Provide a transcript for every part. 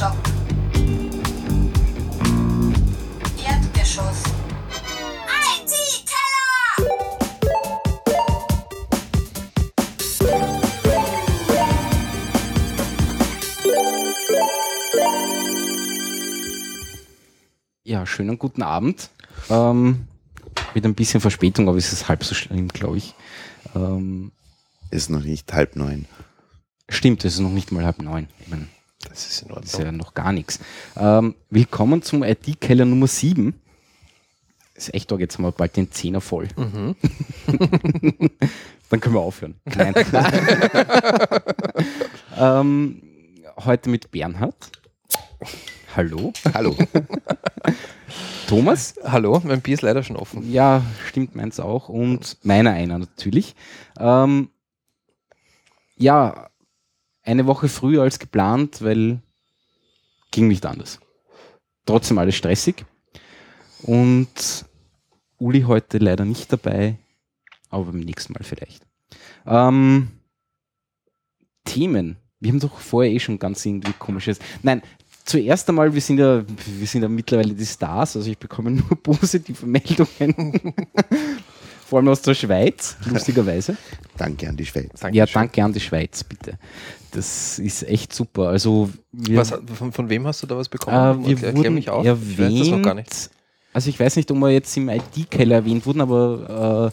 Stock. Erdgeschoss. Ja, schönen guten Abend. Mit ein bisschen Verspätung, aber es ist halb so schlimm, glaube ich. Ist noch nicht 8:30. Stimmt, es ist noch nicht mal 8:30. Ich meine, Das ist in Ordnung. das ist ja noch gar nichts. Willkommen zum IT-Keller Nummer 7. Ist echt, jetzt haben wir bald den 10er voll. Mhm. Dann können wir aufhören. Nein. Heute mit Bernhard. Hallo. Hallo. Thomas. Hallo, mein Bier ist leider schon offen. Ja, stimmt, meins auch. Und meiner einer natürlich. Ja, eine Woche früher als geplant, weil ging nicht anders. Trotzdem alles stressig. Und Uli heute leider nicht dabei, aber beim nächsten Mal vielleicht. Themen. Wir haben doch vorher schon ganz irgendwie komisches... Nein, zuerst einmal, wir sind ja mittlerweile die Stars, also ich bekomme nur positive Meldungen. Vor allem aus der Schweiz, lustigerweise. Danke an die Schweiz. Danke an die Schweiz, bitte. Das ist echt super. Also von wem hast du da was bekommen? wir wurden mich auf. erwähnt, Ich weiß das noch gar nicht. Also ich weiß nicht, ob wir jetzt im IT-Keller erwähnt wurden, aber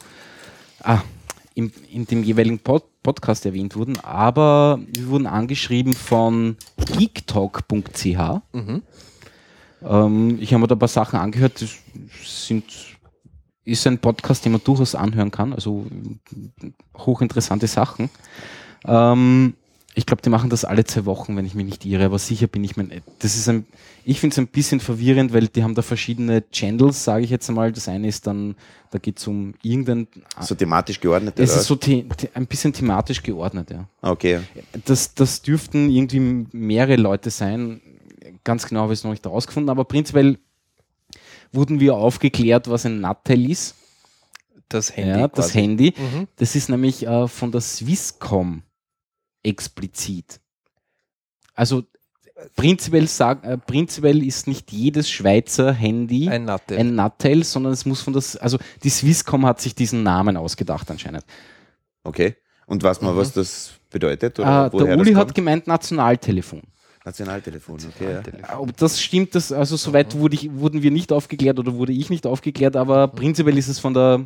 in dem jeweiligen Podcast erwähnt wurden, aber wir wurden angeschrieben von geektalk.ch. Mhm. Ich habe mir da ein paar Sachen angehört, das ist ein Podcast, den man durchaus anhören kann, also hochinteressante Sachen. Ich glaube, die machen das alle 2 Wochen, wenn ich mich nicht irre, aber sicher bin ich mir nicht. Ich finde es ein bisschen verwirrend, weil die haben da verschiedene Channels, sage ich jetzt einmal. Das eine ist dann, da geht es um irgendein... So thematisch geordnet? Es ist so ein bisschen thematisch geordnet, ja. Okay. Das dürften irgendwie mehrere Leute sein. Ganz genau habe ich es noch nicht herausgefunden, aber prinzipiell wurden wir aufgeklärt, was ein NATTEL ist. Das Handy. Ja, das quasi. Handy. Mhm. Das ist nämlich von der Swisscom explizit. Also prinzipiell ist nicht jedes Schweizer Handy Ein Nattel. ein NATTEL, sondern es muss die Swisscom hat sich diesen Namen ausgedacht anscheinend. Okay. Und weiß man, was das bedeutet? Oder woher Der Uli das hat kommt? gemeint Nationaltelefon. Nationaltelefon, okay. Ja. Ob das stimmt, also soweit wurden wir nicht aufgeklärt oder wurde ich nicht aufgeklärt, aber prinzipiell ist es von der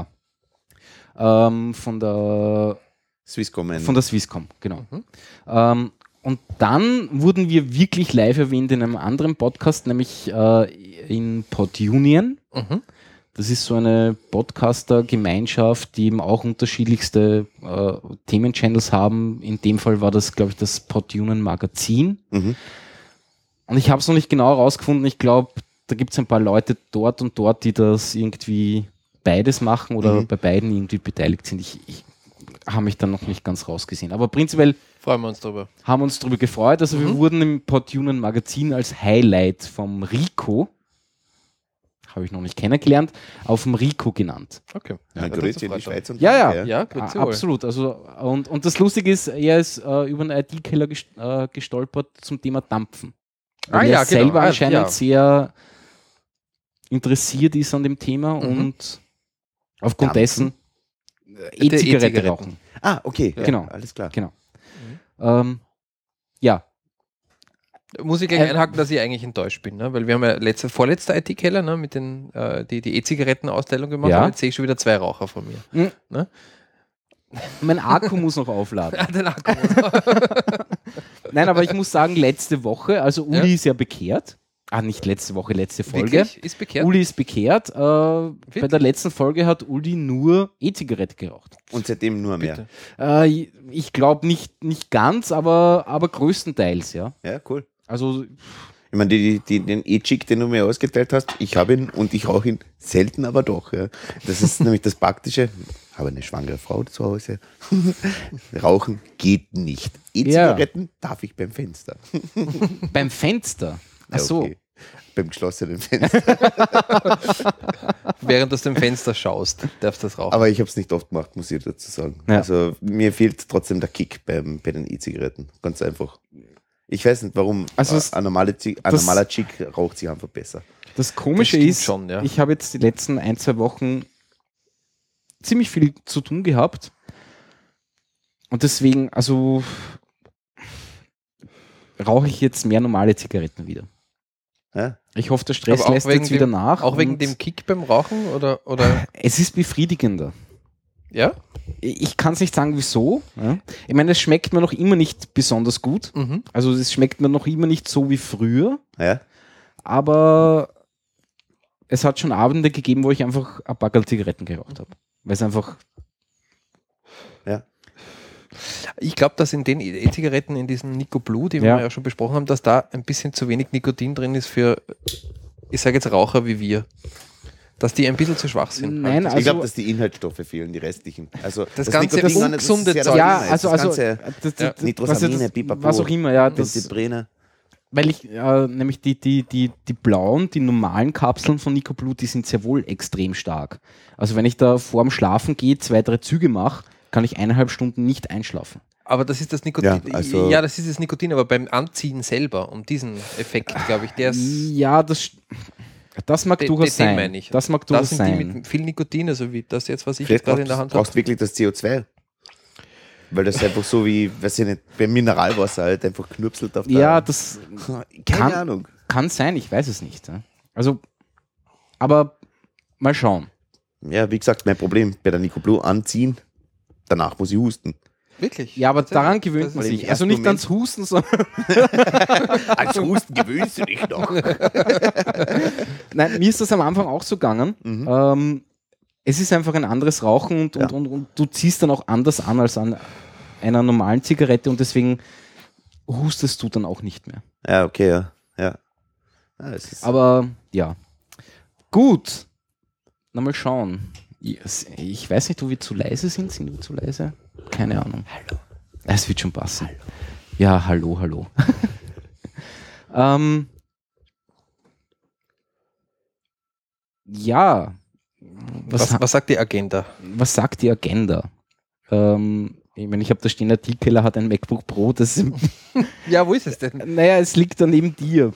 Swisscom, genau. Und dann wurden wir wirklich live erwähnt in einem anderen Podcast, nämlich in PodUnion. Mhm. Das ist so eine Podcaster-Gemeinschaft, die eben auch unterschiedlichste Themenchannels haben. In dem Fall war das, glaube ich, das PodUnion Magazin. Mhm. Und ich habe es noch nicht genau herausgefunden. Ich glaube, da gibt es ein paar Leute dort und dort, die das irgendwie beides machen oder bei beiden irgendwie beteiligt sind. Ich habe mich dann noch nicht ganz rausgesehen. Aber prinzipiell Freuen wir uns drüber. haben wir uns darüber gefreut. Also wir wurden im PodUnion Magazin als Highlight vom Rico, habe ich noch nicht kennengelernt, auf dem Rico genannt. Okay. Ja, Grüße in die Schweiz. Und Ja. Ja, grüezi wohl. Absolut. Also, und das Lustige ist, er ist über einen IT-Keller gestolpert zum Thema Dampfen. Weil er genau. selber anscheinend Ja. sehr interessiert ist an dem Thema und aufgrund Dampfen? dessen E-Zigarette E-Zigaretten. rauchen. Ah, okay. Ja, Genau. Alles klar. Genau. Ja. Muss ich gleich einhaken, dass ich eigentlich enttäuscht bin, ne? Weil wir haben ja vorletzter IT-Keller, ne, mit den die E-Zigaretten-Ausstellung gemacht, Ja. aber jetzt sehe ich schon wieder 2 Raucher von mir. Mhm. Ne? Mein Akku muss noch aufladen. Den Akku. Nein, aber ich muss sagen, letzte Woche, also Uli Ja. ist ja bekehrt. Nicht letzte Woche, letzte Folge. Wirklich? Ist bekehrt? Uli ist bekehrt. Bei der letzten Folge hat Uli nur E-Zigarette geraucht. Und seitdem nur mehr. Bitte. Ich glaube nicht ganz, aber größtenteils, ja. Ja, cool. Also, Ich meine, den E-Chick, den du mir ausgeteilt hast, ich habe ihn und ich rauche ihn selten, aber doch. Ja. Das ist nämlich das Praktische. Ich habe eine schwangere Frau zu Hause. Rauchen geht nicht. E-Zigaretten darf ich beim Fenster. beim Fenster. Ach Ja, so. okay. Beim geschlossenen Fenster. Während du aus dem Fenster schaust, darfst du das rauchen. Aber ich habe es nicht oft gemacht, muss ich dazu sagen. Ja. Also mir fehlt trotzdem der Kick bei den E-Zigaretten. Ganz einfach. Ich weiß nicht, warum. Also ein normaler Chick raucht sich einfach besser. Das Komische stimmt ist, schon, ja. ich habe jetzt die letzten 1-2 Wochen ziemlich viel zu tun gehabt. Und deswegen, also rauche ich jetzt mehr normale Zigaretten wieder. Ja? Ich hoffe, der Stress Aber auch lässt wegen jetzt wieder dem- nach. Auch wegen und dem Kick beim Rauchen oder Es ist befriedigender. ja? Ich kann es nicht sagen, wieso. Ja. Ich meine, es schmeckt mir noch immer nicht besonders gut. Mhm. Also es schmeckt mir noch immer nicht so wie früher. Ja? Aber es hat schon Abende gegeben, wo ich einfach ein Packerl Zigaretten geraucht habe. Weil es einfach, Ich glaube, dass in den E-Zigaretten, in diesen Nico Blue, die Ja. wir ja schon besprochen haben, dass da ein bisschen zu wenig Nikotin drin ist für, ich sage jetzt Raucher wie wir. Dass die ein bisschen zu schwach sind. nein, Ich glaube, also dass die Inhaltsstoffe fehlen, die restlichen. Also Das ganze Nikotin an- ungesunde das ist Zeug. ja, drin, also, das ganze das, Nitrosamine, was, Pipapo, was auch immer, ja, das, Benzibrenner. weil ich nämlich die blauen, die normalen Kapseln von Nico Blue, die sind sehr wohl extrem stark. Also wenn ich da vorm Schlafen gehe, 2-3 Züge mache, kann ich 1,5 Stunden nicht einschlafen. Aber das ist das Nikotin. Ja, also- Ja, das ist das Nikotin, aber beim Anziehen selber, um diesen Effekt, glaube ich, der ist. Ja, das mag durchaus den sein. meine ich. Das mag Da durchaus sind sein. die mit viel Nikotin, also wie das jetzt, was ich Vielleicht jetzt gerade in der Hand habe. brauchst du wirklich das CO2. Weil das einfach so wie, weiß ich nicht, beim Mineralwasser halt einfach knurpselt auf der... Ja, das Keine kann- Ahnung. kann sein, ich weiß es nicht. Ja. Also, aber mal schauen. Ja, wie gesagt, mein Problem bei der Nico Blue anziehen, danach muss ich husten. Wirklich? Ja, aber Tatsächlich? daran gewöhnt Das man ist- sich. im Also ersten nicht Moment- ans Husten, sondern Als Husten gewöhnst du dich noch. nein, mir ist das am Anfang auch so gegangen. Es ist einfach ein anderes Rauchen und, Ja. und du ziehst dann auch anders an als an einer normalen Zigarette und deswegen hustest du dann auch nicht mehr. Ja, okay, ja. Ja, es ist, Aber ja. Gut. Na mal schauen. Ich weiß nicht, ob wir zu leise sind. Sind wir zu leise? Keine Ahnung. Hallo. Es wird schon passen. Hallo. Ja, hallo. Ja. Was sagt die Agenda? Was sagt die Agenda? Ich meine, ich habe da stehen, der T-Keller hat ein MacBook Pro, das Ja, wo ist es denn? naja, es liegt da neben dir.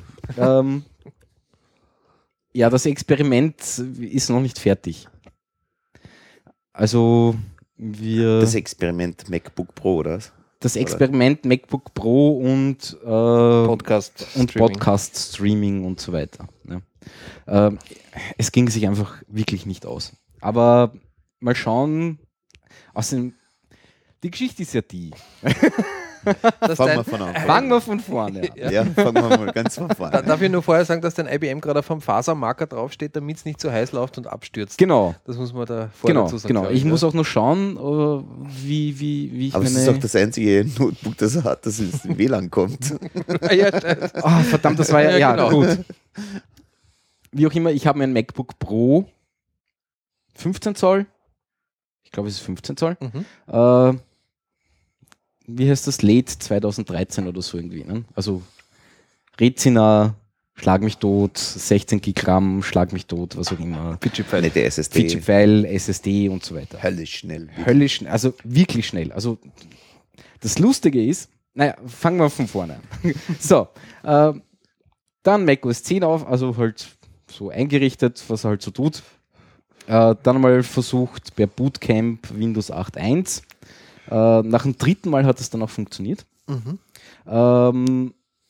Ja, das Experiment ist noch nicht fertig. Also das Experiment MacBook Pro, oder was? das Experiment MacBook Pro und Podcast. Streaming und so weiter. Ja. Es ging sich einfach wirklich nicht aus. Aber mal schauen. Außerdem, die Geschichte ist ja die. Fangen wir von an. Fangen wir von vorne an. Ja, fangen wir mal ganz von vorne. Darf ich nur vorher sagen, dass dein IBM gerade auf einem Fasermarker draufsteht, damit es nicht zu heiß läuft und abstürzt? Genau. Das muss man da vorher dazu sagen. Genau. glaub Ich muss ja. auch noch schauen, wie ich Aber es ist auch das einzige Notebook, das er hat, das ins WLAN kommt. Ja, scheiße. Ah, verdammt, das war ja, Ja, genau. gut. Wie auch immer, ich habe mir ein MacBook Pro 15 Zoll. Ich glaube, es ist 15 Zoll. Mhm. Wie heißt das? Late 2013 oder so irgendwie. Ne? Also Retina, Schlag mich tot, 16 GB RAM, Schlag mich tot, was auch immer. Nicht der SSD. Fitchit-File, SSD und so weiter. Höllisch schnell. Höllisch, also wirklich schnell. Also das Lustige ist, naja, fangen wir von vorne an. So, dann macOS 10 auf, also halt so eingerichtet, was er halt so tut. Dann mal versucht per Bootcamp Windows 8.1. Nach dem dritten Mal hat es dann auch funktioniert. Mhm.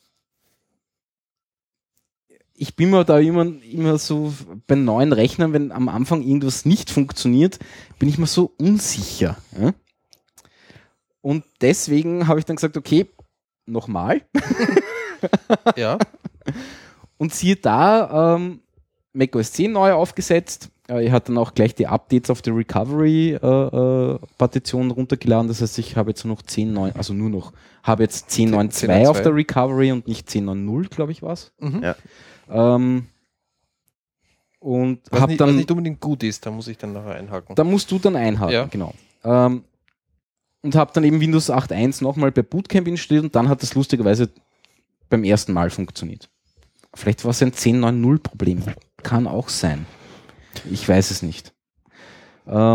Ich bin mir da immer so bei neuen Rechnern, wenn am Anfang irgendwas nicht funktioniert, bin ich mir so unsicher. Ja? Und deswegen habe ich dann gesagt, okay, nochmal. Ja. Und siehe da, macOS 10 neu aufgesetzt. Ich hatte dann auch gleich die Updates auf die Recovery-Partition runtergeladen. Das heißt, ich habe jetzt nur noch 10.9, also nur noch, habe jetzt 10.9.2 auf der Recovery und nicht 10.9.0, glaube ich, was. Mhm. Ja. Und Was habe nicht, was dann, nicht unbedingt gut ist, da muss ich dann nachher einhaken. da musst du dann einhaken, Ja. genau. Und habe dann eben Windows 8.1 nochmal bei Bootcamp installiert und dann hat das lustigerweise beim ersten Mal funktioniert. Vielleicht war es ein 10.9.0 Problem. Kann auch sein. Ich weiß es nicht.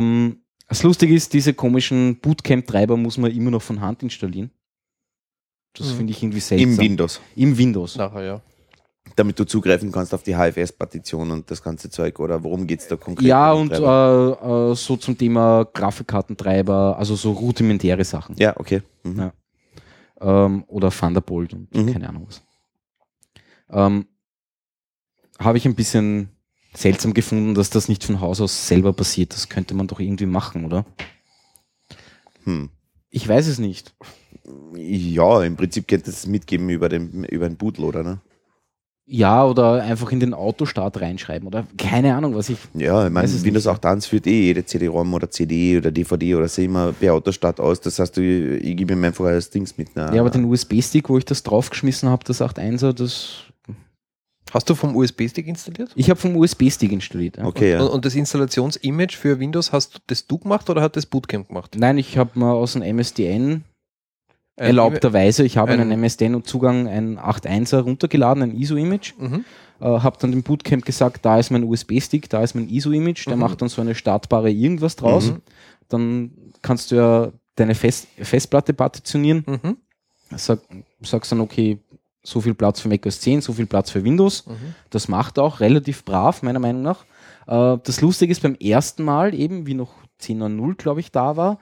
Das Lustige ist, diese komischen Bootcamp-Treiber muss man immer noch von Hand installieren. Das finde ich irgendwie seltsam. Im Windows. Im Windows. Nachher, ja. Damit du zugreifen kannst auf die HFS-Partition und das ganze Zeug, oder worum geht es da konkret? Ja, beim und Treiber? so zum Thema Grafikkartentreiber, also so rudimentäre Sachen. Ja, okay. Mhm. Ja. Oder Thunderbolt und keine Ahnung was. Habe ich ein bisschen seltsam gefunden, dass das nicht von Haus aus selber passiert. Das könnte man doch irgendwie machen, oder? Ich weiß es nicht. Ja, im Prinzip könnte es mitgeben über einen Bootloader, ne? Ja, oder einfach in den Autostart reinschreiben oder keine Ahnung, was ich... Ja, ich meine, weiß es Windows nicht. 8.1 führt jede CD-ROM oder CD oder DVD oder so immer per Autostart aus. Das heißt, ich gebe ihm einfach als Dings mit. Ja, aber den USB-Stick, wo ich das draufgeschmissen habe, das 8.1er, das... Hast du vom USB-Stick installiert? Ich habe vom USB-Stick installiert. Ja. Okay, ja. Und das Installations-Image für Windows, hast das du gemacht oder hat das Bootcamp gemacht? Nein, ich habe mal aus dem MSDN erlaubterweise, ich habe einen MSDN und Zugang ein 8.1er runtergeladen, ein ISO-Image. Habe dann dem Bootcamp gesagt, da ist mein USB-Stick, da ist mein ISO-Image, der macht dann so eine startbare irgendwas draus. Dann kannst du ja deine Festplatte partitionieren. Sagst dann, okay, so viel Platz für macOS 10, so viel Platz für Windows. Das macht auch relativ brav, meiner Meinung nach. Das Lustige ist, beim ersten Mal, eben wie noch 10.0, glaube ich, da war,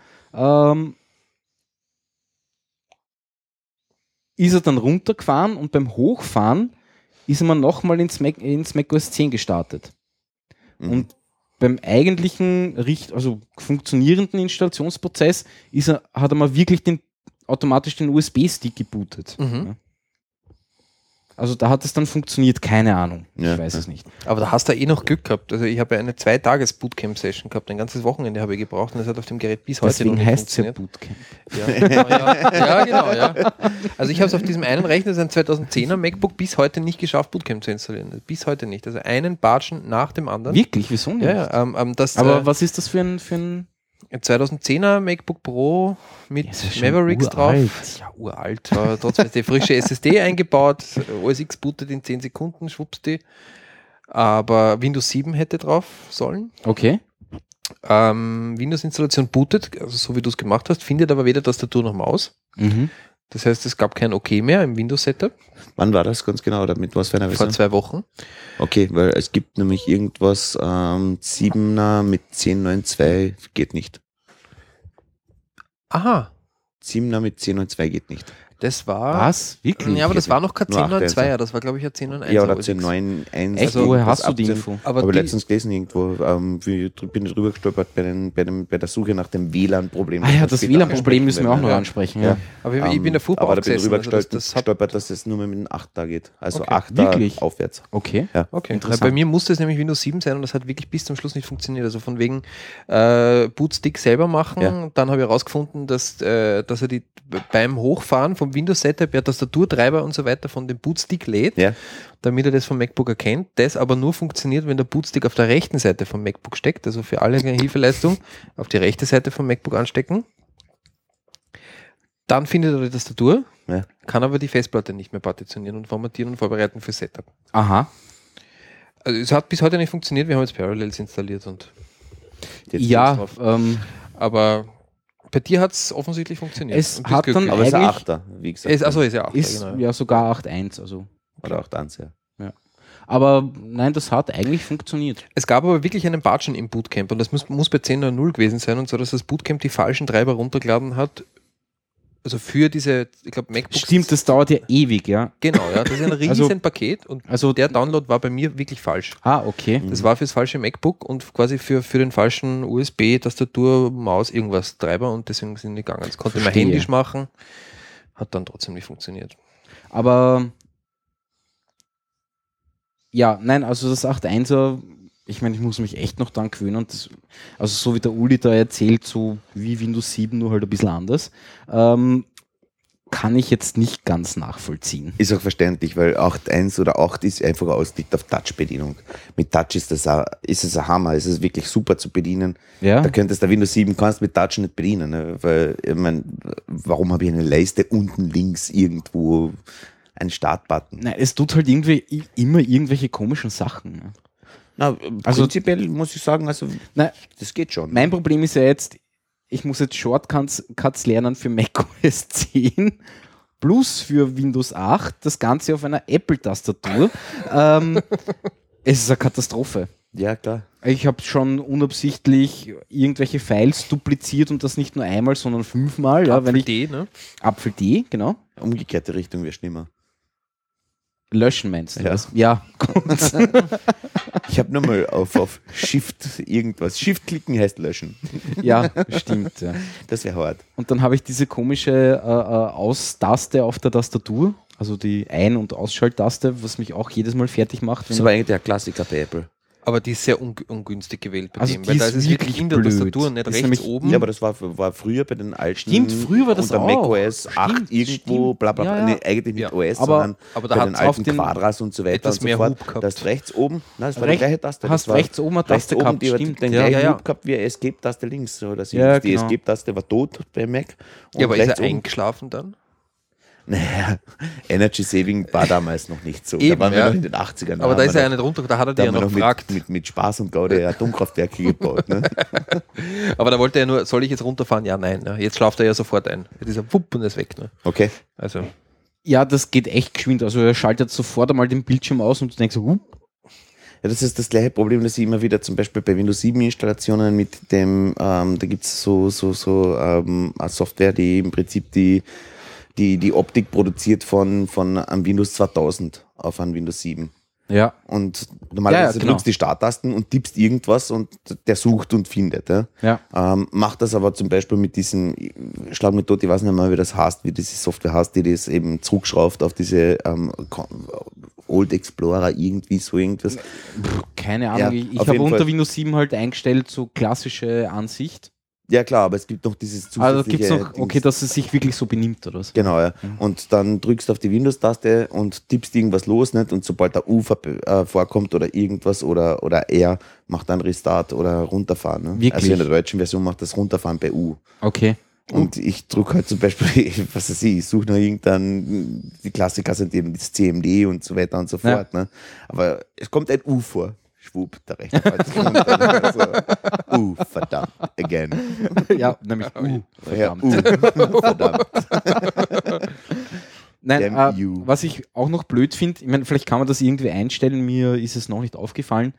ist er dann runtergefahren und beim Hochfahren ist er nochmal ins macOS 10 gestartet. Und beim eigentlichen, also funktionierenden Installationsprozess hat er mal wirklich automatisch den USB-Stick gebootet. Ja. Also da hat es dann funktioniert, keine Ahnung. Ja. Ich weiß es nicht. Aber da hast du noch Glück gehabt. Also ich habe ja eine 2-Tages-Bootcamp-Session gehabt, ein ganzes Wochenende habe ich gebraucht und es hat auf dem Gerät bis heute noch Deswegen nicht heißt es ja funktioniert. Bootcamp. Ja, genau, ja. Also ich habe es auf diesem einen Rechner, das ist ein 2010er MacBook, bis heute nicht geschafft, Bootcamp zu installieren. Bis heute nicht. Also einen Batschen nach dem anderen. Wirklich? Wieso nicht? Ja, Aber was ist das für ein 2010er MacBook Pro mit Ja, das ist schon Mavericks uralt. drauf. Ja, uralt. Aber trotzdem die frische SSD eingebaut. OS X bootet in 10 Sekunden, schwuppsdi. Aber Windows 7 hätte drauf sollen. Okay. Windows-Installation bootet, also so wie du es gemacht hast, findet aber weder Tastatur noch Maus. Das heißt, es gab kein OK mehr im Windows-Setup. Wann war das ganz genau? Oder mit was für einer Vor Version? 2 Wochen. Okay, weil es gibt nämlich irgendwas 7er mit 10.9.2 geht nicht. Aha, 7er mit 10.9.2 geht nicht. das war... Was? Wirklich? Ja, aber das war noch kein Nur 10.9.2er, das war glaube ich ein 10.9.1er. Ja, oder OS X. 10.9.1. Echt? Also Woher das hast du die 18. Info? Aber Aber die, letztens gelesen irgendwo, bin ich drüber gestolpert bei der Suche nach dem WLAN-Problem. Ah ja, das WLAN-Problem müssen wir auch noch Ja. ansprechen. Ja. aber ich bin da furchtbar Aber da bin ich aufgesessen. drüber Also das hat gestolpert, dass es nur mit dem 8er geht. Also Okay. 8er Wirklich? aufwärts. Okay. Okay, Interessant. bei mir musste es nämlich Windows 7 sein und das hat wirklich bis zum Schluss nicht funktioniert. Also von wegen Bootstick selber machen. Ja. Dann habe ich herausgefunden, dass er beim Hochfahren vom Windows-Setup ja Tastaturtreiber und so weiter von dem Bootstick lädt, Ja. damit er das vom MacBook erkennt. Das aber nur funktioniert, wenn der Bootstick auf der rechten Seite vom MacBook steckt. Also für alle eine Hilfeleistung auf die rechte Seite vom MacBook anstecken. Dann findet er die Tastatur, Ja. kann aber die Festplatte nicht mehr partitionieren und formatieren und vorbereiten für Setup. Aha. Also es hat bis heute nicht funktioniert, wir haben jetzt Parallels installiert und Jetzt Ja, geht's drauf. aber bei dir hat es offensichtlich funktioniert. Es Und bist hat dann glücklich. Aber es ist ein eigentlich- 8er, wie gesagt. Achso, ist ja auch. Ist genau. ja sogar 8.1, also. Oder 8.1, ja. Aber nein, das hat eigentlich funktioniert. Es gab aber wirklich einen Batschen im Bootcamp und das muss bei 10.0 gewesen sein und so, dass das Bootcamp die falschen Treiber runtergeladen hat. Also für diese, ich glaube, MacBooks. Stimmt, das dauert ja ewig, ja. Genau, ja. Das ist ein riesen Also- Paket und Also der Download war bei mir wirklich falsch. okay. Das war fürs falsche MacBook und quasi für den falschen USB, Tastatur, Maus, irgendwas Treiber und deswegen sind die gegangen. Das konnte man Verstehe. händisch machen, hat dann trotzdem nicht funktioniert. Aber ja, nein, also das 8.1er, ich meine, ich muss mich echt noch dran gewöhnen. Und das, also so wie der Uli da erzählt, so wie Windows 7, nur halt ein bisschen anders, kann ich jetzt nicht ganz nachvollziehen. Ist auch verständlich, weil 8.1 oder 8 ist einfach ausgelegt auf Touch-Bedienung. Mit Touch ist es ein Hammer, es ist wirklich super zu bedienen. Ja, Da könntest du Windows 7 kannst mit Touch nicht bedienen. Ne? Weil, ich mein, warum habe ich eine Leiste unten links irgendwo einen Startbutton? nein, es tut halt irgendwie immer irgendwelche komischen Sachen. Ne? Na, Also- prinzipiell muss ich sagen, also Nein, das geht schon. mein Problem ist ja jetzt, ich muss jetzt Shortcuts lernen für macOS 10 Plus für Windows 8, das Ganze auf einer Apple-Tastatur. Es ist eine Katastrophe. Ja, klar. Ich habe schon unabsichtlich irgendwelche Files dupliziert und das nicht nur einmal, sondern 5-mal. Ja, wenn ich D, ne? Apfel D, genau. Umgekehrte Richtung wäre schlimmer. Löschen meinst du Ja. das? Ja, gut. Ich habe nur mal auf Shift irgendwas. Shift klicken heißt löschen. Ja, stimmt. Ja. Das wäre hart. Und dann habe ich diese komische Aus-Taste auf der Tastatur, also die Ein- und Ausschalttaste, was mich auch jedes Mal fertig macht. Das ist aber eigentlich der Klassiker bei Apple. Aber die ist sehr ungünstig gewählt bei Also dem, die weil da ist ist es wirklich wirklich in der blöd. Tastatur, nicht Ist rechts nämlich- oben. Ja, aber das war früher bei den alten. Stimmt, früher war das unter auch. macOS 8 Stimmt, irgendwo, stimmt. bla bla bla. Ja, ja. Nee, eigentlich nicht Ja. OS, Aber- sondern aber da bei hat's den auf alten den Quadras und so weiter etwas und so mehr fort. Hub gehabt. Da hast rechts oben, nein, das war die Recht- gleiche Taste. hast Das war rechts oben eine Taste rechts gehabt, die hat stimmt. den Ja, gleichen ja, ja. Hub gehabt wie Escape-Taste links. Oder so. Ja, Die genau. Escape-Taste war tot bei Mac. Und Ja, aber ist rechts er oben, eingeschlafen dann? naja, Energy Saving war damals noch nicht so. Eben, da waren wir ja. noch in den 80ern. Aber da ist er ja noch, nicht runter, da hat er da dir ja haben wir noch noch gefragt. mit Spaß und Gaude Atomkraftwerke gebaut. Ne? Aber da wollte er nur, soll ich jetzt runterfahren? Ja, nein. Ne? Jetzt schlaft er ja sofort ein. Jetzt ist er wupp und ist weg. Ne? Okay. Also, Ja, das geht echt geschwind. Also er schaltet sofort einmal den Bildschirm aus und du denkst so, Ja, das ist das gleiche Problem, das ich immer wieder zum Beispiel bei Windows 7 Installationen mit dem, da gibt es so eine Software, die im Prinzip die Optik produziert von einem Windows 2000 auf ein Windows 7. ja, Und normalerweise Ja, genau. drückst du die Starttasten und tippst irgendwas und der sucht und findet. Ja? ja. Macht das aber zum Beispiel mit diesem, schlag mich tot, ich weiß nicht mal, wie das heißt, wie diese Software heißt, die das eben zurückschraubt auf diese Old Explorer, irgendwie so irgendwas. Keine Ahnung. Ja, ich auf habe jeden unter Fall. Windows 7 halt eingestellt, so klassische Ansicht. Ja klar, aber es gibt noch dieses zusätzliche... Also gibt es noch, Dings. okay, dass es sich wirklich so benimmt oder was? Genau, ja. Und dann drückst du auf die Windows-Taste und tippst irgendwas los, nicht? Und sobald der U vorkommt oder irgendwas oder R, macht dann Restart oder runterfahren. Ne? Wirklich? Also in der deutschen Version macht das runterfahren bei U. Okay. Und ich drücke halt zum Beispiel, was weiß ich suche noch irgendein, die Klassiker sind eben das CMD und so weiter und so Ja. fort. Ne? Aber es kommt ein U vor. Schwupp, der rechte Kreuz runter. Also, verdammt, again. Ja, nämlich Ja, verdammt. verdammt. Nein, Damn you. was ich auch noch blöd finde, ich meine, vielleicht kann man das irgendwie einstellen, mir ist es noch nicht aufgefallen,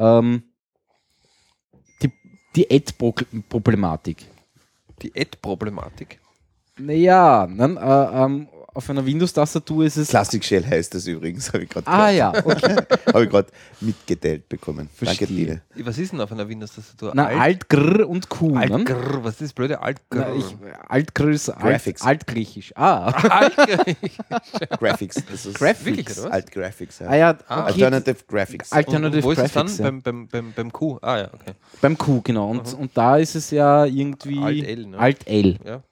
die Add-Problematik. die Add-Problematik. Naja, auf einer Windows-Tastatur ist es... Classic Shell heißt das übrigens, habe ich gerade Ja, okay. habe ich gerade mitgeteilt bekommen. Verstehe. Danke, Tine. Was ist denn auf einer Windows-Tastatur? Na, Alt, Grr und Q. Alt, ne? Grr, was ist das blöde Alt, Na, Grr? Alt, Grr ist Graphics. Altgriechisch. Alt, Graphics. Das ist Graphics. Wirklich, oder was? Alt Graphics. Ja. Ja, okay. Alternative Graphics. Alternative wo ist es dann? Graphics, ja. Beim Q? Ah ja, okay. Beim Q, genau. Und da ist es ja irgendwie Alt-L, ne? Alt-L. Ja.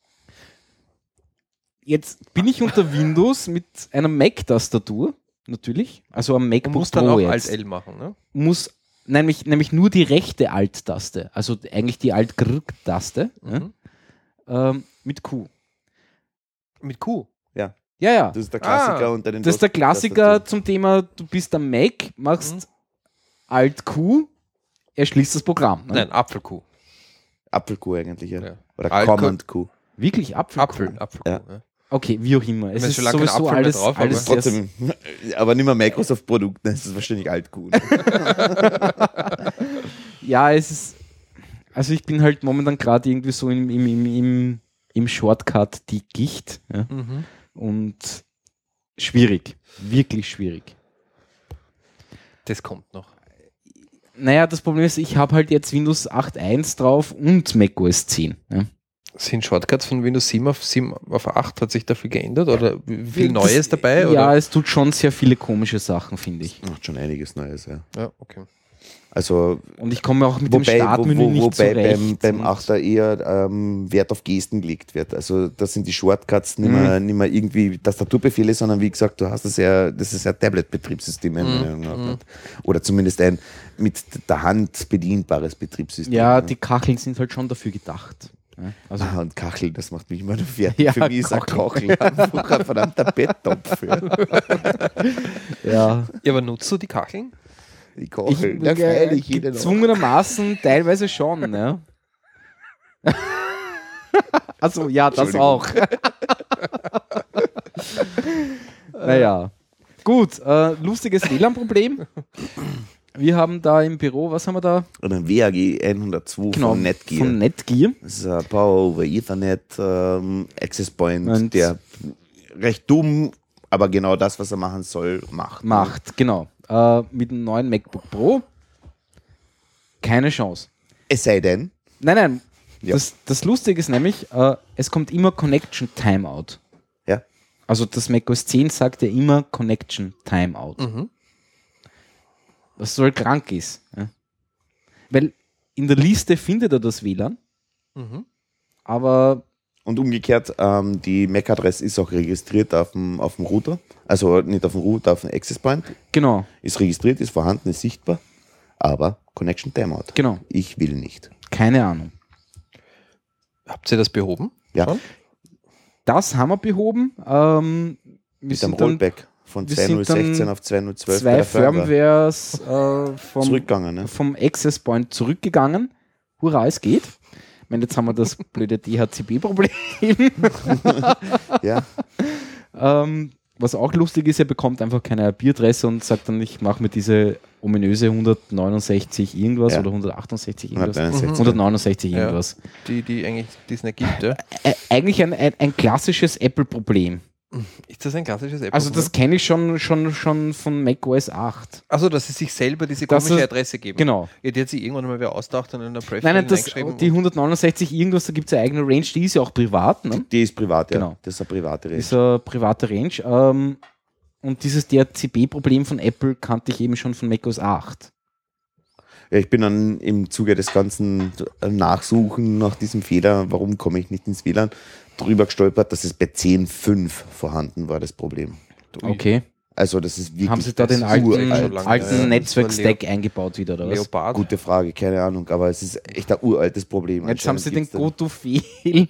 Jetzt bin ich unter Windows mit einer Mac-Tastatur, natürlich. Also am Und MacBook muss dann Pro auch jetzt. Alt-L machen, ne? Muss nämlich nur die rechte Alt-Taste, also eigentlich die Alt-Grr-Taste, mit Q. Mit Q? Ja, Ja, ja. das ist der Klassiker Ah, unter den Das ist der Klassiker zum Thema, du bist am Mac, machst Alt-Q, er schließt das Programm. Ne? Nein, Apfel-Q. Apfel-Q eigentlich, ja. Ja. Oder Alt-Q. Command-Q. Wirklich Apfel-Q? Apfel-Q. Ja. Ja. Okay, wie auch immer. Es meine, ist schon lange kein sowieso Apfel mehr alles, drauf, aber alles sehr, Trotzdem, aber nicht mehr Microsoft-Produkt, das ist wahrscheinlich Alt-Q. Ne? ja, es ist, also ich bin halt momentan gerade irgendwie so im Shortcut die Gicht, ja? Mhm. Und schwierig, wirklich schwierig. Das kommt noch. Naja, das Problem ist, ich habe halt jetzt Windows 8.1 drauf und macOS 10. Ja? Sind Shortcuts von Windows 7 auf 8, hat sich da viel geändert? Oder wie viel Neues dabei? Ja, Oder? es tut schon sehr viele komische Sachen, finde ich. Macht schon einiges Neues, ja. Ja, okay. Also, Und ich komme auch mit dem Startmenü nicht wobei zurecht. beim Und- 8er eher Wert auf Gesten gelegt wird. Also das sind die Shortcuts nicht mehr irgendwie Tastaturbefehle, sondern wie gesagt, du hast das ist ja Tablet-Betriebssystem. Oder zumindest ein mit der Hand bedienbares Betriebssystem. Ja, die Kacheln sind halt schon dafür gedacht. Ja, also Und Kachel, das macht mich immer noch fertig. Ja, Für mich ist ein Kachel einfach ein verdammter Betttopf. Ja. ja. Ja, aber nutzt du die Kacheln? Die Kachel, da freilich jeder noch. gezwungenermaßen teilweise schon, ja. Also ja, das auch. Naja. Gut, lustiges WLAN-Problem. Wir haben da im Büro, was haben wir da? Oder ein WAG 102 von Netgear. Von Netgear. Das ist ein Power over Ethernet Access Point, Und der recht dumm, aber genau das, was er machen soll, macht. Genau. Mit einem neuen MacBook Pro keine Chance. Es sei denn, Nein. Ja. Das Lustige ist nämlich, es kommt immer Connection Timeout. ja, Also das macOS 10 sagt ja immer Connection Timeout. Was so krank ist. Ja. Weil in der Liste findet er das WLAN, aber und umgekehrt, die MAC-Adresse ist auch registriert auf dem Router, also nicht auf dem Router, auf dem Access Point, genau, ist registriert, ist vorhanden, ist sichtbar, aber Connection Timeout. genau, Ich will nicht. keine Ahnung. Habt ihr das behoben? Ja, Schon? Das haben wir behoben. Wir mit dem sind dann Rollback von wir sind 2016 dann auf 2012 zwei Firmwares zurückgegangen. Ne? vom Access Point zurückgegangen. Hurra, es geht. Ich meine, jetzt haben wir das blöde DHCP-Problem. Ja, Was auch lustig ist, er bekommt einfach keine IP-Adresse und sagt dann, ich mache mir diese ominöse 169 irgendwas Ja. oder 168 irgendwas. 169. 169 Ja. irgendwas. Die eigentlich die es nicht gibt, ja. Eigentlich ein klassisches Apple-Problem. Ist das ein klassisches Apple? Also das kenne ich schon von macOS 8. Also, dass sie sich selber diese Das komische ist- Adresse geben. Genau. Ja, die hat sich irgendwann mal wer ausgedacht und in der Pref Nein, die und 169 irgendwas, da gibt es eine eigene Range, die ist ja auch privat. Ne? die ist privat, ja. Genau. Das ist eine private Rede. Ist eine private Range. Und dieses DHCP-Problem von Apple kannte ich eben schon von macOS 8. Ja, ich bin dann im Zuge des ganzen Nachsuchen nach diesem Fehler, warum komme ich nicht ins WLAN, drüber gestolpert, dass es bei 10.5 vorhanden war, das Problem. Okay. Also das ist wirklich Haben sie da den das alten, uralt. schon lange, alten ja. Netzwerk-Stack eingebaut wieder, oder was? Leopard. Gute Frage, keine Ahnung, aber es ist echt ein uraltes Problem. Jetzt haben sie den Anscheinend GoToFail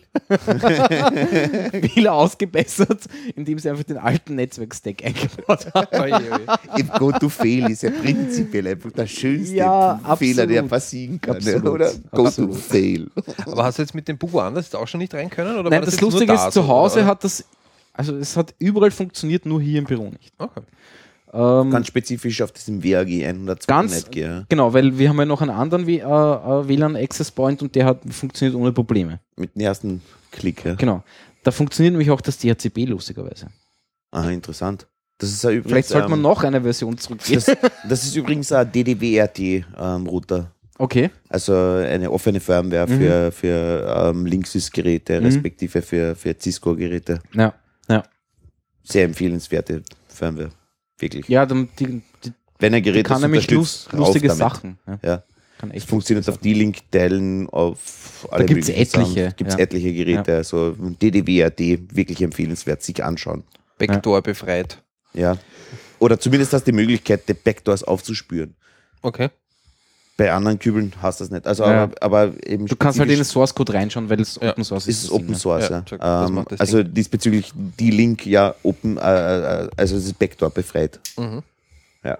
wieder ausgebessert, indem sie einfach den alten Netzwerk-Stack eingebaut haben. Oi, oi. Im Go-to-Fail ist ja prinzipiell einfach der schönste Ja, Fehler, der absolut. passieren kann, Absolut. oder? Absolut. Go-to-Fail. Aber hast du jetzt mit dem Bugo anders jetzt auch schon nicht rein können? Oder Nein, war das jetzt nur Lustige da ist, zu so, Hause oder? hat das, also es hat überall funktioniert, nur hier im Büro nicht. Okay. Ganz spezifisch auf diesem WAG 102 Ganz, Netgear. genau, weil wir haben ja noch einen anderen WLAN Access Point und der funktioniert ohne Probleme. Mit dem ersten Klick. Ja. Genau. Da funktioniert nämlich auch das DHCP lustigerweise. Aha, interessant. Das ist ja übrigens, Vielleicht sollte man noch eine Version zurückgehen. das ist übrigens ein DDWRT-Router. Okay. Also eine offene Firmware für Linksys-Geräte, respektive für Cisco-Geräte. Ja. Sehr empfehlenswerte Firmware. Wirklich. Ja, die Wenn ein Gerät kann das nämlich unterstützt, rauf lustige damit. Sachen. Ja. Ja. Kann Es echt funktioniert auf D-Link-Teilen, auf alle gibt's möglichen Sachen. etliche, Gibt es ja. etliche Geräte. Also DDWRT, wirklich empfehlenswert, sich anschauen. Backdoor befreit. Ja. Oder zumindest hast du die Möglichkeit, die Backdoors aufzuspüren. Okay. Bei anderen Kübeln hast du das nicht. Also, Ja. aber eben Du kannst halt in den spezifisch Source Code reinschauen, weil es Ja. Open Source ist ist. es Open Source. Ja, Ja. check, das macht das Also diesbezüglich die Link ja Open, also es ist Backdoor befreit. Mhm. Ja.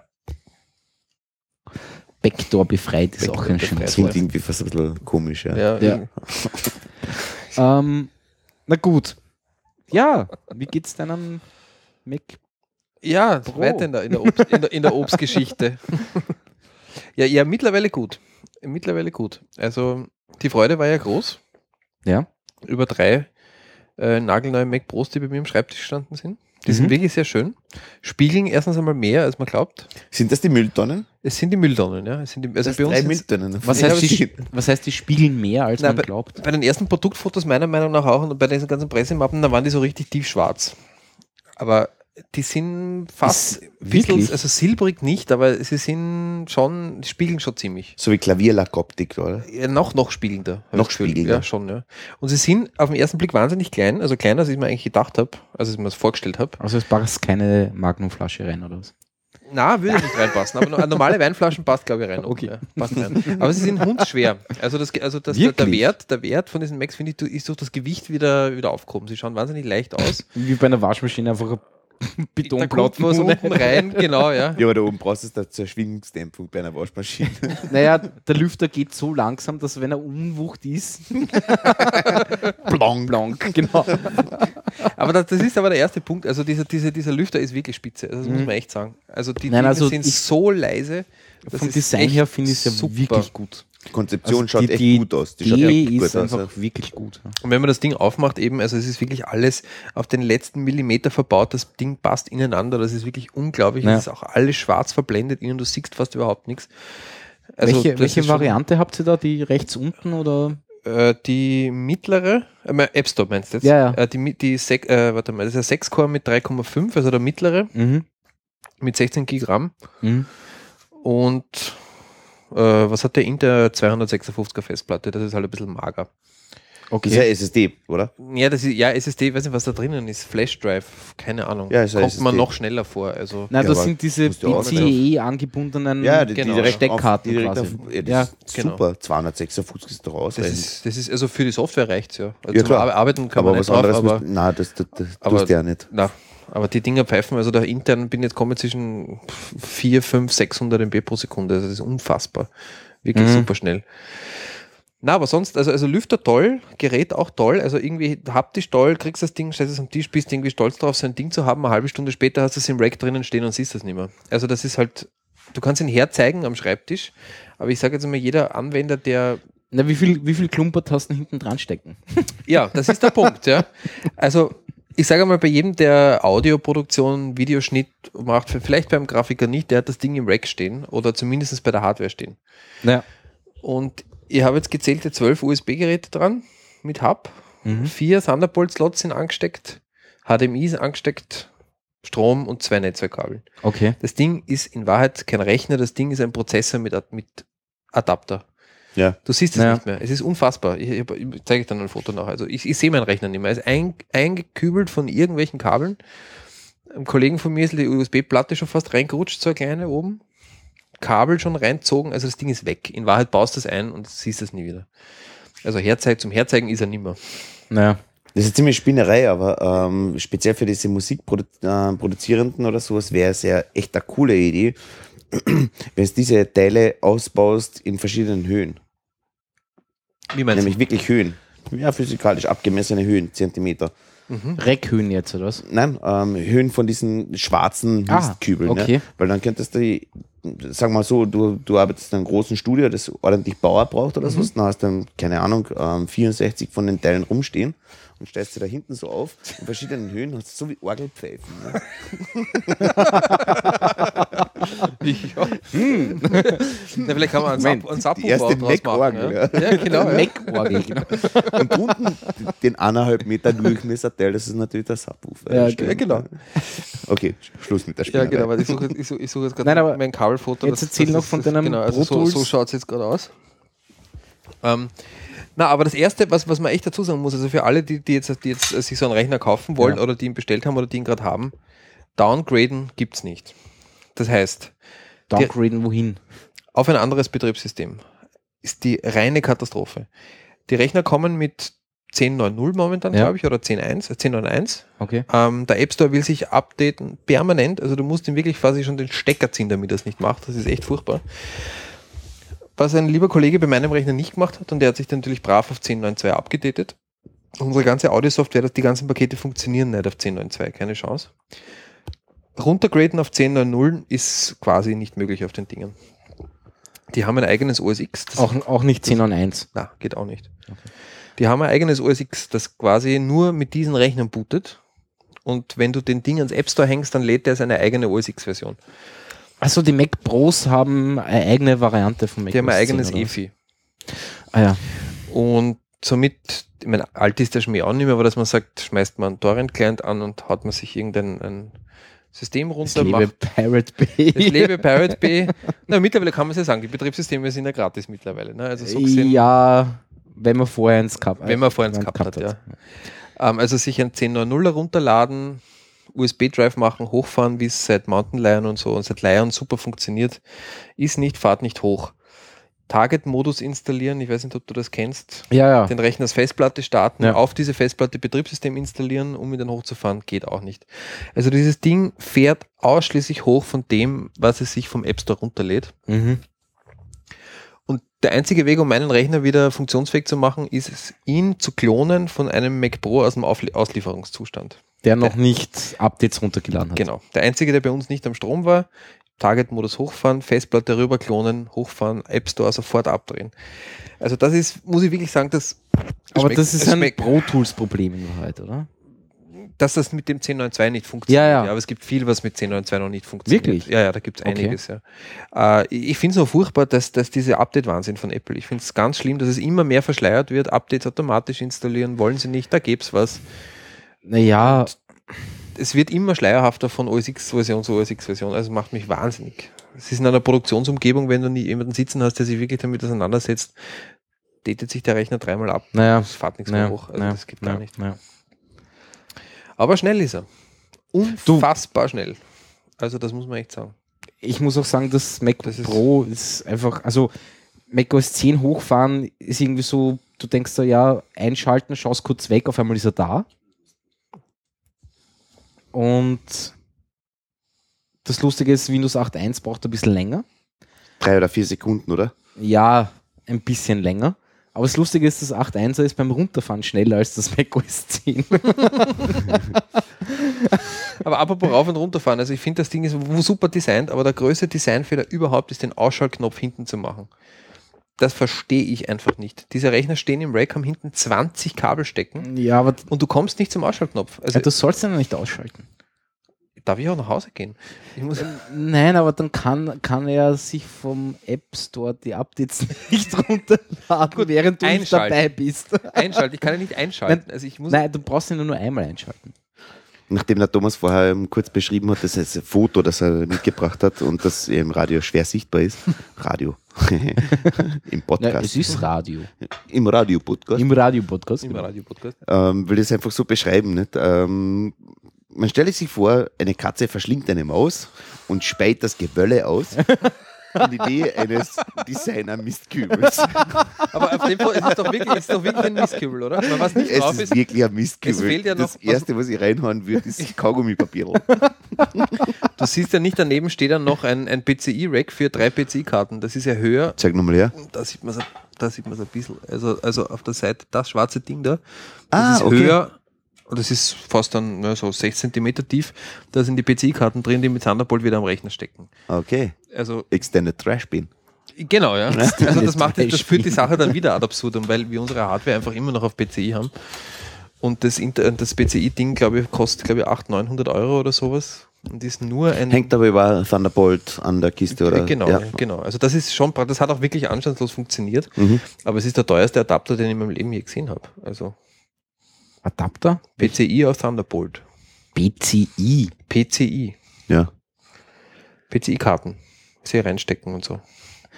Backdoor befreit ist Backdoor auch ein befreit. schönes Klingt Wort. irgendwie fast ein bisschen komisch. Ja. Ja. Ja. Na gut. Ja, wie geht's deinem Mac? Ja, Pro. weiter in der Obstgeschichte. ja, mittlerweile gut. Mittlerweile gut. Also die Freude war ja groß Ja. über 3 nagelneue Mac Pros, die bei mir im Schreibtisch standen sind. Die sind wirklich sehr schön. Spiegeln erstens einmal mehr, als man glaubt. Sind das die Mülltonnen? Es sind die Mülltonnen, ja. Es sind die, also Das bei uns 3 sind's- Mülltonnen. Was Ja, heißt, aber was heißt, die spiegeln mehr, als Nein, man glaubt? Bei den ersten Produktfotos meiner Meinung nach auch und bei diesen ganzen Pressemappen, da waren die so richtig tiefschwarz. Aber die sind fast Ist ein bisschen, wirklich? also silbrig nicht, aber sie sind schon, die spiegeln schon ziemlich. So wie Klavierlackoptik, oder? Ja, noch spiegelnder. hab ich Noch das Gefühl. spiegelnder. Ja, schon, ja. Und sie sind auf den ersten Blick wahnsinnig klein, also kleiner, als ich mir eigentlich gedacht habe, als ich mir das vorgestellt habe. Also es passt keine Magnumflasche rein, oder was? Na, würde nicht reinpassen, aber normale Weinflaschen passt, glaube ich, rein. Okay. Ja, passt rein. Aber sie sind hundsschwer. Also, der Wirklich? Wert von diesen Macs, finde ich, ist durch das Gewicht wieder aufgehoben. Sie schauen wahnsinnig leicht aus. Wie bei einer Waschmaschine einfach ein Da Betonplatten kommt was unten rein, genau, ja. Ja, aber da oben brauchst du zur Schwingungsdämpfung bei einer Waschmaschine. Naja, der Lüfter geht so langsam, dass wenn er Unwucht ist, Blanc. blank, genau. Aber das ist aber der erste Punkt. Also dieser Lüfter ist wirklich spitze. Also das muss man echt sagen. Also die Dinge sind so leise. Vom Design her finde ich es ja wirklich gut. Die Konzeption schaut echt gut aus. Die Idee ist einfach wirklich gut. Und wenn man das Ding aufmacht, eben, also es ist wirklich alles auf den letzten Millimeter verbaut. Das Ding passt ineinander. Das ist wirklich unglaublich. Es ist auch alles schwarz verblendet innen. Du siehst fast überhaupt nichts. Also welche Variante habt ihr da? Die rechts unten oder? Die mittlere, App Store meinst du jetzt? Ja. Das ist ein 6-Core mit 3,5, also der mittlere, mit 16 GB RAM. Und was hat der Intel? 256er Festplatte, das ist halt ein bisschen mager. Okay. Das ist ja SSD, oder? Ja, das ist SSD, weiß nicht, was da drinnen ist. Flash Drive, keine Ahnung. Ja, kommt SSD. man noch schneller vor. Also nein, das sind diese PCIe angebundenen Steckkarten quasi. Super, 256 ist doch ausreichend. Das ist also für die Software reicht es ja. Also ja, klar. Arbeiten kann aber man was nicht drauf, anderes nein, das tust du ja nicht. Nein, aber die Dinger pfeifen, also da intern bin ich jetzt kommen zwischen 4, 5, 600 MB pro Sekunde. Also das ist unfassbar. Wirklich super schnell. Na, aber sonst, also Lüfter toll, Gerät auch toll, also irgendwie haptisch toll, kriegst das Ding, stellst es am Tisch, bist irgendwie stolz drauf, so ein Ding zu haben, eine halbe Stunde später hast du es im Rack drinnen stehen und siehst das nicht mehr. Also das ist halt, du kannst ihn herzeigen am Schreibtisch, aber ich sage jetzt mal, jeder Anwender, der... Na, wie viel Klumpertasten hinten dran stecken? Ja, das ist der Punkt, ja. Also ich sage mal, bei jedem, der Audioproduktion, Videoschnitt macht, vielleicht beim Grafiker nicht, der hat das Ding im Rack stehen oder zumindest bei der Hardware stehen. Ja. Und ich habe jetzt gezählte 12 USB-Geräte dran mit Hub. 4 Thunderbolt-Slots sind angesteckt, HDMI ist angesteckt, Strom und 2 Netzwerkkabel. Okay. Das Ding ist in Wahrheit kein Rechner, das Ding ist ein Prozessor mit Adapter. Ja. Du siehst es nicht mehr. Es ist unfassbar. Ich zeige dann ein Foto nach. Also ich sehe meinen Rechner nicht mehr. Er ist eingekübelt von irgendwelchen Kabeln. Einem Kollegen von mir ist die USB-Platte schon fast reingerutscht, so eine kleine oben. Kabel schon reinzogen, also das Ding ist weg. In Wahrheit baust du es ein und siehst es nie wieder. Also zum Herzeigen ist er nicht mehr. Naja. Das ist ziemlich Spinnerei, aber speziell für diese Musikproduzierenden oder sowas wäre es ja echt eine coole Idee, wenn du diese Teile ausbaust in verschiedenen Höhen. Wie meinst Nämlich wirklich Höhen. Ja, physikalisch abgemessene Höhen, Zentimeter. Reckhöhen jetzt, oder was? Nein, Höhen von diesen schwarzen Mistkübeln. Okay. Ne? Weil dann könntest du, sag mal so, du arbeitest in einem großen Studio, das ordentlich Bauer braucht oder so, dann hast du, keine Ahnung, 64 von den Teilen rumstehen und stellst du da hinten so auf, in verschiedenen Höhen, hast du so wie Orgelpfeifen. Ne? Na, vielleicht kann man einen Die erste Mac-Orgel. Ja, genau. Mac-Orgel, genau. Und unten den 1,5 Meter Durchmesserteil, das ist natürlich der Subwoofer. Ja, genau. Okay, Schluss mit der Ja, Spinnerei. genau, weil ich suche jetzt gerade mein Kabelfoto. Jetzt erzähl noch von deinem genau, also Pro Tools. so schaut es jetzt gerade aus. Aber das Erste, was man echt dazu sagen muss, also für alle, die jetzt sich so einen Rechner kaufen wollen oder die ihn bestellt haben oder die ihn gerade haben, downgraden gibt es nicht. Das heißt, downgraden wohin? Auf ein anderes Betriebssystem. Ist die reine Katastrophe. Die Rechner kommen mit 10.9.0 momentan, glaube ich, oder 10.9.1. Okay. Der App Store will sich updaten permanent, also du musst ihm wirklich quasi schon den Stecker ziehen, damit er es nicht macht. Das ist echt furchtbar. Was ein lieber Kollege bei meinem Rechner nicht gemacht hat, und der hat sich dann natürlich brav auf 10.9.2 abgedatet. Unsere ganze Audiosoftware, die ganzen Pakete funktionieren nicht auf 10.9.2, keine Chance. Runtergraden auf 10.9.0 ist quasi nicht möglich auf den Dingen. Die haben ein eigenes OS X. Auch nicht 10.9.1. Na, geht auch nicht. Okay. Die haben ein eigenes OS X, das quasi nur mit diesen Rechnern bootet. Und wenn du den Ding ans App Store hängst, dann lädt der seine eigene OS X-Version. Also die Mac Pros haben eine eigene Variante von Mac OS X. Die haben ein eigenes EFI. Ah ja. Und somit, ich meine, alt ist der Schmäh auch nicht mehr, aber dass man sagt, schmeißt man einen Torrent-Client an und haut man sich irgendein System runter. Das lebe Pirate Bay. Das lebe Pirate Bay. Na, mittlerweile kann man es ja sagen, die Betriebssysteme sind ja gratis mittlerweile. Ne? Also so gesehen, ja, wenn man vorher eins gehabt hat. Wenn man vorher eins gehabt hat, ja. Also sich ein 10.9.0 runterladen, USB-Drive machen, hochfahren, wie es seit Mountain Lion und so und seit Lion super funktioniert, fahrt nicht hoch. Target-Modus installieren, ich weiß nicht, ob du das kennst. Ja. Den Rechner als Festplatte starten, auf diese Festplatte Betriebssystem installieren, um ihn dann hochzufahren, geht auch nicht. Also dieses Ding fährt ausschließlich hoch von dem, was es sich vom App Store runterlädt. Und der einzige Weg, um meinen Rechner wieder funktionsfähig zu machen, ist es, ihn zu klonen von einem Mac Pro aus dem Auslieferungszustand. Der noch nicht Updates runtergeladen hat. Genau. Der einzige, der bei uns nicht am Strom war, Target-Modus hochfahren, Festplatte rüber klonen, hochfahren, App Store sofort abdrehen. Also das ist, muss ich wirklich sagen, aber das ist ein Pro Tools Problem in Wahrheit, oder? Dass das mit dem 10.9.2 nicht funktioniert. Ja. Aber es gibt viel, was mit 10.9.2 noch nicht funktioniert. Wirklich? Ja, da gibt es einiges. Ja. Ich finde es nur furchtbar, dass diese Update-Wahnsinn von Apple, ich finde es ganz schlimm, dass es immer mehr verschleiert wird, Updates automatisch installieren, wollen sie nicht, da gäbe es was. Naja. Es wird immer schleierhafter von OS X-Version zu OS X-Version, also macht mich wahnsinnig. Es ist in einer Produktionsumgebung, wenn du nie jemanden sitzen hast, der sich wirklich damit auseinandersetzt, datet sich der Rechner dreimal ab. Naja. Es fährt nichts mehr hoch. Also das geht gar nicht. Naja. Aber schnell ist er. Unfassbar schnell. Also das muss man echt sagen. Ich muss auch sagen, das Mac Pro ist einfach, also Mac OS 10 hochfahren ist irgendwie so, du denkst da, ja, einschalten, schaust kurz weg, auf einmal ist er da. Und das Lustige ist, Windows 8.1 braucht ein bisschen länger. 3 oder 4 Sekunden, oder? Ja, ein bisschen länger. Aber das Lustige ist, das 8.1er ist beim Runterfahren schneller als das Mac OS 10. Aber apropos rauf und runterfahren, also ich finde, das Ding ist super designt, aber der größte Designfehler überhaupt ist, den Ausschaltknopf hinten zu machen. Das verstehe ich einfach nicht. Diese Rechner stehen im Rack, haben hinten 20 Kabel stecken, ja, aber und du kommst nicht zum Ausschaltknopf. Also, ja, du sollst ihn nicht ausschalten. Darf ich auch nach Hause gehen? Nein, aber dann kann er sich vom App Store die Updates nicht runterladen, während du nicht dabei bist. Einschalten, ich kann ihn nicht einschalten. Also nein, du brauchst ihn nur einmal einschalten. Nachdem der Thomas vorher kurz beschrieben hat, das ist ein Foto, das er mitgebracht hat und das im Radio schwer sichtbar ist. Radio. Im Podcast. Ja, es ist Radio. Im Radio-Podcast. Im Radio-Podcast. Will das einfach so beschreiben. Nicht? Man stelle sich vor, eine Katze verschlingt eine Maus und speit das Gewölle aus. In die Nähe eines Designer-Mistkübels. Aber auf dem Fall ist es doch wirklich ein Mistkübel, oder? Was nicht drauf ist wirklich ein Mistkübel. Es fehlt ja noch, das Erste, was ich reinhauen würde, ist Kaugummipapier. Du siehst ja nicht, daneben steht dann noch ein PCI-Rack für 3 PCI-Karten. Das ist ja höher. Zeig nochmal her. Da sieht man es ein bisschen. Also auf der Seite, das schwarze Ding da, das ist höher. Und das ist fast dann so 6 cm tief. Da sind die PCI-Karten drin, die mit Thunderbolt wieder am Rechner stecken. Okay. Also Extended Trash Bin. Genau, ja. Also das führt die Sache dann wieder ad absurdum, weil wir unsere Hardware einfach immer noch auf PCI haben. Und das PCI-Ding, glaube ich, kostet 800-900 Euro oder sowas. Und ist nur ein. Hängt aber über Thunderbolt an der Kiste, oder? Genau. Also das ist schon, das hat auch wirklich anstandslos funktioniert. Mhm. Aber es ist der teuerste Adapter, den ich in meinem Leben je gesehen habe. Also Adapter? PCI auf Thunderbolt. PCI? PCI. Ja. PCI-Karten. Sie reinstecken und so.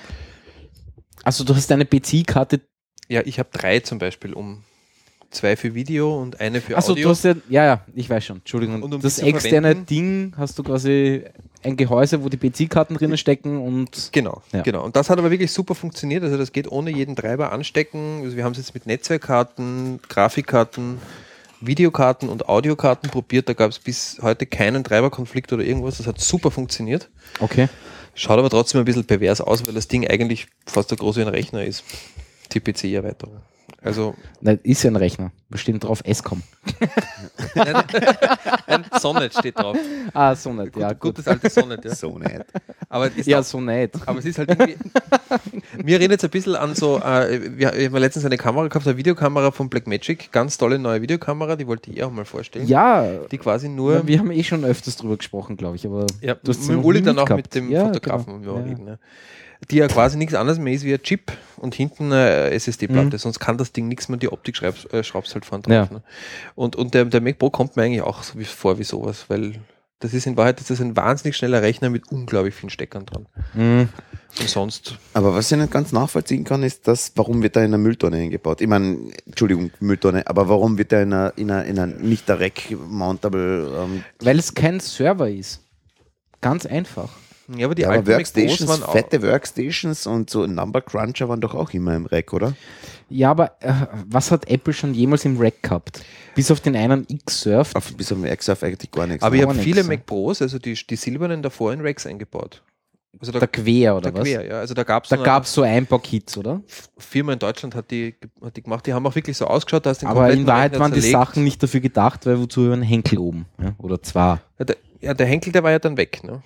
Also du hast eine PCI-Karte? Ja, ich habe 3 zum Beispiel, 2 für Video und eine für Audio. Also du hast ja, ich weiß schon, Entschuldigung. Und das externe Ding hast du quasi ein Gehäuse, wo die PCI-Karten drinnen stecken und... Genau. Und das hat aber wirklich super funktioniert. Also das geht ohne jeden Treiber anstecken. Also wir haben es jetzt mit Netzwerkkarten, Grafikkarten, Videokarten und Audiokarten probiert. Da gab es bis heute keinen Treiberkonflikt oder irgendwas. Das hat super funktioniert. Okay. Schaut aber trotzdem ein bisschen pervers aus, weil das Ding eigentlich fast so groß wie ein Rechner ist. Die PCI-Erweiterung. Also nein, ist ja ein Rechner. Da steht drauf Escom. Ein Sonnet steht drauf. Ah, Sonnet, ja. Gutes altes Sonnet, ja. Sonnet. Aber Sonnet. Aber es ist halt irgendwie. Mir erinnert es ein bisschen an so, wir haben letztens eine Kamera gehabt, eine Videokamera von Blackmagic, ganz tolle neue Videokamera, die wollte ich auch mal vorstellen. Ja. Die quasi nur. Wir haben schon öfters drüber gesprochen, glaube ich, aber ja, du hast mit Uli dann auch mit dem Fotografen reden. Ja. Die ja quasi nichts anderes mehr ist wie ein Chip und hinten eine SSD-Platte, sonst kann das Ding nichts mehr, die Optik schraubst halt vorne drauf. Ja. Ne? Und der Mac Pro kommt mir eigentlich auch so vor wie sowas, weil das ist in Wahrheit ein wahnsinnig schneller Rechner mit unglaublich vielen Steckern dran. Und sonst. Aber was ich nicht ganz nachvollziehen kann, ist, warum wird da in einer Mülltonne eingebaut? Ich meine, Entschuldigung, Mülltonne, aber warum wird da in einer nicht der Rack-Mountable... Weil es kein Server ist. Ganz einfach. Ja, aber die alten Workstations, waren auch fette Workstations und so Number Cruncher waren doch auch immer im Rack, oder? Ja, aber was hat Apple schon jemals im Rack gehabt? Bis auf den einen Xserve. Bis auf den Xserve eigentlich gar nichts. Aber ich habe viele Mac Pros, also die silbernen davor in Racks eingebaut. Also der Quer oder der was? Quer, ja. Also da gab es Da gab es so Einbaukits, oder? Firma in Deutschland hat die gemacht, die haben auch wirklich so ausgeschaut, dass den Aber in kompletten Wahrheit Rechner waren die zerlegt. Sachen nicht dafür gedacht, weil wozu ein Henkel oben? Ja? Oder zwei. Der Henkel, der war ja dann weg, ne?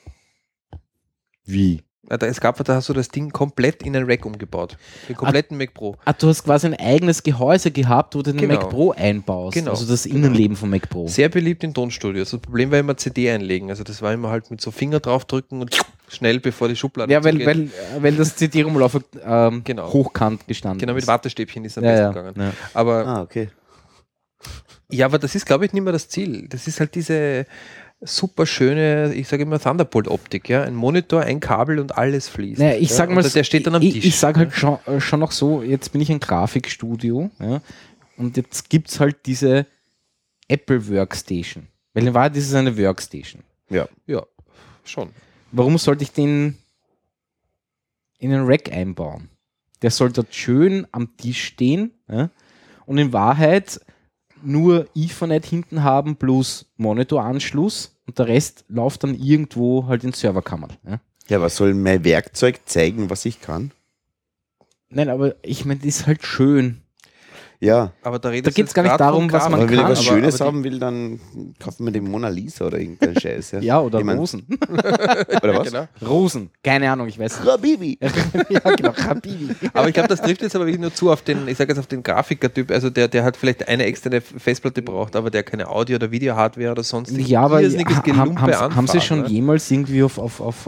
Wie? Da hast du das Ding komplett in ein Rack umgebaut. Den kompletten Mac Pro. Ah, du hast quasi ein eigenes Gehäuse gehabt, wo du den Genau. Mac Pro einbaust. Genau. Also das Innenleben vom Mac Pro. Sehr beliebt in Tonstudios. Das Problem war immer CD einlegen. Also das war immer halt mit so Finger draufdrücken und schnell bevor die Schublade Ja, zugeht. weil das CD-Rumlauf Genau. hochkant gestanden Genau, mit ist. Wattestäbchen ist am Ja, besten ja, gegangen. ja. Aber okay. ja, aber das ist, glaube ich, nicht mehr das Ziel. Das ist halt diese super schöne, ich sage immer Thunderbolt-Optik, ja. Ein Monitor, ein Kabel und alles fließt. Naja, ich ja? sag mal, Und der steht dann am Tisch. Ich sage halt schon noch so, jetzt bin ich ein Grafikstudio, ja, und jetzt gibt es halt diese Apple Workstation. Weil in Wahrheit ist es eine Workstation. Ja. Ja, schon. Warum sollte ich den in einen Rack einbauen? Der soll dort schön am Tisch stehen, ja, und in Wahrheit nur Ethernet hinten haben plus Monitoranschluss und der Rest läuft dann irgendwo halt in Serverkammern. Ja. Ja, was soll mein Werkzeug zeigen, was ich kann? Nein, aber ich meine, das ist halt schön. Ja. Aber da Da geht's gar nicht darum, was man Aber wenn ich kann, was aber- Schönes aber haben will, dann kaufen wir die Mona Lisa oder irgendeinen Scheiß. Ja, Ja, oder Ich mein- Rosen. Oder was? Genau. Rosen. Keine Ahnung, ich weiß nicht. Habibi. Ja, genau. Habibi. Aber ich glaube, das trifft jetzt aber wirklich nur zu auf den, ich sage jetzt auf den Grafiker-Typ, also der hat vielleicht eine externe Festplatte braucht, aber der keine Audio- oder Video-Hardware oder sonst Ja, aber irrsinniges Gelumpe haben Sie anfahren, schon ne? jemals irgendwie auf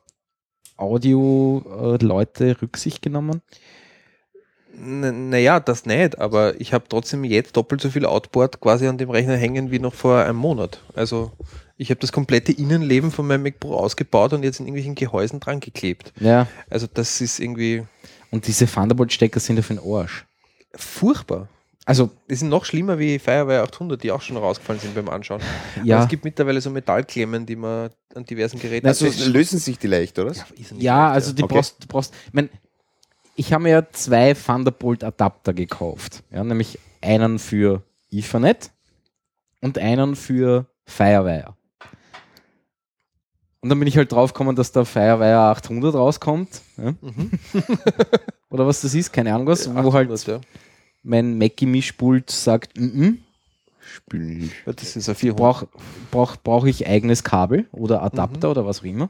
Audio-Leute Rücksicht genommen? Naja, das nicht, aber ich habe trotzdem jetzt doppelt so viel Outboard quasi an dem Rechner hängen wie noch vor einem Monat. Also ich habe das komplette Innenleben von meinem Mac Pro ausgebaut und jetzt in irgendwelchen Gehäusen dran geklebt. Ja. Also das ist irgendwie Und diese Thunderbolt-Stecker sind ja für den Arsch. furchtbar. Also, Die sind noch schlimmer wie Firewire 800, die auch schon rausgefallen sind beim Anschauen. ja. Aber es gibt mittlerweile so Metallklemmen, die man an diversen Geräten... Also lösen sich die leicht, oder? Ja, also du Okay. brauchst, ich habe mir ja 2 Thunderbolt-Adapter gekauft. Ja, nämlich einen für Ethernet und einen für Firewire. Und dann bin ich halt drauf gekommen, dass der Firewire 800 rauskommt. Ja? Oder was das ist, keine Ahnung was, wo halt ja. mein Mackie-Mischpult sagt, Spiel nicht. Das sind so 400. brauch ich eigenes Kabel oder Adapter oder was auch immer.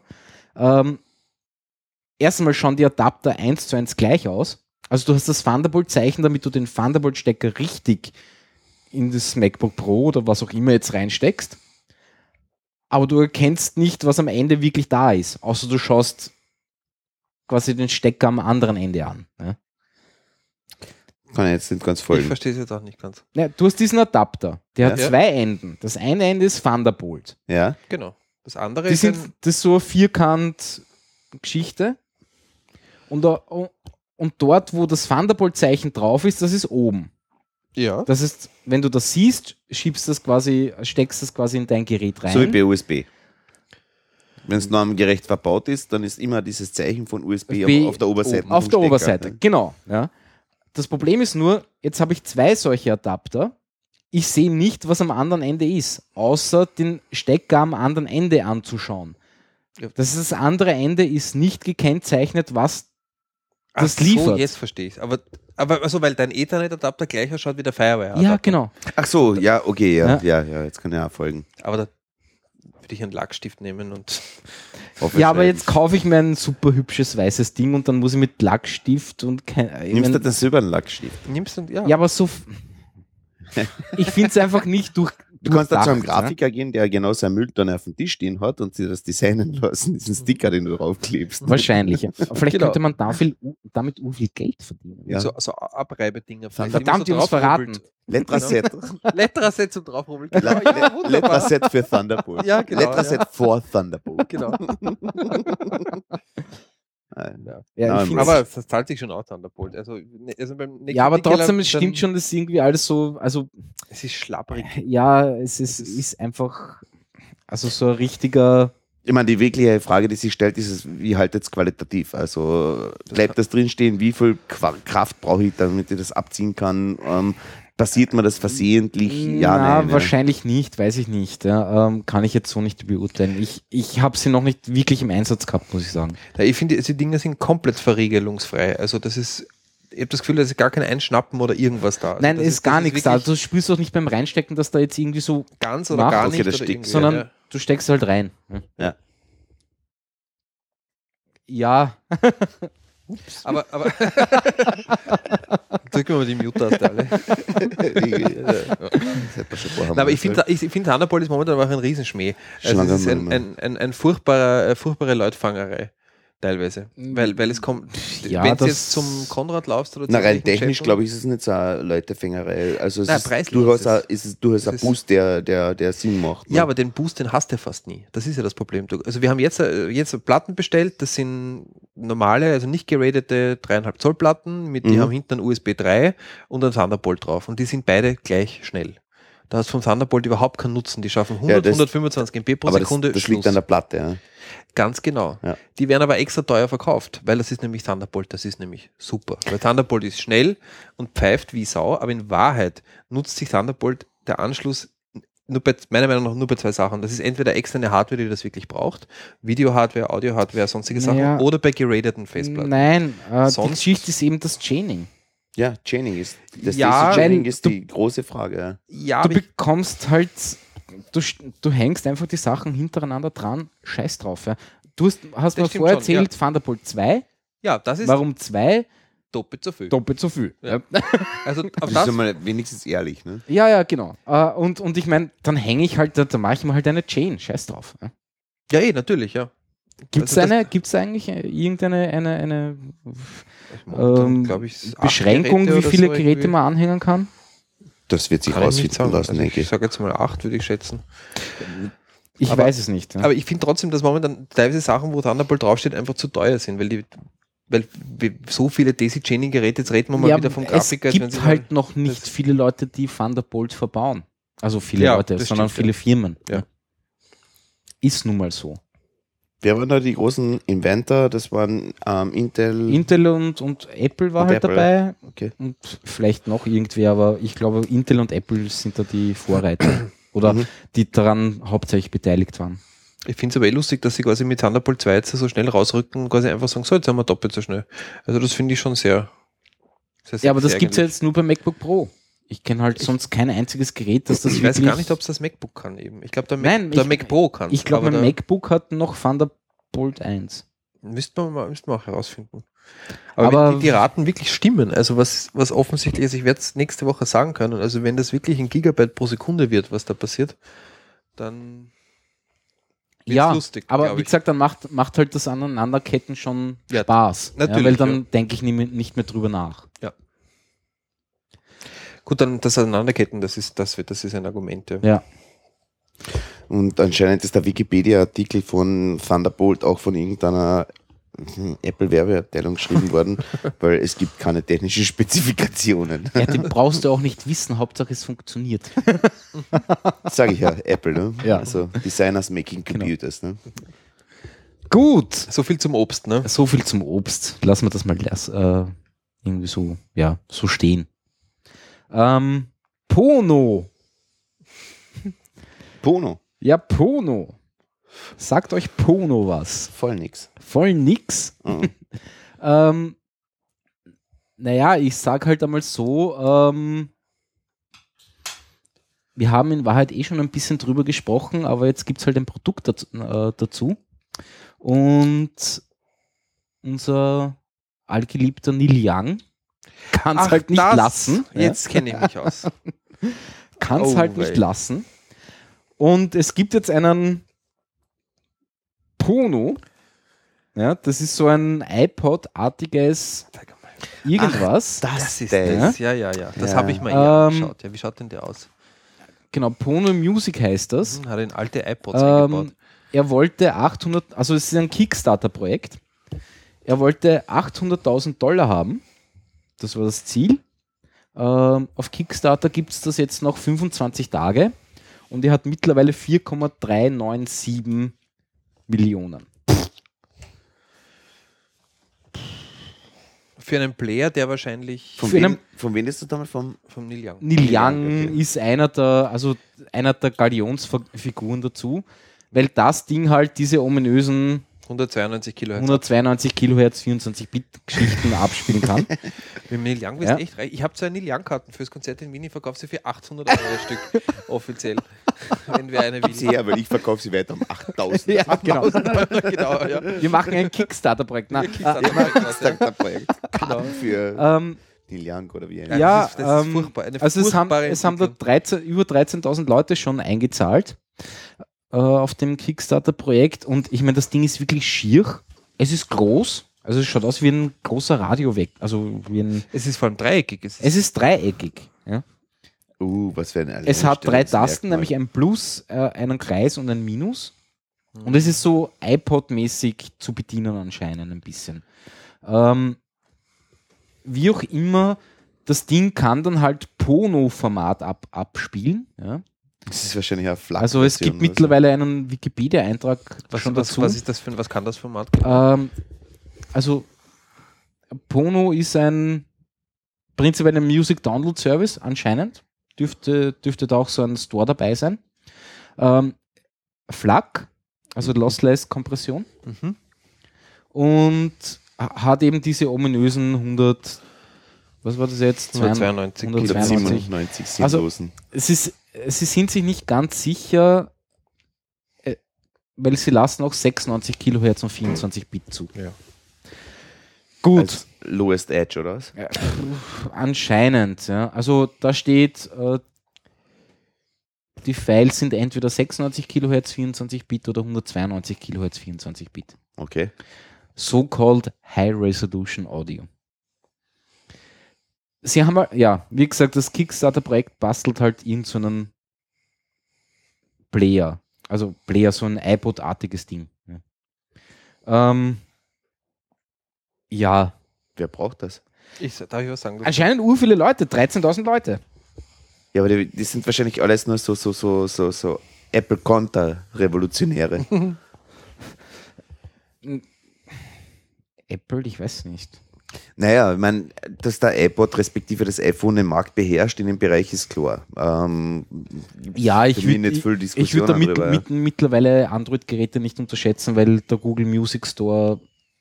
Erstmal schauen die Adapter 1:1 gleich aus. Also du hast das Thunderbolt-Zeichen, damit du den Thunderbolt-Stecker richtig in das MacBook Pro oder was auch immer jetzt reinsteckst. Aber du erkennst nicht, was am Ende wirklich da ist. Außer du schaust quasi den Stecker am anderen Ende an. Ja? Kann ich jetzt nicht ganz Ich folgen. verstehe es jetzt auch nicht ganz. Ja, du hast diesen Adapter. Der hat Ja. 2 Enden. Das eine Ende ist Thunderbolt. Ja? Genau. Das andere Das ist so eine Vierkant-Geschichte. Und dort, wo das Thunderbolt-Zeichen drauf ist, das ist oben. ja. Das ist, wenn du das siehst, steckst das quasi in dein Gerät rein. So wie bei USB. Wenn es normgerecht verbaut ist, dann ist immer dieses Zeichen von USB auf der Oberseite. Auf vom der Stecker. Oberseite, genau. Ja. Das Problem ist nur, jetzt habe ich 2 solche Adapter. Ich sehe nicht, was am anderen Ende ist, außer den Stecker am anderen Ende anzuschauen. Ja. Das andere Ende ist nicht gekennzeichnet, was das Ach liefert. So, jetzt verstehe ich aber also, weil dein Ethernet-Adapter gleich ausschaut wie der Firewire. Ja, genau. Ach so, ja, okay, ja, jetzt kann ich auch folgen. Aber da würde ich einen Lackstift nehmen und Ja, aber jetzt kaufe ich mir ein super hübsches weißes Ding und dann muss ich mit Lackstift und Nimmst du den silbernen Lackstift? nimmst und Ja, aber so. Ich finde es einfach nicht durch. Du kannst da zu einem durchdacht, Grafiker gehen, der genau seine Mülltonne auf dem Tisch stehen hat und sich das designen lassen, diesen Sticker, den du draufklebst. ne? Wahrscheinlich. Ja. Aber vielleicht Genau. könnte man damit viel Geld verdienen. Ja. so Abreibedinger. Verdammt, die uns verraten. Letraset. Letraset zum draufrubbeln. Le- Genau, ja, wunderbar. Letraset für Thunderbolt. Ja, genau, Letraset ja. for Thunderbolt. Genau. Ja, ich Nein, find's- Aber das zahlt sich schon aus, Thunderbolt. Also beim nächsten ja, aber Artikel trotzdem, es dann- stimmt schon, dass irgendwie alles so, also Es ist schlapprig. ja, es ist einfach, also so ein richtiger, Ich meine, die wirkliche Frage, die sich stellt, ist, wie haltet es qualitativ? Also bleibt das drinstehen, wie viel Kraft brauche ich, damit ich das abziehen kann? Passiert mir das versehentlich? Ja, Na, nein. wahrscheinlich nicht, weiß ich nicht. Ja. Kann ich jetzt so nicht beurteilen. Ich habe sie noch nicht wirklich im Einsatz gehabt, muss ich sagen. Ja, ich finde, die Dinger sind komplett verriegelungsfrei. Also das ist, ich habe das Gefühl, da ist gar kein Einschnappen oder irgendwas da. Also Nein, das ist gar nichts da. wirklich Du spürst auch nicht beim Reinstecken, dass da jetzt irgendwie so ganz oder macht, gar okay, nicht. das Oder stickt, irgendwie, sondern ja. du steckst halt rein. Ja. Ja, Aber drücken wir mal die Mute-Taste alle. Nein, aber ich finde, Thunderbolt ist momentan auch ein Riesenschmäh. Also es ist ein furchtbare Leutfangerei. Teilweise. Weil es kommt, Ja, wenn du das- jetzt zum Konrad laufst oder Na, zu rein irgendwelchen technisch, Chatten- glaube ich, ist es nicht so eine Leutefängerei. Also es Nein, ist preislich durchaus ist es. ein ist- Boost, der Sinn macht. Ne? Ja, aber den Boost, den hast du fast nie. Das ist ja das Problem. Also wir haben jetzt Platten bestellt, das sind normale, also nicht geratete 3,5 Zoll Platten, die haben hinten einen USB 3 und einen Thunderbolt drauf. Und die sind beide gleich schnell. Da hast du vom Thunderbolt überhaupt keinen Nutzen. Die schaffen 100, 125 MB pro aber Sekunde. das liegt an der Platte. Ja. Ganz genau. Ja. Die werden aber extra teuer verkauft, weil das ist nämlich Thunderbolt, das ist nämlich super. Weil Thunderbolt ist schnell und pfeift wie Sau, aber in Wahrheit nutzt sich Thunderbolt der Anschluss meiner Meinung nach nur bei zwei Sachen. Das ist entweder externe Hardware, die das wirklich braucht, Video-Hardware, Audio-Hardware, sonstige Sachen, Naja. oder bei gerateten Festplatten. nein, die Sonst- Geschichte ist eben das Chaining. Ja, Chaining ist. Das Ja, Chaining weil ist die große Frage. Ja. Ja, Du aber ich, bekommst halt, du hängst einfach die Sachen hintereinander dran, scheiß drauf. Ja. Du hast Das mir stimmt vorher schon, erzählt, Thunderbolt 2, ja, das ist warum 2? doppelt so viel. Doppelt so viel. Ja. Also, aber Das ist das, einmal wenigstens ehrlich. Ne? Ja, genau. Und ich meine, dann hänge ich halt, da mache ich mir halt eine Chain, scheiß drauf. Ja. ja, natürlich, ja. Gibt es Also gibt's eigentlich irgendeine eine Glaub ich, 8 Beschränkung, Geräte wie oder viele so Geräte irgendwie. man anhängen kann? Das wird sich Kann ich nicht rausfinden sagen. lassen, Also denke ich ich. sage jetzt mal 8, würde ich schätzen. Ich Aber- weiß es nicht. Ja. Aber ich finde trotzdem, dass momentan teilweise Sachen, wo Thunderbolt draufsteht, einfach zu teuer sind, weil so viele DC-Chaining-Geräte, jetzt reden wir mal wieder vom es Grafiker. als wenn gibt sie halt sagen, noch nicht das- viele Leute, die Thunderbolt verbauen. Also viele Ja, Leute, das sondern stimmt, viele Firmen. Ja. Ist nun mal so. Wer waren da die großen Inventor? Das waren Intel. Intel und Apple war Und halt Apple. dabei Okay. und vielleicht noch irgendwer, aber ich glaube, Intel und Apple sind da die Vorreiter oder die daran hauptsächlich beteiligt waren. Ich finde es aber lustig, dass sie quasi mit Thunderbolt 2 jetzt so schnell rausrücken und quasi einfach sagen, so, jetzt haben wir doppelt so schnell. Also das finde ich schon sehr Ja, aber das sexy gibt es ja eigentlich. jetzt nur beim MacBook Pro. Ich kenne halt sonst kein einziges Gerät, das das Ich weiß wirklich... gar nicht, ob es das MacBook kann eben. Ich glaube, der Nein, Mac Pro kann. Ich glaube, mein MacBook hat noch Thunderbolt 1. Müsste man auch herausfinden. Aber, Aber- wenn die Raten wirklich stimmen, also was offensichtlich ist, ich werde es nächste Woche sagen können, also wenn das wirklich ein Gigabyte pro Sekunde wird, was da passiert, dann wird's Ja, lustig, aber glaub wie ich. gesagt, dann macht halt das Aneinanderketten schon Ja, Spaß. natürlich, weil dann ja. denke ich nicht mehr drüber nach. Gut, dann das Aneinanderketten, das ist ein Argument. Ja. Ja. Und anscheinend ist der Wikipedia-Artikel von Thunderbolt auch von irgendeiner Apple-Werbeabteilung geschrieben worden, weil es gibt keine technischen Spezifikationen. Ja, den brauchst du auch nicht wissen, Hauptsache es funktioniert. Sage ich ja, Apple, ne? Ja. Also Designers making computers, ne? Gut. So viel zum Obst, ne? So viel zum Obst. Lassen wir das mal irgendwie so, ja, so stehen. Pono. Pono, Ja, Pono. Sagt euch Pono was? voll nix. Voll nix. Mhm. Naja, ich sag halt einmal so, wir haben in Wahrheit schon ein bisschen drüber gesprochen, aber jetzt gibt es halt ein Produkt dazu. Und unser allgeliebter Neil Young kann es halt nicht lassen. Jetzt kenne ich mich aus. Kann es Oh, halt nicht wei. lassen. Und es gibt jetzt einen Pono. Ja, das ist so ein iPod-artiges irgendwas. Das ist der das. Ja. Das Ja. habe ich mal eher angeschaut. Ja, wie schaut denn der aus? Genau, Pono Music heißt das. Hat in alte iPods eingebaut. Er wollte 800, also es ist ein Kickstarter-Projekt. Er wollte $800.000 haben. Das war das Ziel. Auf Kickstarter gibt es das jetzt noch 25 Tage und er hat mittlerweile 4,397 Millionen. Für einen Player, der wahrscheinlich Von wem ist das damals? vom Neil Young. Neil Young okay. ist einer der Galionsfiguren dazu, weil das Ding halt diese ominösen 192 Kilohertz. 192 Kilohertz 24-Bit-Geschichten abspielen kann. Mit Neil Young bist Ja. echt reich. Ich habe zwei Neil Young-Karten fürs Konzert in Wien, ich verkaufe sie für 800 Euro ein Stück, offiziell. Wenn wir eine will. Sehr, weil ich verkaufe sie weiter um 8.000. Ja, genau. Genau, ja. Wir machen ein Kickstarter-Projekt. Nein, Projekt. Karten für Neil Young oder wie er ja, das ist furchtbar. Eine also es haben furchtbare da Entwicklung. über 13.000 Leute schon eingezahlt auf dem Kickstarter-Projekt und ich meine, das Ding ist wirklich schier. Es ist groß, also es schaut aus wie ein großer Radioweck, also wie ein. Es ist vor allem dreieckig. Es ist dreieckig. Ja. was für ein Es hat 3 Tasten, Alleinstellungsmerkmal. nämlich ein Plus, einen Kreis und ein Minus. Und es ist so iPod-mäßig zu bedienen anscheinend ein bisschen. Wie auch immer, das Ding kann dann halt Pono-Format abspielen. Ja. Das ist wahrscheinlich eine Flak. Also es gibt mittlerweile einen Wikipedia-Eintrag schon dazu. Was ist das für was kann das Format? Also Pono ist prinzipiell ein Music Download Service anscheinend. Dürfte da auch so ein Store dabei sein. FLAC, also Lossless Kompression. Mhm. Und hat eben diese ominösen 100, was war das jetzt? 192 197 sinnlosen. Sie sind sich nicht ganz sicher, weil sie lassen auch 96 Kilohertz und 24 Bit zu. Ja. Gut. Als Lowest Edge, oder was? Anscheinend, ja. Also da steht, die Files sind entweder 96 Kilohertz 24 Bit oder 192 Kilohertz 24 Bit. Okay. So-called High Resolution Audio. Sie haben, ja, wie gesagt, das Kickstarter-Projekt bastelt halt so einen Player. Also Player, so ein iPod-artiges Ding. Ja. Ja. Wer braucht das? Darf ich was sagen? Anscheinend viele Leute, 13.000 Leute. Ja, aber die sind wahrscheinlich alles nur so Apple-Konter-Revolutionäre. Apple, ich weiß nicht. Naja, ich meine, dass der iPod respektive das iPhone den Markt beherrscht in dem Bereich ist klar. Ja, ich würde drüber, mittlerweile Android-Geräte nicht unterschätzen, weil der Google Music Store.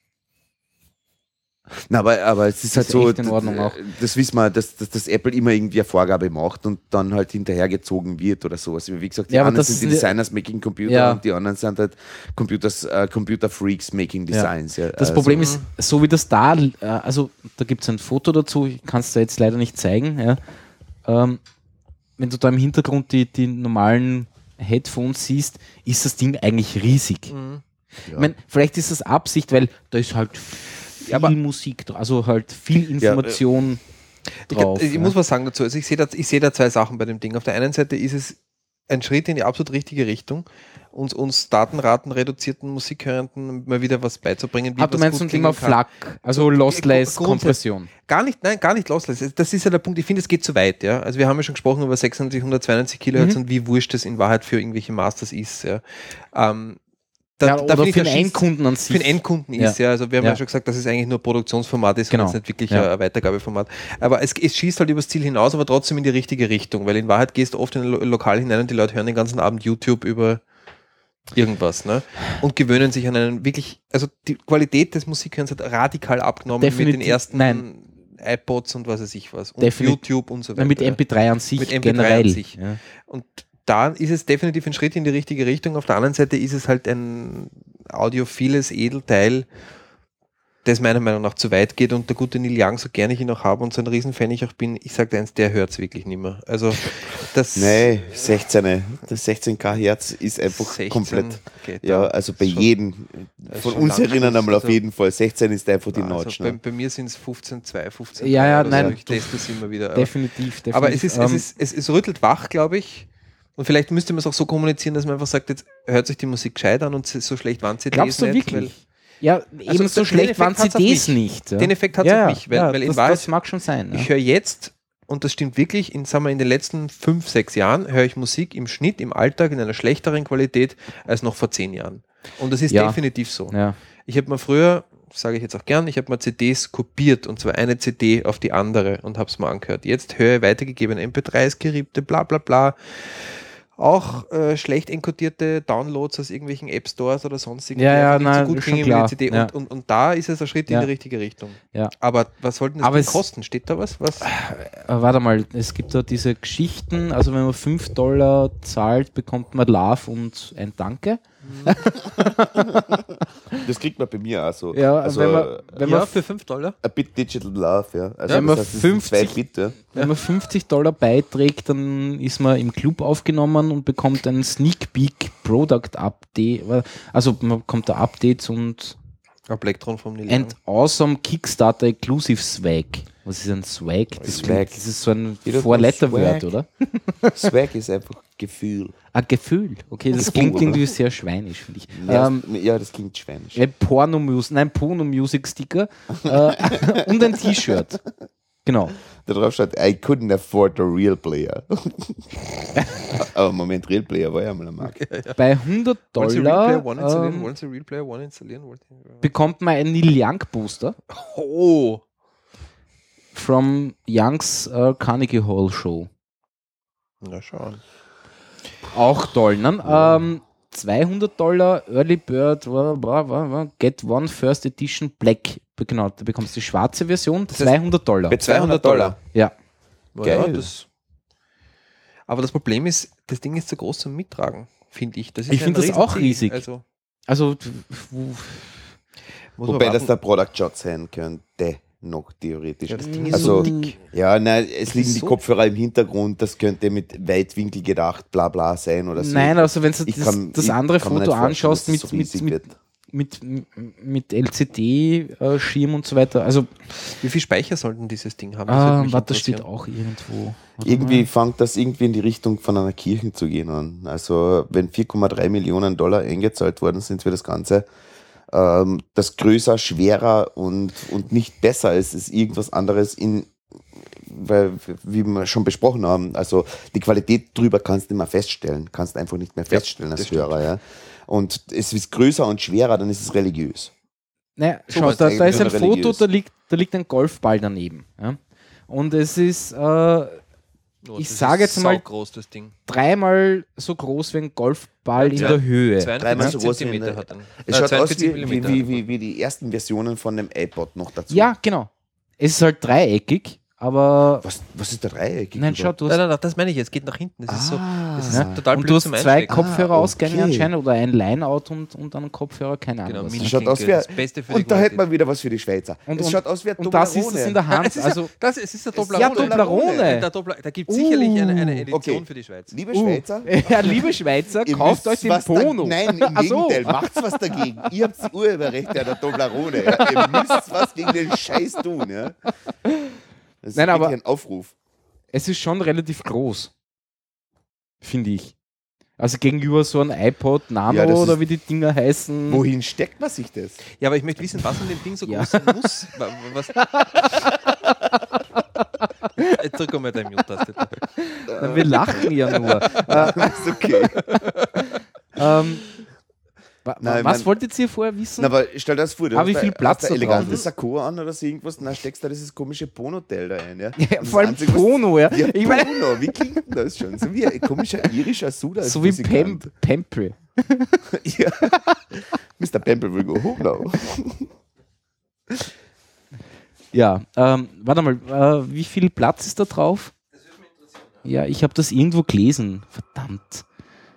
Na, aber es ist halt so, echt in Ordnung auch. Das wissen wir, dass Apple immer irgendwie eine Vorgabe macht und dann halt hinterhergezogen wird oder sowas. Wie gesagt, die einen sind die Designers making Computer und die anderen sind halt Computer Freaks making Designs. Ja. Das Problem ist, so wie das da, also da gibt es ein Foto dazu, ich kann es da jetzt leider nicht zeigen. Ja. Wenn du da im Hintergrund die normalen Headphones siehst, ist das Ding eigentlich riesig. Mhm. Ja. Ich meine, vielleicht ist das Absicht, weil da ist halt viel Musik drauf, also halt viel Information drauf. Ich muss was sagen dazu. Also ich sehe da zwei Sachen bei dem Ding. Auf der einen Seite ist es ein Schritt in die absolut richtige Richtung, uns datenratenreduzierten Musikhörenden mal wieder was beizubringen. Du meinst zum Thema FLAC, also Lossless Kompression? Gar nicht Lossless. Das ist ja der Punkt. Ich finde, es geht zu weit. Ja? Also wir haben ja schon gesprochen über 96, 192 Kilohertz und wie wurscht das in Wahrheit für irgendwelche Masters ist. Ja? Oder für den Endkunden an sich. Für den Endkunden ist, ja. Also wir haben ja schon gesagt, dass es eigentlich nur Produktionsformat ist und jetzt nicht wirklich ein Weitergabeformat. Aber es schießt halt übers Ziel hinaus, aber trotzdem in die richtige Richtung, weil in Wahrheit gehst du oft in ein Lokal hinein und die Leute hören den ganzen Abend YouTube über irgendwas, ne? Und gewöhnen sich an einen wirklich, also die Qualität des Musikhörens hat radikal abgenommen mit den ersten iPods und was weiß ich was. Und YouTube und so weiter. Mit MP3 an sich, mit MP3 generell. An sich. Ja. Und da ist es definitiv ein Schritt in die richtige Richtung. Auf der anderen Seite ist es halt ein audiophiles Edelteil, das meiner Meinung nach zu weit geht und der gute Neil Young, so gerne ich ihn auch habe und so ein Riesenfan ich auch bin, ich sage eins, der hört es wirklich nicht mehr. Also das... Nee, das 16K Hertz ist einfach komplett... Ja, also bei jedem, von uns erinnern einmal auf jeden Fall, 16 ist einfach die Notch. Also bei mir sind es 15,2, 15. Nein. Ich teste es immer wieder. Definitiv. Aber es rüttelt wach, glaube ich. Und vielleicht müsste man es auch so kommunizieren, dass man einfach sagt, jetzt hört sich die Musik gescheit an und so schlecht waren CDs. Glaubst du nicht, wirklich? Eben so schlecht waren CDs nicht. Den Effekt hat es auf mich. Weil in Wahrheit, das mag schon sein. Ich höre jetzt, und das stimmt wirklich, in den letzten 5, 6 Jahren höre ich Musik im Schnitt, im Alltag in einer schlechteren Qualität als noch vor 10 Jahren. Und das ist definitiv so. Ja. Ich habe mir früher, sage ich jetzt auch gern, ich habe mal CDs kopiert und zwar eine CD auf die andere und habe es mal angehört. Jetzt höre ich weitergegebene MP3s, geriebte, bla bla bla. Auch schlecht enkodierte Downloads aus irgendwelchen App-Stores oder sonst irgendwie, Ja, die nicht nein, so gut schon klingen wie klar. die CD. Ja. Und da ist es ein Schritt in Ja. die richtige Richtung. Ja. Aber was sollten das Aber denn es- kosten? Steht da was? Warte mal, es gibt da diese Geschichten, also wenn man $5 zahlt, bekommt man Love und ein Danke. Das kriegt man bei mir auch so. Ja, also, wenn man für $5? a bit digital love, ja. Also Wenn man das heißt, es sind 50 2 Bit, ja. Wenn man $50 beiträgt, dann ist man im Club aufgenommen und bekommt ein Sneak Peek Product Update. Also man bekommt da Updates und Ein Plektron vom Nil. and awesome Kickstarter Exclusive Swag. Was ist ein Swag? Swag. Das ist so ein Jeder Four-Letter-Word, Swag. oder? Swag ist einfach Gefühl. Ein Gefühl. Okay, das Gefühl, klingt oder? irgendwie sehr schweinisch, finde ich. Ja, das klingt schweinisch. Porno-Music-Sticker und ein T-Shirt. Genau. Da drauf steht, I couldn't afford a real player. Aber Moment, Real Player war ja mal am Markt. Bei $100 Wollen Sie Real Player One installieren? Wollen Sie Real Player One installieren? bekommt man einen Neil Young Booster Oh! from Youngs Carnegie Hall Show. Na schauen. Auch toll, ne? $200 Early Bird Get One First Edition Black. Genau, da bekommst du die schwarze Version, heißt, $200. Bei $200. Ja. Geil. Ja, aber das Problem ist, das Ding ist zu groß zum Mittragen, finde ich. Das ist Ich finde das auch riesig. Also, Also, muss Wobei man das warten. der Product Shot sein könnte, noch theoretisch. Ja, das Ding ist Also, so dick. Ja, nein, es liegen die so- Kopfhörer im Hintergrund, das könnte mit Weitwinkel gedacht, bla bla sein oder so. nein, also wenn du Ich das, kann- das ich andere kann mir Foto nicht vorstellen, anschaust dass es so riesig wird. mit LCD-Schirm und so weiter, also Wie viel Speicher sollten dieses Ding haben? würde mich warte, das steht interessieren. auch irgendwo. Warte Irgendwie mal. fängt das irgendwie in die Richtung von einer Kirche zu gehen an. Also wenn $4,3 Millionen eingezahlt worden sind für das Ganze, das größer, schwerer und nicht besser ist, ist irgendwas anderes weil, wie wir schon besprochen haben, also die Qualität drüber kannst du nicht mehr feststellen, kannst einfach nicht mehr feststellen als das stimmt. Hörer. Ja. Und es ist größer und schwerer, dann ist es religiös. Naja, So schau, was da eigentlich ist ein nur Foto, religiös. da liegt ein Golfball daneben. Ja? Und es ist Oh, ich das sage ist jetzt mal- saugroß, das Ding. dreimal so groß wie ein Golfball in Ja, der Höhe. 42 Dreimal so groß wie Zentimeter eine- hat er. Es schaut aus 42 wie, Millimeter wie, hat er. wie die ersten Versionen von dem iPod noch dazu. Ja, genau. Es ist halt dreieckig, aber Was ist der Dreieck? nein, schau, du hast, Nein, das meine ich, es geht nach hinten. Das ist so, das ist ja, total und blöd du hast zum zwei Einstecken. Kopfhörerausgänge okay. anscheinend oder ein Lineout und einen Kopfhörer, keine Ahnung. Genau, was. Mini- Das schaut aus wie, Das Beste für die und da hätte Qualität. man wieder was für die Schweizer. Und- es schaut aus wie ein und das ist es in der Hand. Es ist, Also, es ist der Ja, Toblerone. Toblerone. Da gibt es sicherlich eine Edition okay. für die Schweiz. Liebe Schweizer, ja, liebe Schweizer, ihr kauft müsst euch den was Pono. Nein, im Ach so. Gegenteil, macht's was dagegen. Ihr habt die Urheberrechte an der Toblerone. Ja. Ihr müsst was gegen den Scheiß tun. Ja. Das ist Nein, aber- wirklich ein Aufruf. Es ist schon relativ groß, finde ich. Also gegenüber so einem iPod Nano Ja, das oder ist- wie die Dinger heißen. Wohin steckt man sich das? Ja, aber ich möchte wissen, was an dem Ding so Ja. groß sein muss. Was? Jetzt drück mal deine Mute-Taste. Na, wir lachen ja nur. ist okay. Nein, Was mein- wolltet ihr vorher wissen? Na, aber stell dir das vor, du Aber wie viel Platz hast da ein elegantes drauf ist? Sakko an oder so irgendwas, dann steckst du dieses komische Pono-Teil da ein. Ja? ja, Und vor allem das Einzige, was- Pono, ja. Ja, Ich meine, Pono, wie klingt denn das schon? So wie ein komischer irischer Suda. so wie Pemple. Ja. Mr. Pemple will go home now. Ja, warte mal, wie viel Platz ist da drauf? Ja, ich habe das irgendwo gelesen. Verdammt.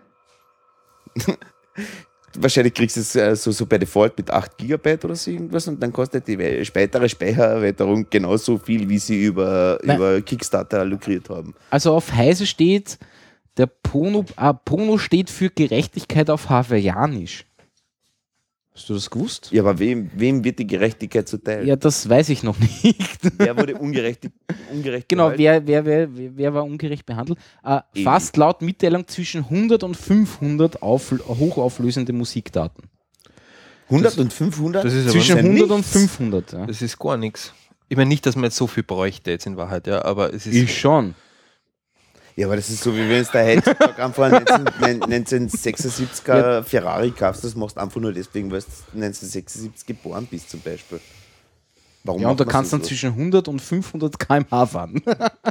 Wahrscheinlich kriegst du es so bei Default mit 8 GB oder so irgendwas und dann kostet die spätere Speichererweiterung genauso viel, wie sie über Kickstarter lukriert haben. Also auf Heise steht, der Pono steht für Gerechtigkeit auf Hawaiianisch. Hast du das gewusst? Ja, aber wem wird die Gerechtigkeit zuteil? Ja, das weiß ich noch nicht. Wer wurde ungerecht Genau, behandelt? wer war ungerecht behandelt? Fast laut Mitteilung zwischen 100 und 500 hochauflösende Musikdaten. 100 und 500? Das ist aber Zwischen ja 100 und nichts. 500. Ja. Das ist gar nichts. Ich meine nicht, dass man jetzt so viel bräuchte jetzt in Wahrheit, ja, aber es ist. Ich schon. Ja, aber das ist so, wie wenn es da heutzutage einfach einen 1976er Ferrari kaufst, das machst du einfach nur deswegen, weil du 1976 geboren bist zum Beispiel. Warum Ja, und da macht man kannst du so? dann zwischen 100 und 500 km/h fahren.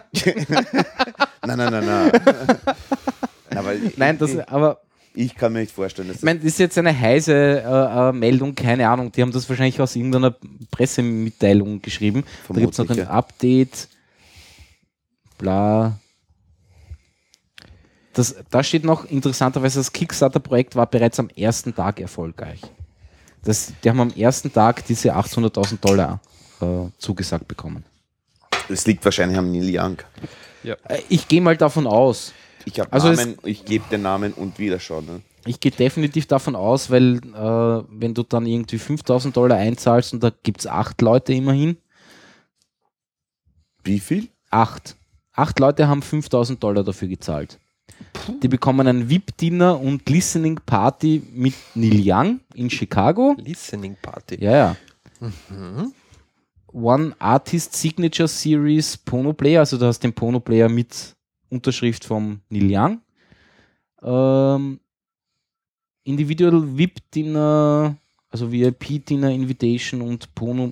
Nein. Nein, aber ich kann mir nicht vorstellen, dass ich meine, das ist jetzt eine heiße Meldung, keine Ahnung. Die haben das wahrscheinlich aus irgendeiner Pressemitteilung geschrieben. Da gibt es noch ein Vermutlich, ja. Update. Bla. Da steht noch, interessanterweise, das Kickstarter-Projekt war bereits am ersten Tag erfolgreich. Die haben am ersten Tag diese $800.000 zugesagt bekommen. es liegt wahrscheinlich am Neil Young. Ich gehe mal davon aus. Ich habe Also Namen, ich gebe den Namen und wieder schon. Ne? Ich gehe definitiv davon aus, weil wenn du dann irgendwie $5.000 einzahlst und da gibt es 8 Leute immerhin. Wie viel? 8 Leute haben $5.000 dafür gezahlt. Die bekommen ein VIP-Dinner und Listening Party mit Neil Young in Chicago. Listening Party. Ja. One Artist Signature Series Pono Player, also du hast den Pono Player mit Unterschrift vom Neil Young. Individual VIP-Dinner, also VIP-Dinner Invitation und Pono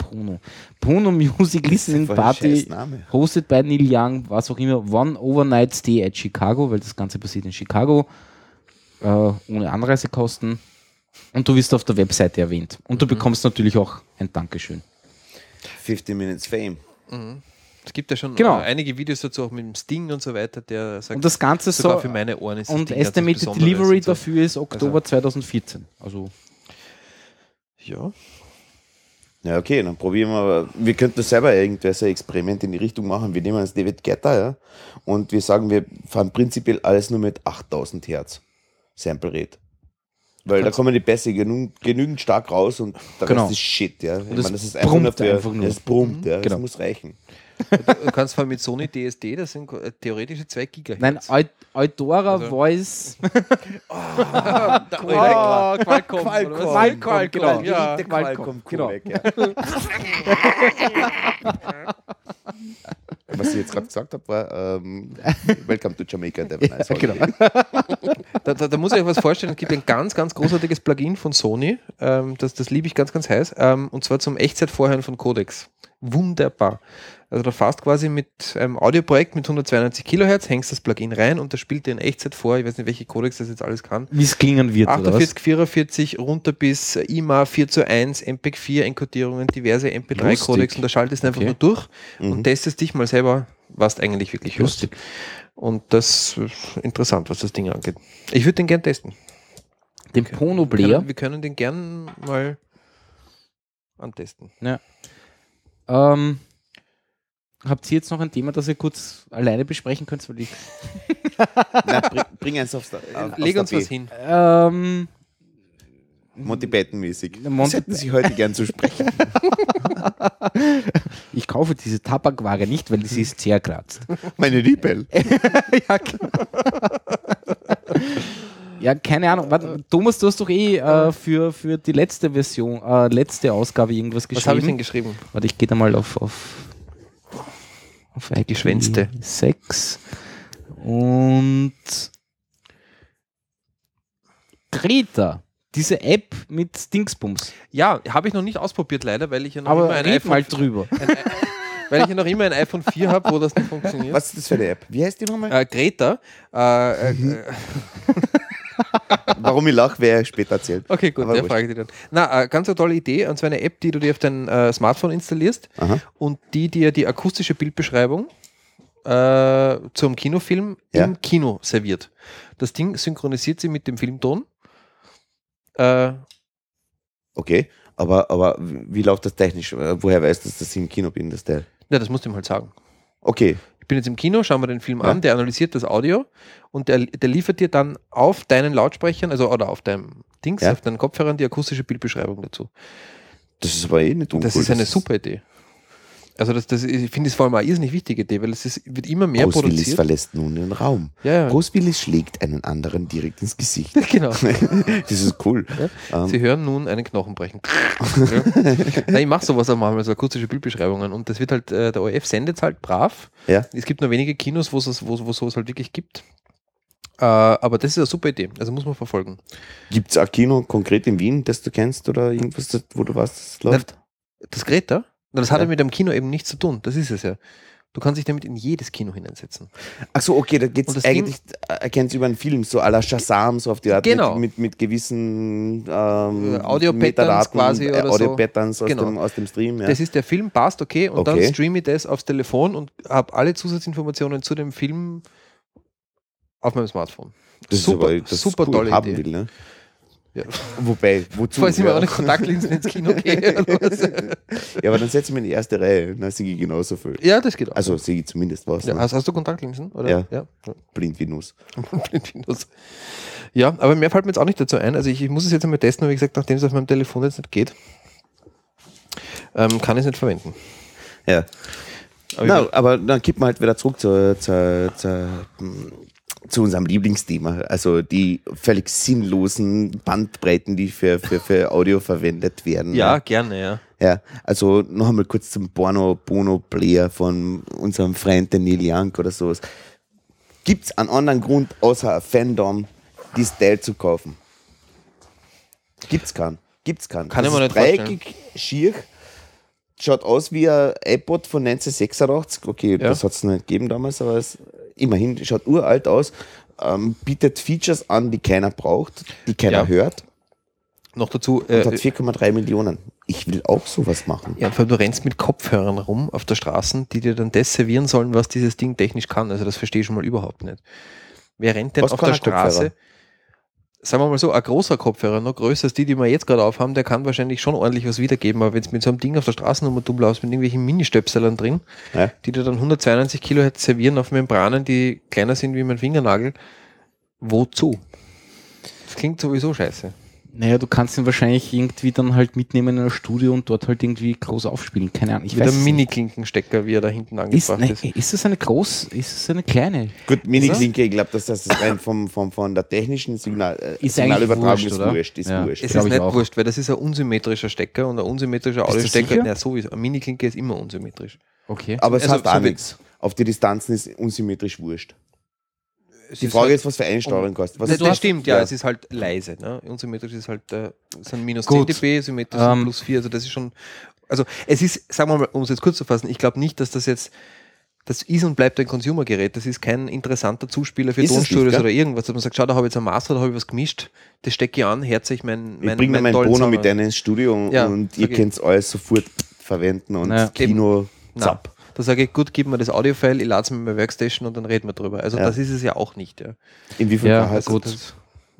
Music Listening Voll ein Party, Scheißname. hosted by Neil Young, was auch immer, One Overnight Stay at Chicago, weil das Ganze passiert in Chicago, ohne Anreisekosten. Und du wirst auf der Webseite erwähnt. Und du bekommst natürlich auch ein Dankeschön. 50 Minutes Fame. Es gibt ja schon Genau. einige Videos dazu, auch mit dem Sting und so weiter, der sagt, Und das Ganze sogar so, für meine Ohren ist das und Ding ganz was Estimated Besonderes Delivery und so. dafür ist Oktober 2014. Also Ja. Ja, okay, dann probieren wir. Aber wir könnten selber irgendwie so ein Experiment in die Richtung machen. Wir nehmen das David Guetta, ja, und wir sagen, wir fahren prinzipiell alles nur mit 8000 Hertz Sample Rate. Weil da kommen die Bässe genügend stark raus und der Genau. Rest ist Shit, ja. Ich es meine, das ist einfach brummt nur für, einfach nur. Es brummt, ja. Genau. Das muss reichen. Du kannst vor allem mit Sony DSD, das sind theoretische 2 Gigahertz. nein, Eudora Also- Voice. Qualcomm. Qualcomm, genau. Ja, Der Qualcomm, genau. Codec, ja. Was ich jetzt gerade gesagt habe, war Welcome to Jamaica. Nice genau. Da muss ich euch was vorstellen. Es gibt ein ganz, ganz großartiges Plugin von Sony. Das liebe ich ganz, ganz heiß. Und zwar zum Echtzeitvorhören von Codecs. Wunderbar. Also da fährst quasi mit einem Audioprojekt mit 192 Kilohertz, hängst das Plugin rein und das spielt dir in Echtzeit vor. Ich weiß nicht, welche Codecs das jetzt alles kann. Wie es klingen wird, oder was? 48, 44 runter bis IMA 4:1, MPEG-4 Enkodierungen, diverse MP3-Codecs Lustig. und da schaltest du einfach Okay. nur durch und testest dich mal selber, was du eigentlich wirklich hörst. Lustig. Und das ist interessant, was das Ding angeht. Ich würde den gern testen. Den Pono Player. Wir können den gern mal antesten. Habt ihr jetzt noch ein Thema, das ihr kurz alleine besprechen könnt? Weil ich, Nein, bring eins aufs Leg uns Tapet. was hin. Monty Python-mäßig. Monty- Das hätten Sie heute gern zu sprechen. ich kaufe diese Tabakware nicht, weil sie ist zerkratzt. Meine Liebel. ja, ja, keine Ahnung. Warte, Thomas, du hast doch für die letzte Version, letzte Ausgabe irgendwas geschrieben. Was habe ich denn geschrieben? Warte, ich gehe da mal auf Die Schwänzte. 6 und Greta, diese App mit Dingsbums. Ja, habe ich noch nicht ausprobiert leider, weil ich ja noch Aber immer ein red iPhone, mal drüber. weil ich ja noch immer ein iPhone 4 habe, wo das nicht funktioniert. Was ist das für eine App? Wie heißt die nochmal? Greta. Warum ich lache, wer später erzählt. Okay, gut, Aber der wurscht. frage ich dir dann. Na, ganz eine tolle Idee, und zwar eine App, die du dir auf dein Smartphone installierst Aha. und die dir die akustische Bildbeschreibung zum Kinofilm Ja. im Kino serviert. Das Ding synchronisiert sie mit dem Filmton. Okay, aber wie läuft das technisch? Woher weißt du, dass ich im Kino bin, das Teil? Ja, das musst du ihm halt sagen. Okay, Ich bin jetzt im Kino, schau mir den Film Ja. an, der analysiert das Audio und der liefert dir dann auf deinen Lautsprechern, also oder auf deinem Dings, Ja. auf deinen Kopfhörern die akustische Bildbeschreibung dazu. das ist aber eh nicht uncool. Das ist eine super Idee. Also ich finde es vor allem eine irrsinnig wichtige Idee, weil wird immer mehr Bruce Willis produziert. verlässt nun den Raum. Ja. Bruce Willis schlägt einen anderen direkt ins Gesicht. Genau. Das ist cool. Ja. Sie hören nun einen Knochen brechen. Ja. Nein, ich mache sowas auch manchmal, so akustische Bildbeschreibungen und das wird halt, der ORF sendet halt brav. Ja. Es gibt nur wenige Kinos, wo sowas halt wirklich gibt. Aber das ist eine super Idee, also muss man verfolgen. Gibt es ein Kino konkret in Wien, das du kennst oder irgendwas, wo du weißt, das läuft? Das Gerät da? Das hat Ja. ja mit dem Kino eben nichts zu tun, das ist es ja. Du kannst dich damit in jedes Kino hineinsetzen. Ach so, okay, da geht Und es das eigentlich, erkennst du über einen Film, so à la Shazam, so auf die Art, Genau. mit gewissen Audio-Patterns Metadaten, quasi oder so. Audio-Patterns Genau. aus dem Stream. Ja. Das ist der Film, passt, okay, und dann Okay. streame ich das aufs Telefon und habe alle Zusatzinformationen zu dem Film auf meinem Smartphone. Das super, ist aber, das super cool, tolle haben Idee. will, ne? Ja. Wobei, wozu? Falls ich mir auch eine Kontaktlinsen ins Kino gehe. Oder was. Ja, aber dann setze ich mich in die erste Reihe, dann sehe ich genauso viel. Ja, das geht auch. Also sehe ich zumindest was. Ja, Ne? hast du Kontaktlinsen? Oder? Ja. Ja. Blind wie Nuss. Ja, aber mehr fällt mir jetzt auch nicht dazu ein. Also ich muss es jetzt einmal testen, aber wie gesagt, nachdem es auf meinem Telefon jetzt nicht geht, kann ich es nicht verwenden. Ja. Aber dann kippen wir halt wieder zurück zu unserem Lieblingsthema. Also die völlig sinnlosen Bandbreiten, die für Audio verwendet werden. Ja, gerne, ja. Ja, also noch einmal kurz zum Bono-Player von unserem Freund den Neil Young oder sowas. Gibt es einen anderen Grund außer ein Fandom, dieses Teil zu kaufen? Gibt's keinen. Kann ich mir nicht dreieckig, schier, schaut aus wie ein iPod von 1986. Okay, das hat es nicht gegeben damals, aber immerhin schaut uralt aus. Bietet Features an, die keiner braucht, die keiner hört. Noch dazu. Und hat 4,3 Millionen. Ich will auch sowas machen. Ja, vor allem du rennst mit Kopfhörern rum auf der Straße, die dir dann das servieren sollen, was dieses Ding technisch kann. Also das verstehe ich schon mal überhaupt nicht. Wer rennt denn Was auf kann der ein Kopfhörer? Straße? Sagen wir mal so, ein großer Kopfhörer, noch größer als die wir jetzt gerade aufhaben, der kann wahrscheinlich schon ordentlich was wiedergeben, aber wenn es mit so einem Ding auf der Straße rumlaufst, mit irgendwelchen Mini-Stöpselern drin, Ja. die dir dann 192 Kilohertz servieren auf Membranen, die kleiner sind wie mein Fingernagel, wozu? Das klingt sowieso scheiße. Naja, du kannst ihn wahrscheinlich irgendwie dann halt mitnehmen in ein Studio und dort halt irgendwie groß aufspielen. Keine Ahnung. Ich Mit weiß einem es nicht. Mini-Klinkenstecker, wie er da hinten angebracht ist. Ist es eine groß, ist es eine kleine? Gut, Mini-Klinke, ich glaube, dass das rein von der technischen Ist Signalübertragung eigentlich ist wurscht, oder? wurscht. Ist Ja. wurscht. Es Glaub ist ich nicht auch. wurscht, weil das ist ein unsymmetrischer Stecker und ein unsymmetrischer Bist du Audiostecker, sicher? ja sowieso, eine Mini-Klinke ist immer unsymmetrisch. Okay. Aber es Also, heißt auch so wie- nichts. Auf die Distanzen ist unsymmetrisch wurscht. Es Die ist Frage halt- ist, was für Einsteuerung kostet. Was Das, ist das das? stimmt, ja, es ist halt leise. Ne? Unsymmetrisch ist halt sind minus Gut. 10 dB, symmetrisch sind plus 4, also das ist schon, also es ist, sagen wir mal, um es jetzt kurz zu fassen, ich glaube nicht, dass das jetzt, das ist und bleibt ein Consumer-Gerät, das ist kein interessanter Zuspieler für Ist es Tonstudios nicht, gell? oder irgendwas, dass man sagt, schau, da habe ich jetzt ein Master, da habe ich was gemischt, das stecke ich an, herze ich mein Ich bringe meinen tollen Bono Sound mit an. denen ins Studio Ja, und ihr sag ich. könnt es alles sofort verwenden und Ja. Kino, Na, zapp. da sage ich, gut, gib mir das Audio-File, ich lade es mir in meine Workstation und dann reden wir drüber. Also Ja. das ist es ja auch nicht. Ja, In wie viel, Ja, Kilohertz- gut. das,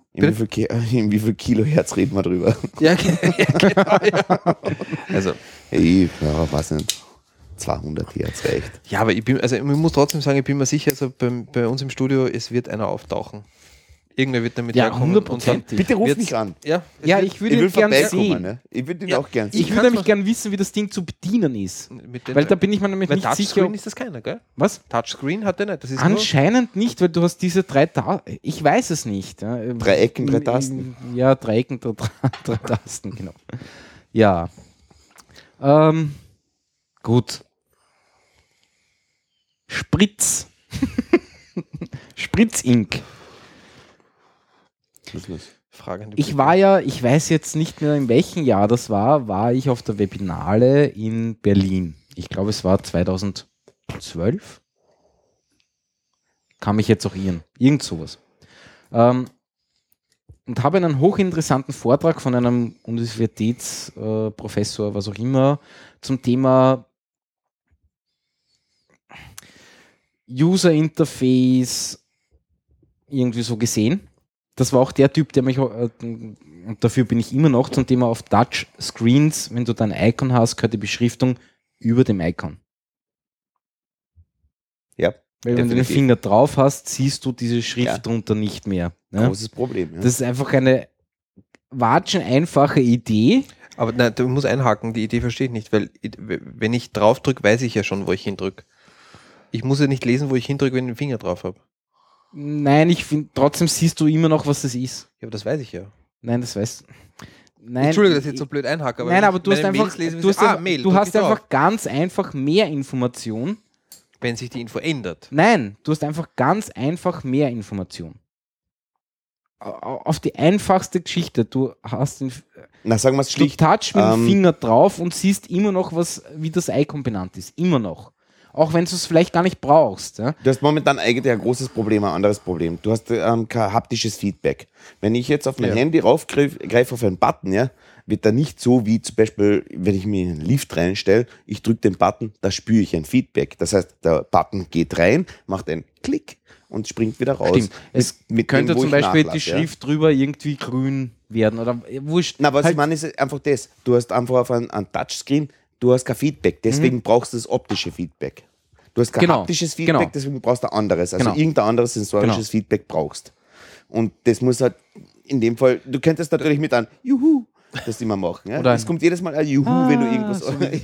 in wie viel Kilohertz reden wir drüber? ja, genau, ja. Also, Hey, ja, weiß nicht. 200 Hertz reicht. ja, aber ich muss trotzdem sagen, ich bin mir sicher, also bei uns im Studio, es wird einer auftauchen. Irgendwer wird damit Ja, herkommen. und dann 100%. Bitte ruf wird's- mich an. Ja, es Ja, wird- ich würde Ich will ihn gern vorbeikommen. sehen. Ne? Ich würde ihn Ja, auch gern Ich sehen. würde kann's nämlich mal- gern wissen, wie das Ding zu bedienen ist. mit den, Weil da bin ich mir nämlich weil nicht sicher. Touchscreen ob- ist das keiner, gell? Was? Touchscreen hat der nicht. Das ist Anscheinend nicht, weil du hast diese drei Tasten. Ich weiß es nicht. Ja. Drei Ecken, drei Tasten. Ja, drei Ecken, drei Tasten, genau. Ja. Gut. Spritz. Spritz-Ink. Was ist los? Fragende Ich weiß jetzt nicht mehr, in welchem Jahr das war ich auf der Webinale in Berlin. Ich glaube, es war 2012. Kann mich jetzt auch irren. Irgend sowas. Und habe einen hochinteressanten Vortrag von einem Universitätsprofessor, was auch immer, zum Thema User Interface irgendwie so gesehen. Das war auch der Typ, der mich, und dafür bin ich immer noch, zum Thema auf Touch Screens, wenn du dein Icon hast, gehört die Beschriftung über dem Icon. Ja, Weil wenn du den definitiv. Finger drauf hast, siehst du diese Schrift Ja. drunter nicht mehr. Ne? Großes Problem. Ja. Das ist einfach eine watscheneinfache Idee. Aber nein, du musst einhaken, die Idee verstehe ich nicht, weil wenn ich drauf drücke, weiß ich ja schon, wo ich hindrücke. Ich muss ja nicht lesen, wo ich hindrücke, wenn ich den Finger drauf habe. Nein, ich finde, trotzdem siehst du immer noch, was das ist. Ja, aber das weiß ich ja. Nein, das weißt Nein, Entschuldige, dass ich jetzt so blöd einhacke, aber nein, aber du hast Mails einfach, lese, du drück hast ich drauf. einfach ganz einfach mehr Information. Wenn sich die Info ändert. Nein, du hast einfach ganz einfach mehr Information. Auf die einfachste Geschichte. Du hast den Na, sagen wir es du schlicht. touch mit dem Finger drauf und siehst immer noch, wie das Icon benannt ist. Immer noch. Auch wenn du es vielleicht gar nicht brauchst. Ja? Du hast momentan eigentlich ein großes Problem, ein anderes Problem. Du hast kein haptisches Feedback. Wenn ich jetzt auf mein Handy raufgreife auf einen Button, ja, wird er nicht so wie zum Beispiel, wenn ich mir in einen Lift reinstelle, ich drücke den Button, da spüre ich ein Feedback. Das heißt, der Button geht rein, macht einen Klick und springt wieder raus. Stimmt. Es könnte dem, wo zum ich Beispiel nachlasse, die Schrift drüber irgendwie grün werden oder wurscht. Na, was halt, ich meine, ist einfach das. Du hast einfach auf einem Touchscreen, du hast kein Feedback, deswegen brauchst du das optische Feedback. Du hast kein haptisches Feedback, deswegen brauchst du ein anderes. Also irgendein anderes sensorisches Feedback brauchst. Und das muss halt in dem Fall, du könntest natürlich mit einem Juhu das immer machen. Ja? Es kommt jedes Mal ein Juhu, wenn du irgendwas... So wie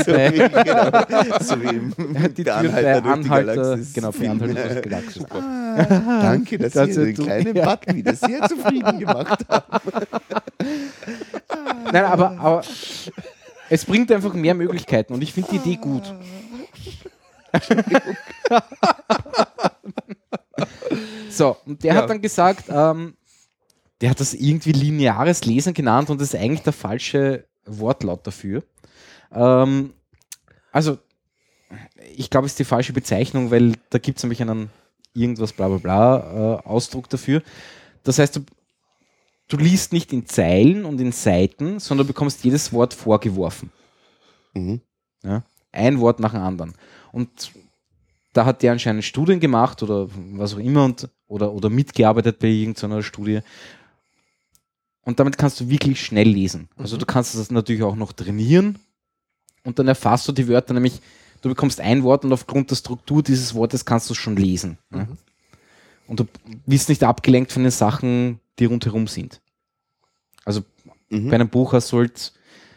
so wie im die der Türen Anhalter bei durch die Anhalter, Galaxis. genau, bei Anhalter durch die Galaxis. Danke, dass Das ihr den ist du- kleinen ja. Button wieder sehr zufrieden gemacht habt. Nein, aber es bringt einfach mehr Möglichkeiten und ich finde die Idee gut. So, und der hat dann gesagt, der hat das irgendwie lineares Lesen genannt und das ist eigentlich der falsche Wortlaut dafür. Also, ich glaube, es ist die falsche Bezeichnung, weil da gibt es nämlich einen irgendwas bla bla bla Ausdruck dafür. Das heißt, du liest nicht in Zeilen und in Seiten, sondern bekommst jedes Wort vorgeworfen. Mhm. Ja? Ein Wort nach dem anderen. Und da hat der anscheinend Studien gemacht oder was auch immer oder mitgearbeitet bei irgendeiner Studie. Und damit kannst du wirklich schnell lesen. Also du kannst das natürlich auch noch trainieren und dann erfasst du die Wörter, nämlich du bekommst ein Wort und aufgrund der Struktur dieses Wortes kannst du es schon lesen. Ja? Und du bist nicht abgelenkt von den Sachen, die rundherum sind. Also bei einem Buch hast du halt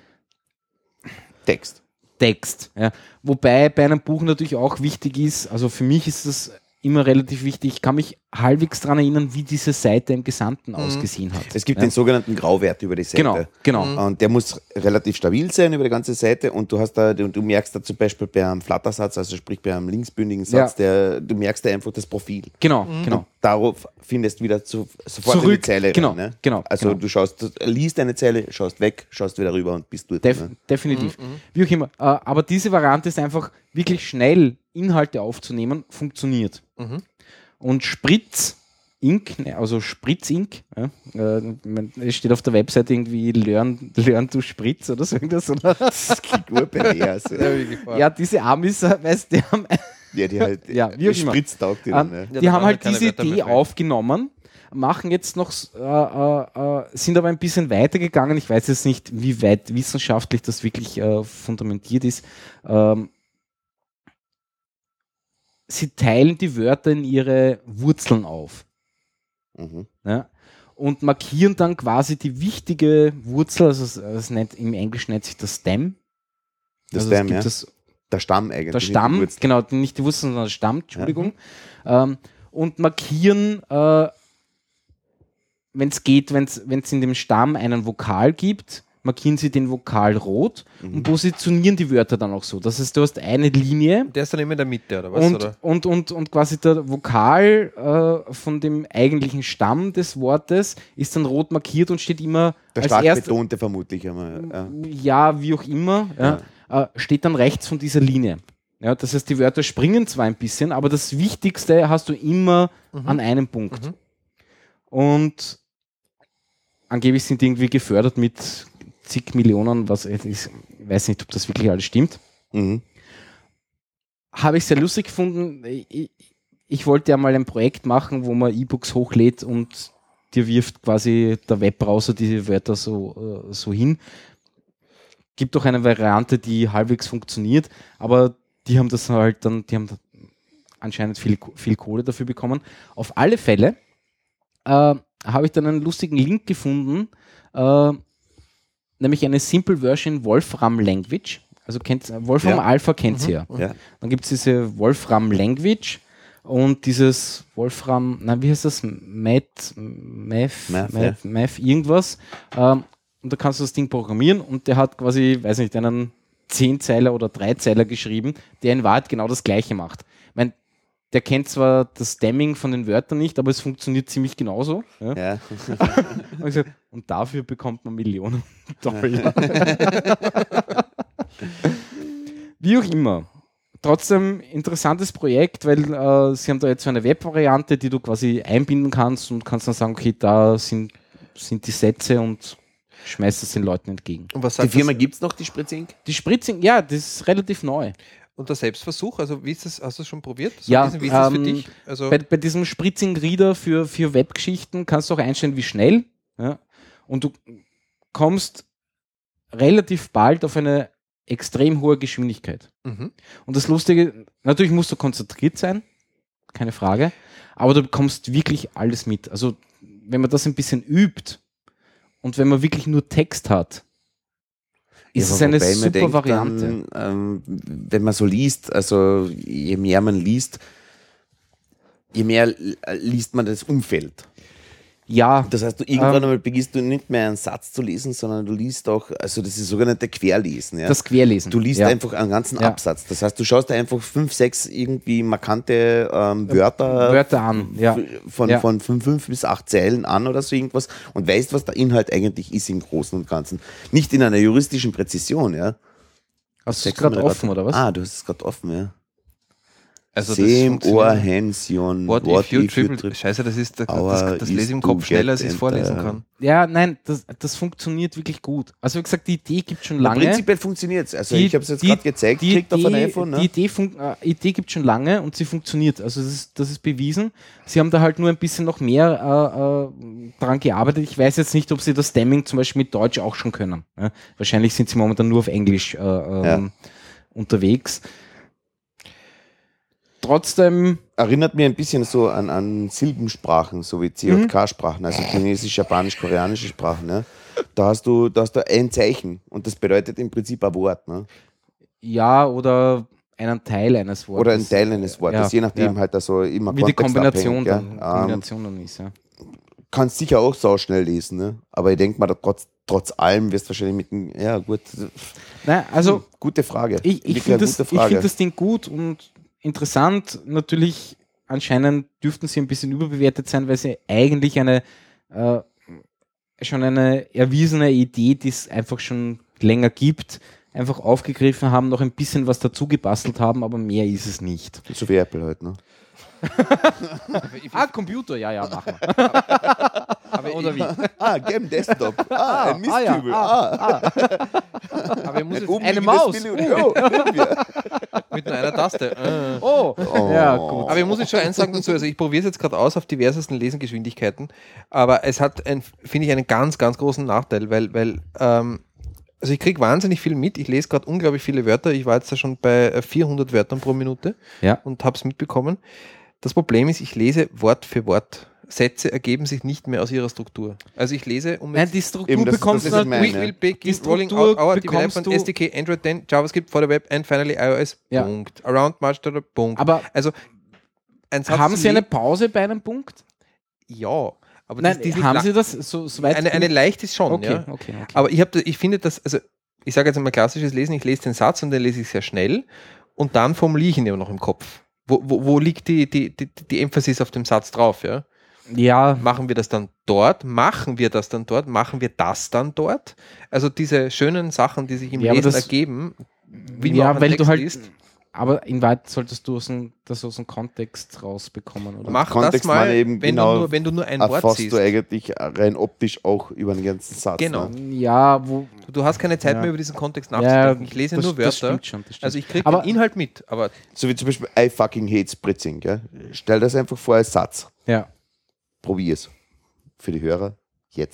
Text. Ja. Wobei bei einem Buch natürlich auch wichtig ist, also für mich ist das immer relativ wichtig, ich kann mich halbwegs daran erinnern, wie diese Seite im Gesamten ausgesehen hat. Es gibt den sogenannten Grauwert über die Seite. Genau. Und der muss relativ stabil sein über die ganze Seite und du merkst da zum Beispiel bei einem Flattersatz, also sprich bei einem linksbündigen Satz, du merkst da einfach das Profil. Genau. Und darauf findest du wieder sofort in die Zeile rein. Ne? Genau. Also du liest eine Zeile, schaust weg, schaust wieder rüber und bist dort. Definitiv. Wie auch immer. Aber diese Variante ist einfach wirklich schnell Inhalte aufzunehmen, funktioniert. Und Spritz Ink, also Spritz Ink, ja, es steht auf der Webseite irgendwie Learn to Spritz oder so irgendwas. Oder? Das klingt urpervers. Ja, diese Amis, weißt du, die haben Die halt wie auch immer. Spritztaugt die dann. Ne? Die haben halt keine diese Wörter mehr Idee frei. aufgenommen, machen jetzt noch, sind aber ein bisschen weiter gegangen. Ich weiß jetzt nicht, wie weit wissenschaftlich das wirklich fundamentiert ist. Sie teilen die Wörter in ihre Wurzeln auf. Ja, und markieren dann quasi die wichtige Wurzel, also im Englischen nennt sich das Stem. Das Also es Stem, gibt ja. das Der Stamm eigentlich. der nicht die Stamm, Wurzel. genau, nicht die Wurzel, sondern der Stamm, Entschuldigung. Und markieren, wenn es geht, wenn es in dem Stamm einen Vokal gibt, markieren sie den Vokal rot und positionieren die Wörter dann auch so. Das heißt, du hast eine Linie Der ist dann immer in der Mitte, oder was? und quasi der Vokal von dem eigentlichen Stamm des Wortes ist dann rot markiert und steht immer Der als stark erstes. betonte vermutlich einmal. Ja, wie auch immer, steht dann rechts von dieser Linie. Ja, das heißt, die Wörter springen zwar ein bisschen, aber das Wichtigste hast du immer an einem Punkt. Und angeblich sind die irgendwie gefördert mit zig Millionen, ich weiß nicht, ob das wirklich alles stimmt. Habe ich sehr lustig gefunden. Ich wollte ja mal ein Projekt machen, wo man E-Books hochlädt und dir wirft quasi der Webbrowser diese Wörter so hin. Gibt auch eine Variante, die halbwegs funktioniert, aber die haben das halt dann, die haben anscheinend viel Kohle dafür bekommen. Auf alle Fälle habe ich dann einen lustigen Link gefunden, nämlich eine Simple Version Wolfram Language. Also Wolfram Alpha kennt ihr ja. Ja. Dann gibt es diese Wolfram Language und dieses Wolfram, wie heißt das? Math irgendwas. Und da kannst du das Ding programmieren und der hat quasi, weiß nicht, einen 10-Zeiler oder 3-Zeiler geschrieben, der in Wahrheit genau das Gleiche macht. Ich meine, der kennt zwar das Stemming von den Wörtern nicht, aber es funktioniert ziemlich genauso. Ja. Ja. Und dafür bekommt man Millionen $. Wie auch immer. Trotzdem interessantes Projekt, weil sie haben da jetzt so eine Web-Variante, die du quasi einbinden kannst und kannst dann sagen, okay, da sind die Sätze und schmeißt es den Leuten entgegen. Und was Die sagt Firma gibt es noch, die Spritzink? Die Spritzing, ja, das ist relativ neu. und der Selbstversuch, also wie ist das, hast du das schon probiert? So Ja, wie ist das für dich? Also bei diesem Spritzing-Reader für Webgeschichten kannst du auch einstellen, wie schnell. Ja, und du kommst relativ bald auf eine extrem hohe Geschwindigkeit. mhm. Und das Lustige, natürlich musst du konzentriert sein, keine Frage, aber du bekommst wirklich alles mit. Also wenn man das ein bisschen übt und wenn man wirklich nur Text hat, ist es eine super Variante. Wenn man so liest, also je mehr man liest, je mehr liest man das Umfeld. Ja, Das heißt, du irgendwann einmal beginnst du nicht mehr einen Satz zu lesen, sondern du liest auch, also das ist sogenannte Querlesen. Ja? das Querlesen. Du liest ja. einfach einen ganzen Ja. Absatz. Das heißt, du schaust dir einfach 5, 6 irgendwie markante Wörter an. Ja. von 5 bis 8 Zeilen an oder so irgendwas und weißt, was der Inhalt eigentlich ist im Großen und Ganzen. Nicht in einer juristischen Präzision, ja. Hast du es gerade offen, oder was? Ah, du hast es gerade offen, ja. Also Sem, Ohr, Hension, What if you triple, Scheiße, das lese ich im Kopf schneller, als ich es vorlesen kann. Ja, nein, das funktioniert wirklich gut. Also wie gesagt, die Idee gibt es schon lange. Prinzipiell funktioniert es. Also ich habe es jetzt gerade gezeigt, kriegt auf ein iPhone. Ne? Die Idee gibt es schon lange und sie funktioniert. Also das ist bewiesen. Sie haben da halt nur ein bisschen noch mehr dran gearbeitet. Ich weiß jetzt nicht, ob sie das Stemming zum Beispiel mit Deutsch auch schon können. Ja? Wahrscheinlich sind sie momentan nur auf Englisch unterwegs. Trotzdem Erinnert mir ein bisschen so an Silbensprachen, so wie CJK-Sprachen, also chinesisch, japanisch, koreanische Sprachen. Ne? Da hast du ein Zeichen und das bedeutet im Prinzip ein Wort. Ne? ja, oder einen Teil eines Wortes. Oder ein Teil eines Wortes, Ja, je nachdem ja. halt also immer Wie die Kombination kontextabhängig, dann ist, ja. Kannst sicher auch sau schnell lesen, ne? Aber ich denke mal, trotz allem wirst du wahrscheinlich mit dem, ja gut, Nein, also gute Frage. ich Wirklich finde eine gute Frage. find das Ding gut und interessant. Natürlich, anscheinend dürften sie ein bisschen überbewertet sein, weil sie eigentlich schon eine erwiesene Idee, die es einfach schon länger gibt, einfach aufgegriffen haben, noch ein bisschen was dazu gebastelt haben, aber mehr ist es nicht. So wie Apple halt, ne? Computer, ja, machen wir. Oder wie? Game Desktop. Ein Mistkübel. Aber ich muss jetzt Eine Maus. mit nur einer Taste. Ja, gut. Aber ich muss jetzt schon eins sagen dazu, also ich probiere es jetzt gerade aus auf diversesten Lesengeschwindigkeiten, aber es hat, finde ich, einen ganz, ganz großen Nachteil, weil also ich kriege wahnsinnig viel mit, ich lese gerade unglaublich viele Wörter, ich war jetzt da schon bei 400 Wörtern pro Minute und habe es mitbekommen. Das Problem ist, ich lese Wort für Wort. Sätze ergeben sich nicht mehr aus ihrer Struktur. Also ich lese Nein, die Struktur Eben, das bekommst ist du ich meine. We will begin Die rolling Struktur out our bekommst development du- SDK, Android 10, JavaScript for the web and finally iOS. Ja. Punkt. Around March, Punkt. Aber also ein Satz haben zu Sie eine lesen- Pause bei einem Punkt? Ja, aber Nein, die haben Sie das so weit? eine leicht ist schon, Okay, ja. okay. Aber ich finde das, also ich sage jetzt einmal klassisches Lesen, ich lese den Satz und den lese ich sehr schnell und dann formuliere ich ihn immer noch im Kopf. Wo liegt die Emphasis auf dem Satz drauf, ja? Ja, Machen wir das dann dort? Machen wir das dann dort? Machen wir das dann dort? Also diese schönen Sachen, die sich im Ja, aber Lesen das- ergeben, wie ja, man auch einen weil Text du halt, liest. aber in Wahrheit solltest du das aus dem Kontext rausbekommen, oder? Mach Kontext das mal, meine eben wenn, genau, wenn du nur ein Wort erfasst siehst. du eigentlich rein optisch auch über den ganzen Satz. Genau. Ne? Ja, wo. Du hast keine Zeit Ja. mehr über diesen Kontext Ja, nachzudenken. Ich lese das- nur das Wörter. stimmt schon, das stimmt. Also ich kriege Aber- den Inhalt mit, aber So wie zum Beispiel I fucking hate Spritzing. Gell? Stell das einfach vor als Satz. Ja. Probier's. Für die Hörer jetzt.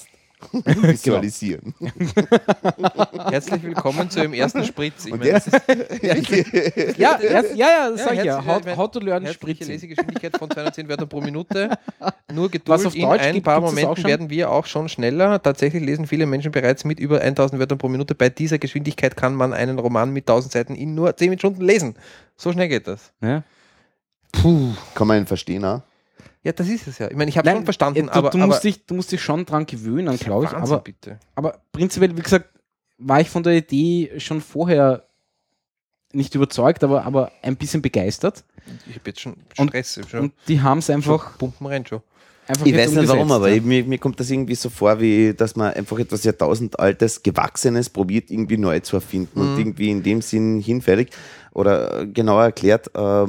visualisieren. Herzlich willkommen zu Ihrem ersten Spritz. Ich Und meine, jetzt, das ist sag ich ja. How to learn herzliche Spritzen. Lesegeschwindigkeit von 210 Wörtern pro Minute. Nur Was Geduld, auf in Deutsch ein gibt, paar gibt's das auch Momenten schon? werden wir auch schon schneller. Tatsächlich lesen viele Menschen bereits mit über 1000 Wörtern pro Minute. Bei dieser Geschwindigkeit kann man einen Roman mit 1000 Seiten in nur 10 Stunden lesen. So schnell geht das. Ja. kann man ihn verstehen, auch? Ja, das ist es ja. Ich meine, ich habe schon verstanden, du musst dich schon dran gewöhnen, glaube ich. Wahnsinn, bitte. Aber prinzipiell, wie gesagt, war ich von der Idee schon vorher nicht überzeugt, aber ein bisschen begeistert. Ich habe jetzt schon Und- Stress. Und die haben es einfach Pumpen rennt schon. einfach Ich jetzt weiß nicht warum, umgesetzt, aber ja. mir kommt das irgendwie so vor, wie dass man einfach etwas Jahrtausendaltes, Gewachsenes probiert, irgendwie neu zu erfinden und irgendwie in dem Sinn hinfällig oder genauer erklärt,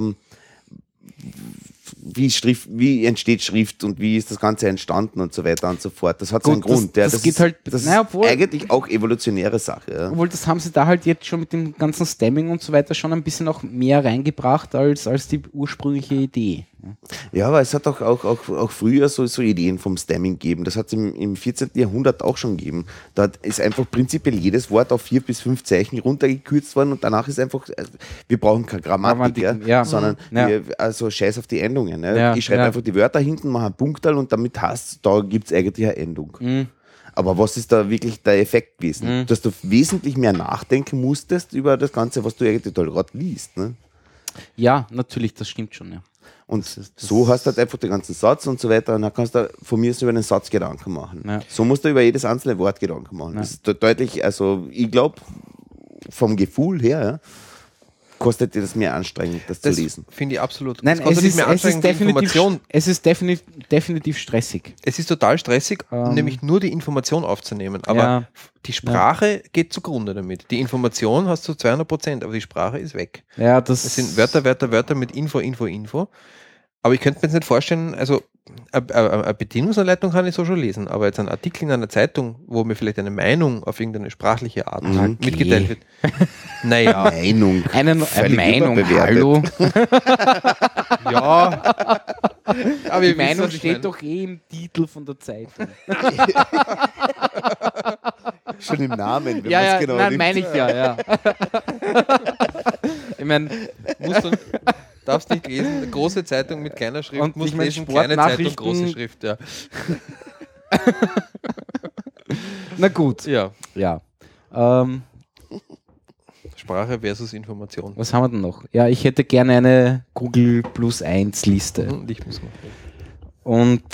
wie entsteht Schrift und wie ist das Ganze entstanden und so weiter und so fort. Das hat seinen Gut, das- Grund. Ja, das geht halt- das naja, ist obwohl- eigentlich auch evolutionäre Sache. Ja. Obwohl, das haben sie da halt jetzt schon mit dem ganzen Stemming und so weiter schon ein bisschen auch mehr reingebracht als die ursprüngliche Idee. Ja, aber es hat auch früher so Ideen vom Stemming gegeben. Das hat es im 14. Jahrhundert auch schon gegeben. Da ist einfach prinzipiell jedes Wort auf 4 bis 5 Zeichen runtergekürzt worden und danach ist einfach, wir brauchen keine Grammatik, Grammatik, ja. sondern Ja. also scheiß auf die Endungen. Ja. Ja, Ich schreibe ja. einfach die Wörter hinten, mache einen Punktal und damit hast da gibt es eigentlich eine Endung. Mhm. Aber was ist da wirklich der Effekt gewesen? Dass du wesentlich mehr nachdenken musstest über das Ganze, was du eigentlich da gerade liest. Ne? Ja, natürlich, das stimmt schon, ja. Und Das so hast du halt einfach den ganzen Satz und so weiter und dann kannst du von mir so über den Satz Gedanken machen. Ja. So musst du über jedes einzelne Wort Gedanken machen. Das ist deutlich, also ich glaube, vom Gefühl her ja, kostet dir das mehr anstrengend, das zu lesen. Finde ich absolut. Nein, kostet es nicht ist, mehr anstrengend, die Information. es ist definitiv stressig. Es ist total stressig, nämlich nur die Information aufzunehmen. Aber Ja. die Sprache geht zugrunde damit. Die Information hast du 200%, aber die Sprache ist weg. Ja, Es sind Wörter mit Info. Aber ich könnte mir jetzt nicht vorstellen, also eine Bedienungsanleitung kann ich so schon lesen, aber jetzt ein Artikel in einer Zeitung, wo mir vielleicht eine Meinung auf irgendeine sprachliche Art mitgeteilt wird. Naja, Meinung. Eine Völlig Meinung, überbewertet. hallo. ja. Aber Die ihr wisst, Meinung was ich steht meine. doch eh im Titel von der Zeitung. Schon im Namen. wenn Ja, man's ja, genau nein, nimmt. meine ich ja. Ich meine, Darfst nicht lesen, große Zeitung mit kleiner Schrift, Und musst ich mein, lesen, kleine Zeitung, Sportnachrichten- große Schrift, ja. na gut. Ja, Ja. Sprache versus Information. Was haben wir denn noch? Ja, ich hätte gerne eine Google Plus 1 Liste. Und ich muss mal. Und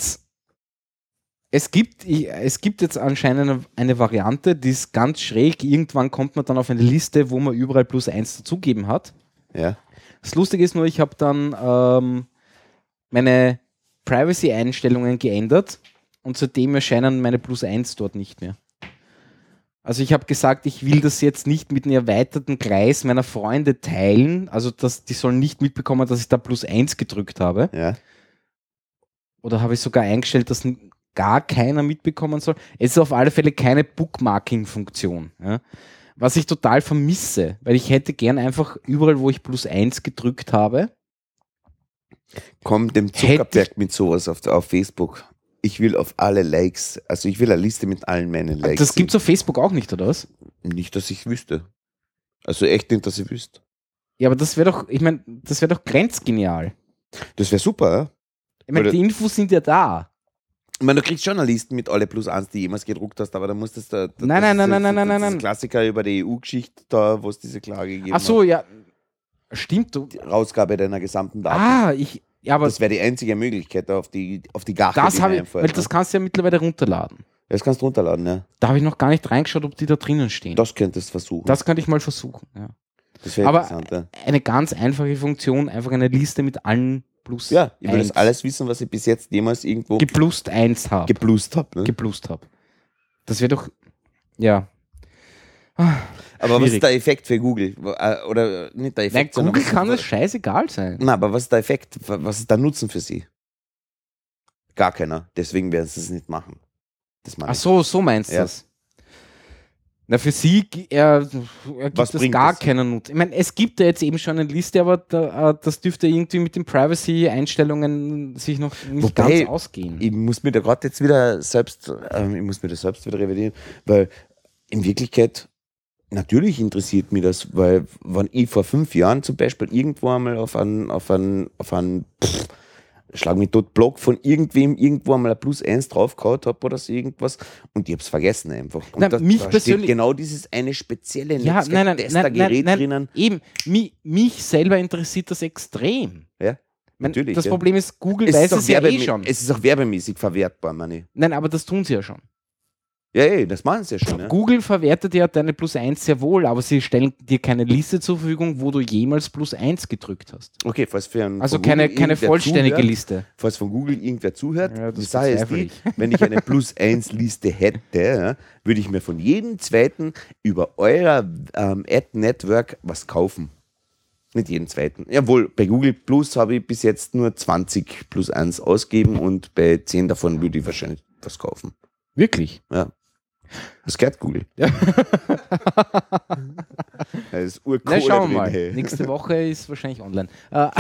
es gibt jetzt anscheinend eine Variante, die ist ganz schräg. Irgendwann kommt man dann auf eine Liste, wo man überall Plus 1 dazugeben hat. Ja. Das Lustige ist nur, ich habe dann meine Privacy-Einstellungen geändert und seitdem erscheinen meine Plus 1 dort nicht mehr. Also ich habe gesagt, ich will das jetzt nicht mit einem erweiterten Kreis meiner Freunde teilen, also die sollen nicht mitbekommen, dass ich da Plus 1 gedrückt habe. Ja. Oder habe ich sogar eingestellt, dass gar keiner mitbekommen soll. Es ist auf alle Fälle keine Bookmarking-Funktion. Ja? Was ich total vermisse, weil ich hätte gern einfach überall, wo ich Plus 1 gedrückt habe. Komm dem Zuckerberg mit sowas auf Facebook. Ich will auf alle Likes, also ich will eine Liste mit allen meinen Likes. Das gibt es auf Facebook auch nicht, oder was? Nicht, dass ich wüsste. Also echt nicht, dass ich wüsste. Ja, aber das wäre doch, ich meine, das wäre doch grenzgenial. Das wäre super, ja? Ich meine, Oder- die Infos sind ja da. Ich meine, du kriegst schon eine Liste mit alle Plus 1, die jemals gedruckt hast, aber dann musst du das Nein. Das Klassiker über die EU-Geschichte, da wo es diese Klage gegeben Ach so, ja. Stimmt, du. hat. Die Rausgabe deiner gesamten Daten. Ja, aber Das wäre die einzige Möglichkeit, da auf die Gache, das die habe mir ich, weil das kannst du ja mittlerweile runterladen. Das kannst du runterladen, ja. Da habe ich noch gar nicht reingeschaut, ob die da drinnen stehen. Das könntest du versuchen. Das könnte ich mal versuchen, ja. Das wäre Aber interessant, ja. eine ganz einfache Funktion, einfach eine Liste mit allen Plus Ja, ich will das 1 alles wissen, was ich bis jetzt jemals irgendwo geplust 1 habe. geplust habe. Ne? Geplust habe. Das wäre doch, ja. Aber was schwierig. ist der Effekt für Google? Oder nicht der Nein, Effekt, sondern Google was- kann es scheißegal sein. Na, aber was ist der Effekt? Was ist der Nutzen für sie? Gar keiner. Deswegen werden sie es nicht machen. Das meine Ach ich. so, so meinst du Ja. das. Na, für sie er gibt Was es bringt gar das? keinen Nutzen. Ich meine, es gibt ja jetzt eben schon eine Liste, aber das dürfte irgendwie mit den Privacy-Einstellungen sich noch nicht Wobei, ganz ausgehen. Ich muss mir da gerade jetzt wieder selbst, ich muss mir das selbst wieder revidieren, weil in Wirklichkeit natürlich interessiert mich das, weil wenn ich vor 5 Jahren zum Beispiel irgendwo einmal auf einen Schlag mich tot Blog von irgendwem irgendwo einmal ein +1 draufgehauen habe oder so irgendwas und ich habe es vergessen einfach. Und Nein, mich da steht persönlich- genau dieses eine spezielle Ja, nein, Netzwerk-Tester-Gerät drinnen. Eben, mich selber interessiert das extrem. Ja, Ich mein, natürlich. das ja. Problem ist, Google Es weiß ist, auch es ja eh schon. es ist auch werbemäßig verwertbar, meine ich. Nein, aber das tun sie ja schon. Ja, das machen sie ja schon. Ja. Google verwertet ja deine +1 sehr wohl, aber sie stellen dir keine Liste zur Verfügung, wo du jemals +1 gedrückt hast. Okay, falls für einen Also von keine Google irgendwer vollständige zuhört, Liste. Falls von Google irgendwer zuhört, Ja, das die Sache ist bezweifle die, wenn ich eine +1-Liste hätte, ja, würde ich mir von jedem zweiten über euer Ad-Network was kaufen. Nicht jeden zweiten. Jawohl, bei Google Plus habe ich bis jetzt nur 20 +1 ausgegeben und bei 10 davon würde ich wahrscheinlich was kaufen. Wirklich? Ja. Das gehört Google. Ja. Da ist Na, Urkohle schauen wir drin, mal. hey. Nächste Woche ist wahrscheinlich online. Da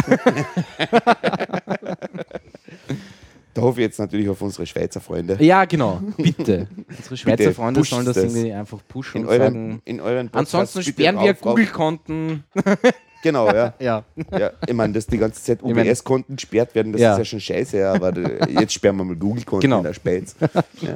hoffe ich jetzt natürlich auf unsere Schweizer Freunde. Ja, genau. Bitte. Unsere Schweizer Bitte, Freunde pusht sollen das das. irgendwie einfach pushen und sagen. In euren Podcasts Ansonsten bitte sperren wir auf- Google-Konten. Genau, ja. Ja. Ja, ich meine, dass die ganze Zeit Ich mein- OBS-Konten gesperrt werden, das Ja. ist ja schon scheiße, aber jetzt sperren wir mal Google-Konten Genau. in der Speiz. Ja.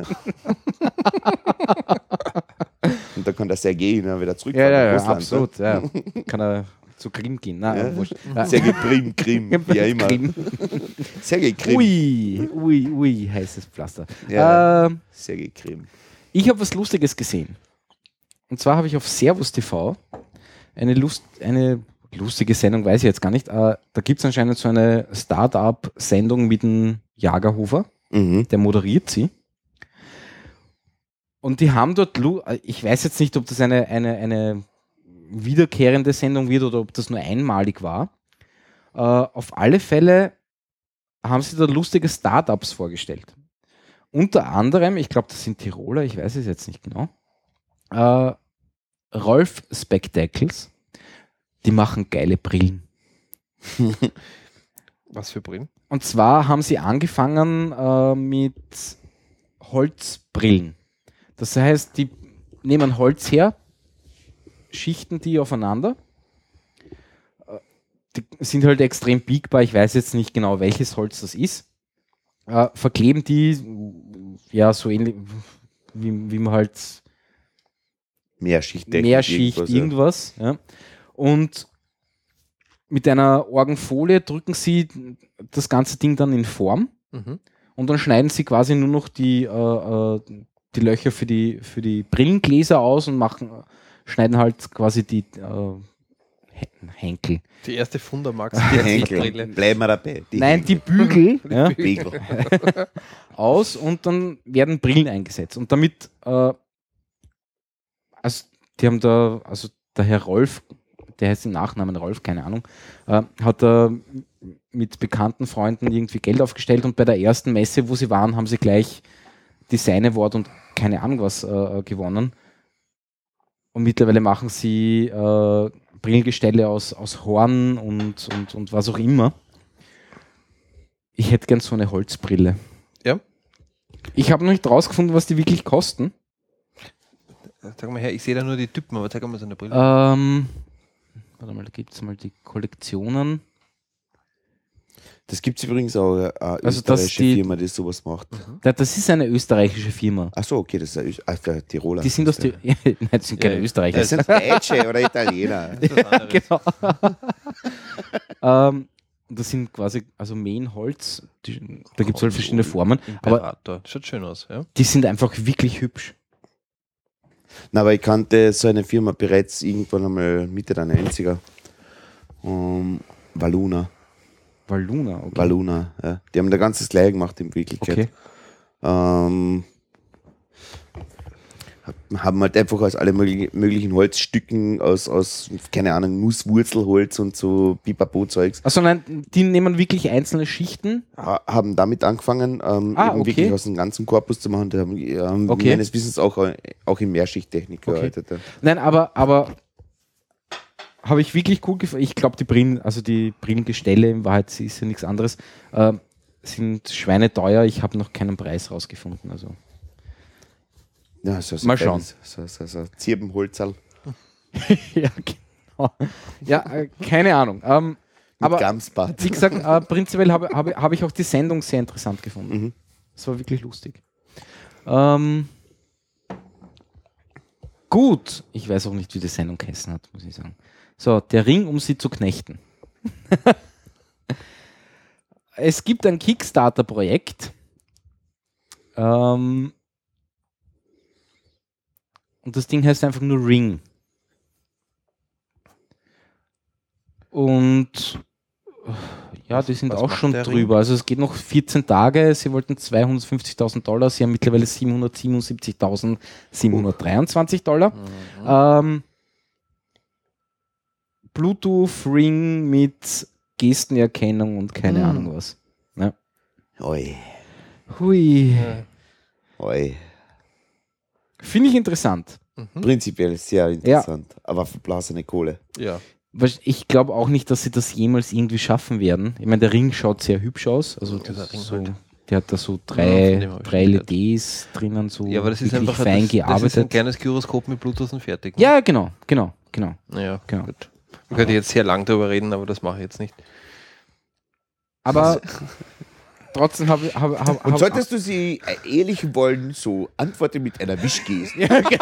Und dann kann der Sergei wieder zurückfahren Ja, nach ja, Russland. absolut. Ja. Kann er zu Krim gehen. Nein, Ja. wurscht. Ne? Sergei Krim, wie auch immer. Krim. Sergei Krim. Ui, heißes Pflaster. Ja. Sergei Krim. Ich habe was Lustiges gesehen. Und zwar habe ich auf Servus TV eine lustige Sendung, weiß ich jetzt gar nicht. Da gibt es anscheinend so eine Start-up-Sendung mit dem Jagerhofer. Mhm. Der moderiert sie. Und die haben dort, ich weiß jetzt nicht, ob das eine wiederkehrende Sendung wird oder ob das nur einmalig war. Auf alle Fälle haben sie da lustige Startups vorgestellt. Unter anderem, ich glaube, das sind Tiroler, ich weiß es jetzt nicht genau, Rolf Spectacles, die machen geile Brillen. Was für Brillen? Und zwar haben sie angefangen mit Holzbrillen. Das heißt, die nehmen Holz her, schichten die aufeinander. Die sind halt extrem biegbar. Ich weiß jetzt nicht genau, welches Holz das ist. Verkleben die, ja, so ähnlich wie man halt Mehrschicht, irgendwas. Ja. Und mit einer Orgenfolie drücken sie das ganze Ding dann in Form Mhm. und dann schneiden sie quasi nur noch die Löcher für die Brillengläser aus und schneiden halt quasi die Henkel. Die erste Fundermax Die Henkel. Bleiben wir dabei. Nein, die Bügel ja, Begel. aus und dann werden Brillen eingesetzt. Und damit, also die haben da, also der Herr Rolf, der heißt im Nachnamen Rolf, keine Ahnung, hat da mit bekannten Freunden irgendwie Geld aufgestellt und bei der ersten Messe, wo sie waren, haben sie gleich Design Award und keine Ahnung was gewonnen. Und mittlerweile machen sie Brillengestelle aus Horn und was auch immer. Ich hätte gern so eine Holzbrille. Ja. Ich habe noch nicht rausgefunden, was die wirklich kosten. Sag mal her, ich sehe da nur die Typen, aber zeig mal so eine Brille. Warte mal, da gibt es mal die Kollektionen. Das gibt es übrigens auch eine Also, dass österreichische die- Firma, die sowas macht. Das ist eine österreichische Firma. Ach so, okay, das ist der Tiroler. Die sind aus Nein, das sind keine Ja, Österreicher. Das sind Deutsche oder Italiener. Das ist was anderes. Genau. Das sind quasi, also Mähenholz, da gibt es halt verschiedene Formen, aber Imperator. Schaut schön aus, ja. die sind einfach wirklich hübsch. Na, aber ich kannte so eine Firma bereits irgendwann einmal Mitte der 90er. Valuna. Valuna, okay. Valuna, ja. Die haben da ganzes gleich gemacht in Wirklichkeit. Okay. Hat haben halt einfach aus alle möglichen Holzstücken, aus keine Ahnung, Nusswurzelholz und so Pipapo-Zeugs. Also nein, die nehmen wirklich einzelne Schichten. Haben damit angefangen, eben okay. wirklich aus dem ganzen Korpus zu machen. Die haben Okay. meines Wissens auch in Mehrschichttechnik gearbeitet. Ja. Nein, aber habe ich wirklich cool gefunden. Ich glaube, die Brillengestelle, in Wahrheit ist ja nichts anderes, sind schweineteuer. Ich habe noch keinen Preis rausgefunden. Also. Ja, so Mal schauen. So Zirbenholzerl Ja, genau. Ja, keine Ahnung. mit Aber Gamsbad. wie gesagt, prinzipiell hab ich auch die Sendung sehr interessant gefunden. Mhm. Das war wirklich lustig. Gut, ich weiß auch nicht, wie die Sendung geheißen hat, muss ich sagen. So, der Ring, um sie zu knechten. Es gibt ein Kickstarter-Projekt. Und das Ding heißt einfach nur Ring. Und ja, die sind Was auch macht schon der drüber. Also es geht noch 14 Tage. Sie wollten $250.000. Sie haben mittlerweile $777.723. Bluetooth-Ring mit Gestenerkennung und keine Ahnung was. Ja. Oi, Hui. oi. Finde ich interessant. Prinzipiell sehr interessant, aber verblasene Kohle. Ja. Ich glaube auch nicht, dass sie das jemals irgendwie schaffen werden. Ich meine, der Ring schaut sehr hübsch aus. Also Ja, der Ring so, halt. der hat da so Ja, von drei dem hab ich LEDs drinnen, so Ja, aber das ist wirklich einfach fein das ist ein gearbeitet. kleines Gyroskop mit Bluetooth und fertig. ne? Ja, genau. Ja, Genau. gut. Ich könnte jetzt sehr lang darüber reden, aber das mache ich jetzt nicht. Aber trotzdem Und solltest du sie ehrlich wollen, so antworte mit einer Wischgeste.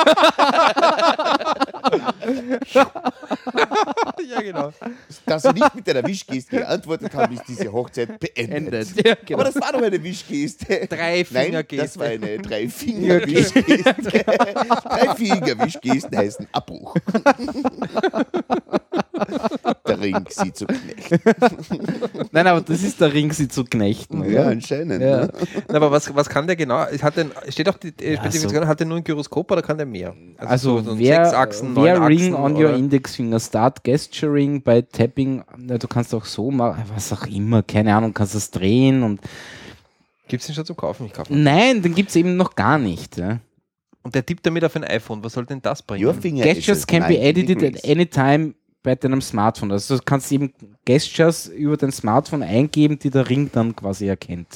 Ja, genau. Dass sie nicht mit einer Wischgeste geantwortet haben, ist diese Hochzeit beendet. Ja, genau. Aber das war doch eine Wischgeste. Drei Nein, Fingergeste. das war eine Drei-Finger-Wischgeste. Drei-Finger-Wischgesten heißen Abbruch. Der Ring, sie zu knechten. Nein, aber das ist der Ring, sie zu knechten. Ja, Oder? anscheinend. Ja. Ne? Na, aber was kann der genau? Steht auch die Spezifikation, hat der nur ein Gyroskop oder kann der mehr? Also so wer 6 Achsen, 9 Ring Achsen, on oder? your index finger, start gesturing by tapping, na, du kannst auch so machen, was auch immer, keine Ahnung, kannst das drehen und Gibt es den schon zum Kaufen? Ich kaufe ihn. nein, den gibt es eben noch gar nicht. Ja. Und der tippt damit auf ein iPhone. Was soll denn das bringen? Your finger Gestures is can be 90 edited degrees. at any time bei deinem Smartphone. Also du kannst eben Gestures über dein Smartphone eingeben, die der Ring dann quasi erkennt.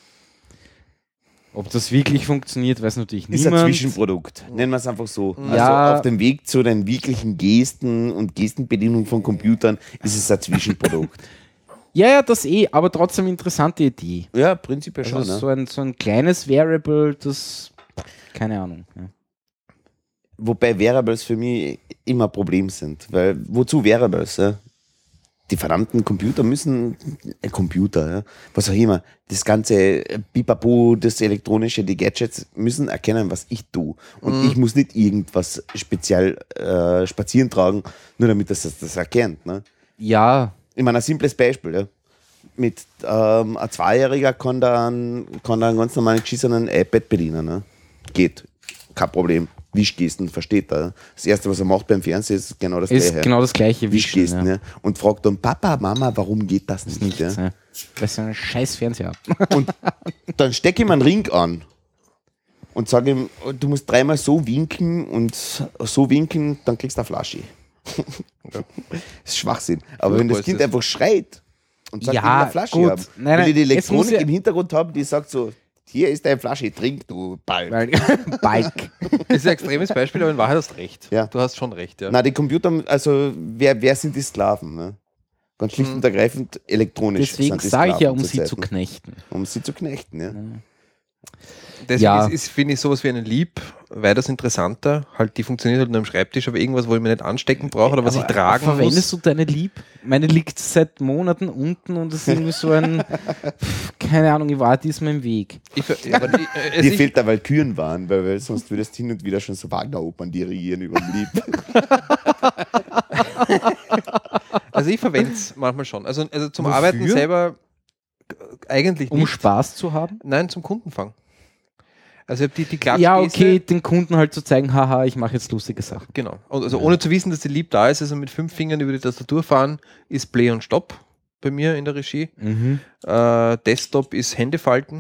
Ob das wirklich funktioniert, weiß natürlich Ist ein niemand. Zwischenprodukt. Nennen wir es einfach so. Ja. Also auf dem Weg zu den wirklichen Gesten und Gestenbedienung von Computern ist es ein Zwischenprodukt. Ja, das aber trotzdem interessante Idee. Ja, prinzipiell Also schon. Ne? so ein kleines Variable, das keine Ahnung. Ja. Wobei Variables für mich immer ein Problem sind. Weil, wozu Variables? Ja? Die verdammten Computer müssen, ja? Was auch immer, das ganze Pipapo, das Elektronische, die Gadgets müssen erkennen, was ich tue. Und ich muss nicht irgendwas speziell spazieren tragen, nur damit das erkennt. Ne? Ja, Ich meine, ein simples Beispiel. Ja? Mit ein Zweijähriger kann da einen ganz normalen geschissenen iPad bedienen. Ne? Geht. Kein Problem. Wischgesten versteht er. Das Erste, was er macht beim Fernsehen, ist genau das ist Gleiche. genau das gleiche Wischgesten. Wischen, Ja. Und fragt dann Papa, Mama, warum geht das nicht? Nichts, Ja? ja. Weil sie einen scheiß Fernseher haben. Und dann stecke ich ihm einen Ring an und sage ihm, du musst dreimal so winken und so winken, dann kriegst du eine Flasche. Das ist Schwachsinn. Aber wenn das Kind einfach schreit und sagt, Ja, ich will eine Flasche gut. haben, Nein, weil ich die es muss Elektronik ja- im Hintergrund habe, die sagt so, hier ist deine Flasche, trink du bald. Bike. Das ist ein extremes Beispiel, aber in Wahrheit hast du recht. Ja. Du hast schon recht, ja. Na, die Computer, also wer sind die Sklaven? Ne? Ganz schlicht und ergreifend elektronisch. Deswegen sind die sage ich ja, Sklaven um sie zu zurzeit, knechten. ne? Um sie zu knechten, ja. Deswegen Ja. finde ich sowas wie einen Lieb weitaus interessanter. Halt, die funktioniert halt nur am Schreibtisch, aber irgendwas, wo ich mir nicht anstecken brauche oder was ich tragen Verwendest muss. du deine Lieb? Meine liegt seit Monaten unten und es ist irgendwie so ein, keine Ahnung, ich war diesmal im Weg. Dir fehlt da Walkürenwahn, weil sonst würdest du hin und wieder schon so Wagner-Opern dirigieren über den Lieb. Also ich verwende es manchmal schon. Also zum Arbeiten selber eigentlich Um nicht. Spaß zu haben? Nein, zum Kundenfang. Also ich habe die Klatschgeste. Ja, okay, den Kunden halt zu zeigen, haha, ich mache jetzt lustige Sachen. Genau. Und also ohne zu wissen, dass die lieb da ist, also mit 5 Fingern über die Tastatur fahren, ist Play und Stopp bei mir in der Regie. Mhm. Desktop ist Hände falten.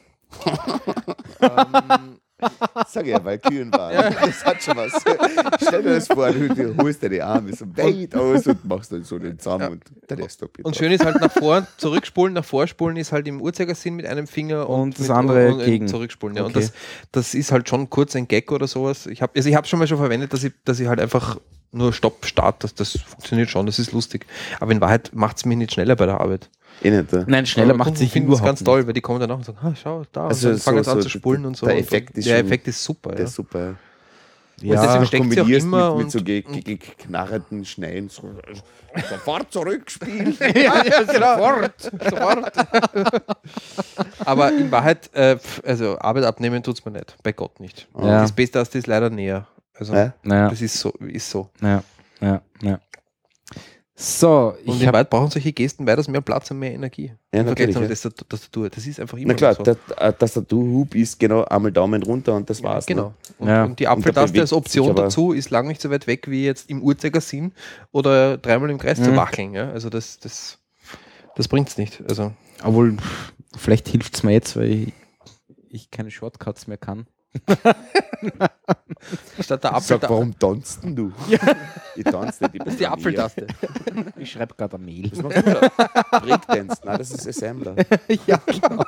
Sag ja, weil Kühen waren. Das hat schon was. Stell dir das vor, du holst deine Arme so weit aus und machst dann so den zusammen und der Desktop. Und schön ist halt nach vor, zurückspulen, nach vorspulen ist halt im Uhrzeigersinn mit einem Finger Und das mit, andere und gegen. Zurückspulen. Ja. Okay. Und das ist halt schon kurz ein Gag oder sowas. Ich habe schon mal verwendet, dass ich halt einfach nur Stopp, Start, das funktioniert schon, das ist lustig. Aber in Wahrheit macht es mich nicht schneller bei der Arbeit. Nein, schneller macht sich das überhaupt ganz nicht. toll, weil die kommen danach und sagen, schau, da, Also und dann fangen so an zu spulen und so. der Effekt ist der schon- Effekt ist super. Der Ja. ist super. Ja, deswegen Du steckt sie auch kombinierst immer mit und- so geknarrten Schneiden. So, sofort zurückspielen. Sofort. Aber in Wahrheit, also Arbeit abnehmen tut es mir nicht. Bei Gott nicht. Ja. Die Space-Taste ist leider näher. Also Ja. Naja, das ist so. ja. So, Und ich in habe Wahrheit brauchen solche Gesten weitaus mehr Platz und mehr Energie. Ja, Im Vergleich natürlich, zu einer Tastatur. Das ist einfach immer Na klar, so. der Tastaturhub ist genau einmal Daumen runter und das war's. Genau. Und, Ja. und die Und da Apfeltaste bewegt als Option sich aber- dazu ist lang nicht so weit weg wie jetzt im Uhrzeigersinn oder dreimal im Kreis zu wackeln. Ja? Also das bringt es nicht. Also obwohl, vielleicht hilft es mir jetzt, weil ich keine Shortcuts mehr kann. statt der Sag, Apfeltaste. warum tanzt denn du? Ich tanze nicht. Das ist die Apfeltaste. Ich schreibe gerade eine Mail. Was machst du da? Breakdance. Nein, das ist Assembler. Ja, genau.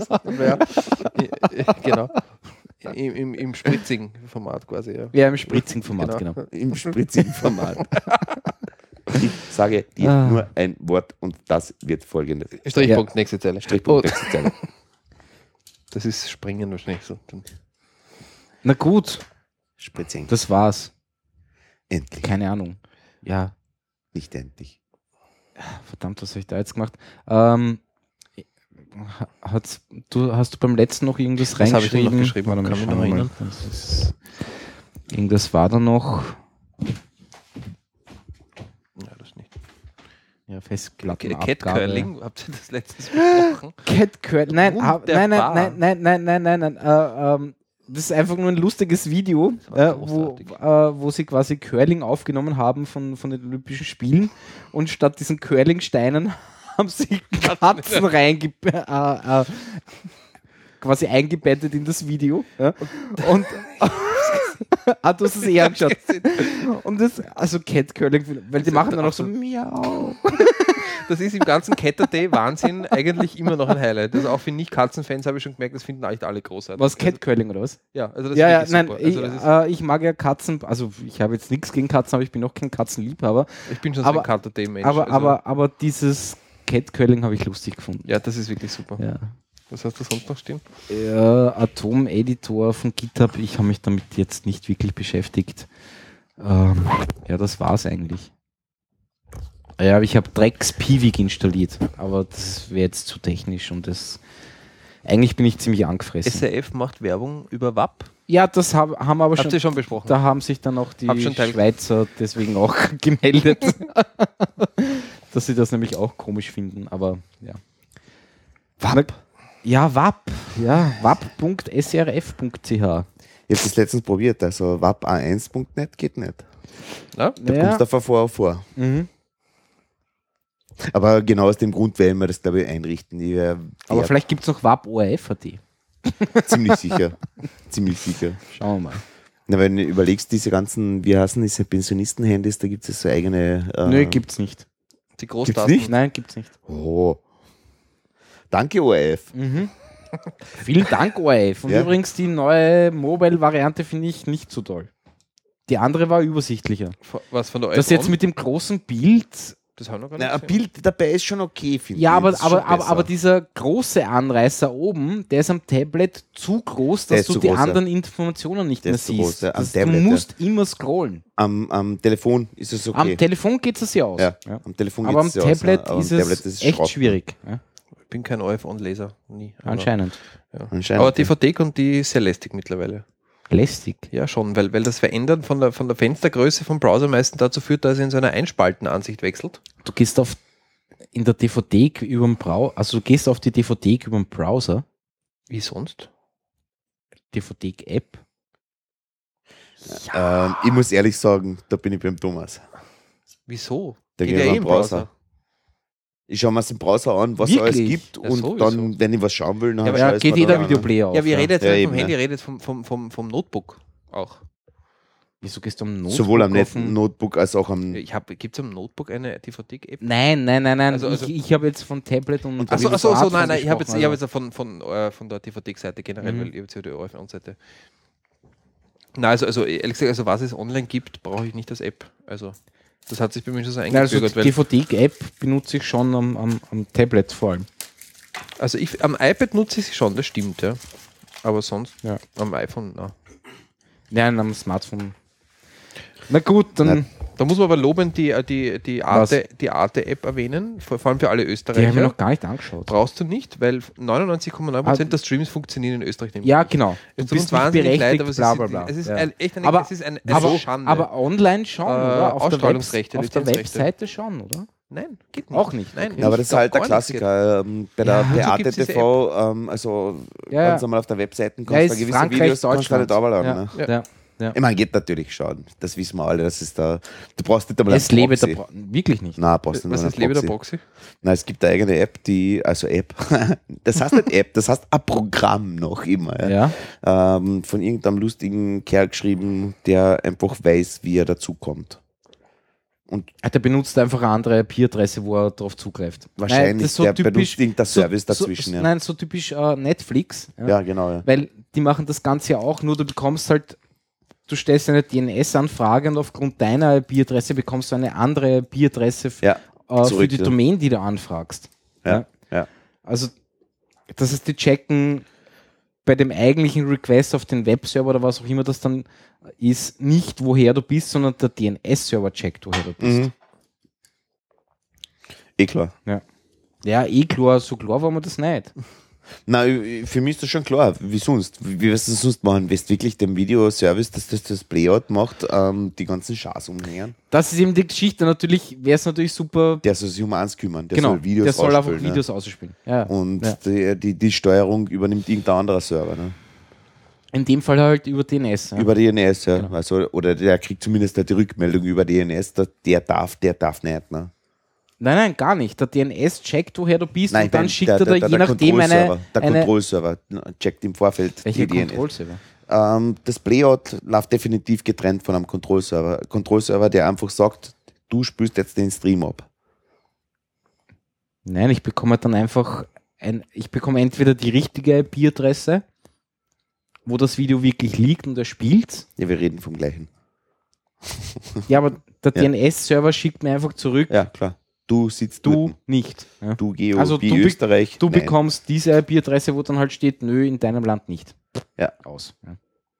Genau. Im spritzigen Format quasi. Ja. Ja, im Spritzing-Format, Genau. genau. Im spritzigen Format. Ich sage dir nur ein Wort und das wird folgendes. Strichpunkt, nächste Zeile. Strichpunkt, Oh, nächste Zeile. das ist Springen wahrscheinlich so. Na gut, Spritzing. das war's. Endlich. Keine Ahnung. Ja, Nicht endlich. verdammt, was habe ich da jetzt gemacht? Hast du beim letzten noch irgendwas Das habe ich reingeschrieben? noch geschrieben, Warte mal, kann mich schauen noch wir mal. erinnern. Irgendwas war da noch. Ja, das nicht. Ja, Festplattenabgabe. Cat-Curling, habt ihr das letztens besprochen? Cat-Curling, nein, Wunderbar. nein. Das ist einfach nur ein lustiges Video, war wo sie quasi Curling aufgenommen haben von den Olympischen Spielen und statt diesen Curling-Steinen haben sie Katzen quasi eingebettet in das Video. Ja? Und du hast es eh angeschaut. Und das, also Cat-Curling, weil die machen dann auch so miau. Das ist im ganzen Cat-Day Wahnsinn eigentlich immer noch ein Highlight. Also auch für Nicht-Katzen-Fans habe ich schon gemerkt, das finden eigentlich alle großartig. Was, Cat-Curling oder was? Ja, also das Ja, ist nein, wirklich super. Also das ist, ich mag ja Katzen, also ich habe jetzt nichts gegen Katzen, aber ich bin auch kein Katzenliebhaber. ich bin schon so aber- ein Cat-Day-Mensch. Aber dieses Cat-Curling habe ich lustig gefunden. ja, das ist wirklich super. Ja. Was hast du sonst noch stehen? Atom-Editor von GitHub, ich habe mich damit jetzt nicht wirklich beschäftigt. Ja, das war's eigentlich. Ja, ich habe Drex Piwik installiert, aber das wäre jetzt zu technisch und das eigentlich bin ich ziemlich angefressen. SRF macht Werbung über WAP. Ja, das haben aber Habt ihr schon, schon besprochen? da haben sich dann auch die Hab schon Schweizer deswegen auch gemeldet, dass sie das nämlich auch komisch finden, aber ja. WAP? Ja, WAP. Ja, wap.srf.ch. Ich habe das letztens probiert, also wap1.net geht nicht. Ja? Da kommst du davor vor. Mhm. Aber genau aus dem Grund werden wir das, glaube ich, einrichten. Aber vielleicht gibt es noch WAP-ORF.at. ziemlich sicher. Ziemlich sicher. Schauen wir mal. Na, wenn du überlegst, diese ganzen, wie heißen diese Pensionisten-Handys, da gibt es so eigene. Nö, gibt's nicht. Die Großdaten. nicht? Nein, gibt's nicht. Oh. Danke, ORF. Vielen Dank, ORF. Und Ja. übrigens, die neue Mobile-Variante finde ich nicht so toll. Die andere war übersichtlicher. Was von der Das jetzt mit dem großen Bild. Das haben wir noch gar Na, nicht ein gesehen. Bild dabei ist schon okay, finde Ja, ich. Das ist schon besser. aber dieser große Anreißer oben, der ist am Tablet zu groß, Der dass ist du zu die groß, ja. anderen Informationen nicht Der mehr ist zu siehst. groß, ja. Am Du Tablet, musst immer scrollen. Am Telefon ist es okay. Am Telefon geht es ja aus. ja, Ja. am Telefon Aber am geht's ja aus, Tablet aber am ist Tablet es ist echt Schrott. schwierig. Ja. Ich bin kein ORF-On-Leser. Nie. Aber- Anscheinend. Ja. Anscheinend. Aber DVD und die ist sehr lästig mittlerweile. Lästig. Ja, schon, weil das Verändern von der Fenstergröße vom Browser meistens dazu führt, dass er in so einer Einspaltenansicht wechselt. Du gehst in der DVD über den Browser, also du gehst auf die DVD über den Browser. Wie sonst? DVD-App? Ich muss ehrlich sagen, da bin ich beim Thomas. Wieso? Der Geht geht ja ja im im Browser. Ich schaue mir es im Browser an, was es alles Wirklich? gibt Ja, und sowieso. dann, wenn ich was schauen will, dann Ja, aber schaue Ja, ich geht mir jeder da an. Videoplayer auf. Ja, wir reden jetzt Ja, nicht eben, vom Handy, ja. ihr redet vom Notebook auch. Wieso gehst du am Notebook Sowohl am auf den- Notebook als auch am. Gibt es am Notebook eine DVD-App? Nein. Also- ich habe jetzt von Tablet und Achso, Smartphone nein, ich habe gesprochen, jetzt von der DVD-Seite generell, Mhm. weil ihr habt ja die ORF-Seite. Nein, also ehrlich gesagt, also was es online gibt, brauche ich nicht als App. Also das hat sich bei mir schon so Nein, also eingebürgert. die DVD-App benutze ich schon am Tablet vor allem. Also am iPad nutze ich sie schon, das stimmt, ja. Aber sonst Ja. am iPhone, na. Nein, am Smartphone. Na gut, dann. Da muss man aber lobend die Was? Arte-App erwähnen, vor allem für alle Die habe ich Österreicher. noch gar nicht angeschaut. Brauchst du nicht, weil 99,9% der Streams funktionieren in Österreich nämlich Ja, nicht. genau. Es tut uns wahnsinnig leid, aber bla bla bla. es ist Ja. echt eine, Aber- es ist eine aber, Schande. aber online schon, oder? Ausstrahlungsrechte, Auf der Lizenzrechte. Webseite schon, oder? Nein, geht nicht. Auch nicht. Nein, Okay. Ja, aber das ist Gar halt der nichts Klassiker. Bei der Ja, wozu Beate gibt's diese TV, also Ja, ganz einmal auf der Webseite Ja, kannst ist du gewisse Frankreich, Videos kannst du nicht Deutschland. runterladen. Ja. Ne? Ja. Ich meine, geht natürlich schon. Das wissen wir alle. Das ist da. Du brauchst nicht einmal Es lebe der Proxy. Wirklich nicht. Nein, brauchst nicht Was mal ist Lebe der Proxy. Proxy? Nein, es gibt eine eigene App, das heißt nicht App, das heißt ein Programm noch immer. Ja. Von irgendeinem lustigen Kerl geschrieben, der einfach weiß, wie er dazukommt. Und Der benutzt einfach eine andere IP-Adresse, wo er darauf zugreift. wahrscheinlich, Nein, das ist so der typisch, benutzt irgendein Service so, dazwischen. Ja. Nein, so typisch Netflix. Ja, genau. Ja. Weil die machen das Ganze ja auch, nur du bekommst halt, du stellst eine DNS-Anfrage und aufgrund deiner IP-Adresse bekommst du eine andere IP-Adresse Ja, für zurück, die ja. Domain, die du anfragst. Ja, ja. Also, das ist die checken bei dem eigentlichen Request auf den Webserver oder was auch immer das dann ist, nicht woher du bist, sondern der DNS-Server checkt, woher du bist. Mhm. Eh klar. Ja, klar, so klar war mir das nicht. Nein, für mich ist das schon klar. Wie sonst? Wie wirst du das sonst machen? Wirst du wirklich dem Videoservice, das Playout macht, die ganzen Schars umhängen? Das ist eben die Geschichte. Natürlich wäre es natürlich super. Der soll sich um eins kümmern. Der Genau, soll Videos der soll einfach ausspielen, Videos ausspielen. Ja. Ne? Und Ja. die Steuerung übernimmt irgendein anderer Server. Ne? In dem Fall halt über DNS. Ja. Über DNS, ja. Genau. Also, oder der kriegt zumindest die Rückmeldung über DNS, der darf nicht. Ne? Nein, gar nicht. Der DNS checkt, woher du bist Nein, und dann nein, schickt er da je nachdem Control-Server, der eine Kontrollserver checkt im Vorfeld welche die DNS. Kontrollserver? Das Playout läuft definitiv getrennt von einem Kontrollserver. Kontrollserver, der einfach sagt, du spielst jetzt den Stream ab. Nein, ich bekomme dann einfach ich bekomme entweder die richtige IP-Adresse, wo das Video wirklich liegt und er spielt. Ja, wir reden vom gleichen. Ja, aber der Ja. DNS-Server schickt mir einfach zurück, Ja, klar. Du sitzt du dort. nicht. Ja. Du Geo, Also wie du Österreich. Du Nein. bekommst diese IP-Adresse, wo dann halt steht, nö, in deinem Land nicht. Ja. Aus. Ja.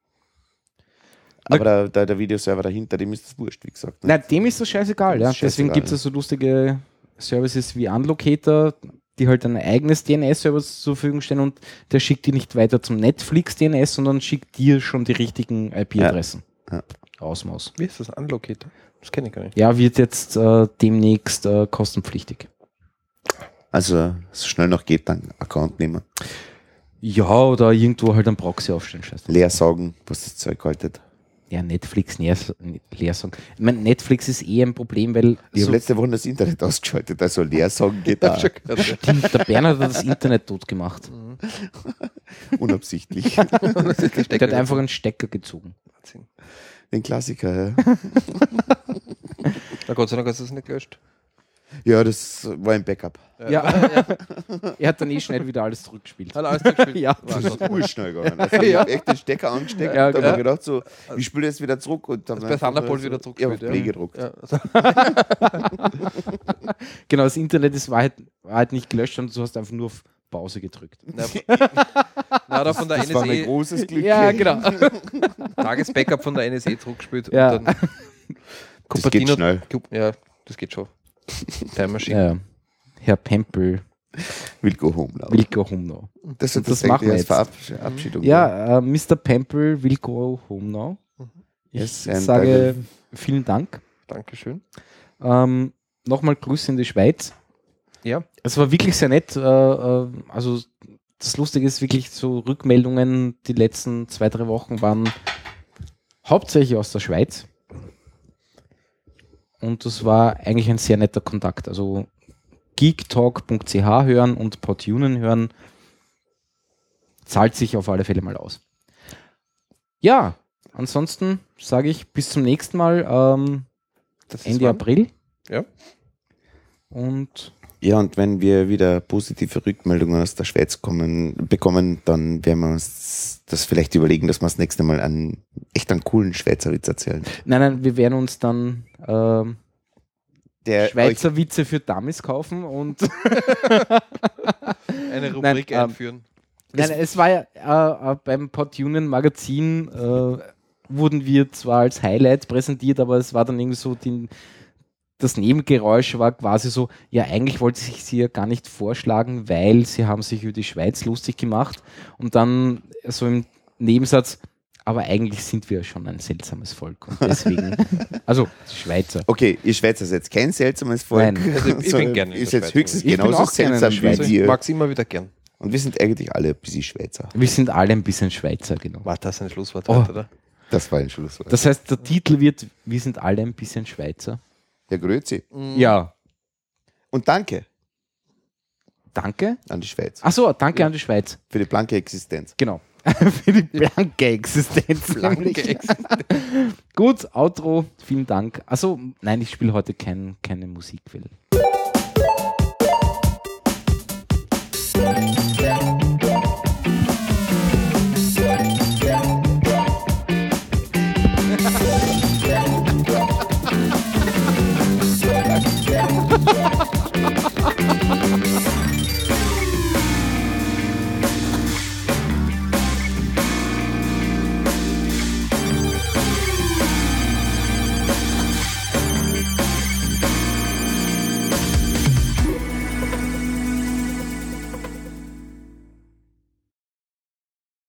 Aber der Videoserver dahinter, dem ist das wurscht, wie gesagt. Ne? Nein, dem ist das scheißegal. Dem Ja. ist Deswegen scheißegal, gibt es ja so lustige Services wie Unlocator, die halt ein eigenes DNS-Server zur Verfügung stellen und der schickt die nicht weiter zum Netflix-DNS, sondern schickt dir schon die richtigen IP-Adressen. Ja. Ausmaus. Wie ist das? Unlocator? Das kenne ich gar nicht. Ja, wird jetzt demnächst kostenpflichtig. Also, so schnell noch geht, dann Account nehmen. Ja, oder irgendwo halt ein Proxy aufstellen. Scheiße. Leer saugen, was das Zeug haltet. Ja, Netflix leer sagen. Ich meine, Netflix ist eh ein Problem, weil Ich habe letzte Woche das Internet ausgeschaltet, also leer saugen geht da. stimmt, der Bernhard hat das Internet tot gemacht. Unabsichtlich. Der hat einfach einen Stecker gezogen. Den Klassiker, ja. Na Gott sei Dank hast du das nicht gelöscht. Ja, das war ein Backup. Ja. Er hat dann eh schnell wieder alles zurückgespielt. Hat alles gespielt? Ja. Das ist urschnell gegangen. Also ich habe echt den Stecker angesteckt Ja, und dann genau. habe ich gedacht, so, ich spiele jetzt wieder zurück. Und dann Bei Thunderbolt wieder zurückgespielt, Ja, ja. Play gedruckt. Ja, also, Genau, das Internet war halt nicht gelöscht und du hast einfach nur auf Pause gedrückt. na, da von der Das war mein NSE, großes Glück. Ja, genau. Tagesbackup von der NSE zurückgespielt. Ja. Und dann Das geht schnell. Ja, das geht schon. Time Machine. Ja. Herr Pempel Will go home now. will go home now. Das das machen wir als jetzt. Verabschiedung. Ja, Mr. Pempel will go home now. Ich Yes, and sage vielen Dank. Dankeschön. Nochmal Grüße in die Schweiz. Ja. Es war wirklich sehr nett. Also das Lustige ist wirklich, so Rückmeldungen die letzten 2-3 Wochen waren hauptsächlich aus der Schweiz. Und das war eigentlich ein sehr netter Kontakt. Also geektalk.ch hören und Podtunen hören zahlt sich auf alle Fälle mal aus. Ja, ansonsten sage ich bis zum nächsten Mal Ende wann? April. Ja. Und Ja, und wenn wir wieder positive Rückmeldungen aus der Schweiz bekommen, dann werden wir uns das vielleicht überlegen, dass wir das nächste Mal einen coolen Schweizer Witz erzählen. nein, wir werden uns dann Der Schweizer Witze für Dummies kaufen und Eine Rubrik Nein, einführen. nein, es war ja beim Podtunen Magazin wurden wir zwar als Highlight präsentiert, aber es war dann irgendwie so, das Nebengeräusch war quasi so, ja, eigentlich wollte ich sie ja gar nicht vorschlagen, weil sie haben sich über die Schweiz lustig gemacht und dann so im Nebensatz, aber eigentlich sind wir schon ein seltsames Volk und deswegen, also die Schweizer. Okay, ihr Schweizer seid kein seltsames Volk. Nein. Also ich bin sondern gerne in ihr der seid Schweiz. höchstens Ich bin genauso auch gerne in der seltsam Schweiz. wie Also ich wir. mag es immer wieder gern. Und wir sind eigentlich alle ein bisschen Schweizer. Wir sind alle ein bisschen Schweizer, genau. War das ein Schlusswort Oh. heute, oder? Das war ein Schlusswort. Das heißt, der Titel wird, wir sind alle ein bisschen Schweizer. Ja, grüezi. Ja. Und danke Danke. an die Schweiz Achso, danke an die Schweiz. für die blanke Existenz. Genau. Für die blanke Existenz. Blanke Gut, Outro, vielen Dank. Also, nein, ich spiele heute keine Musik.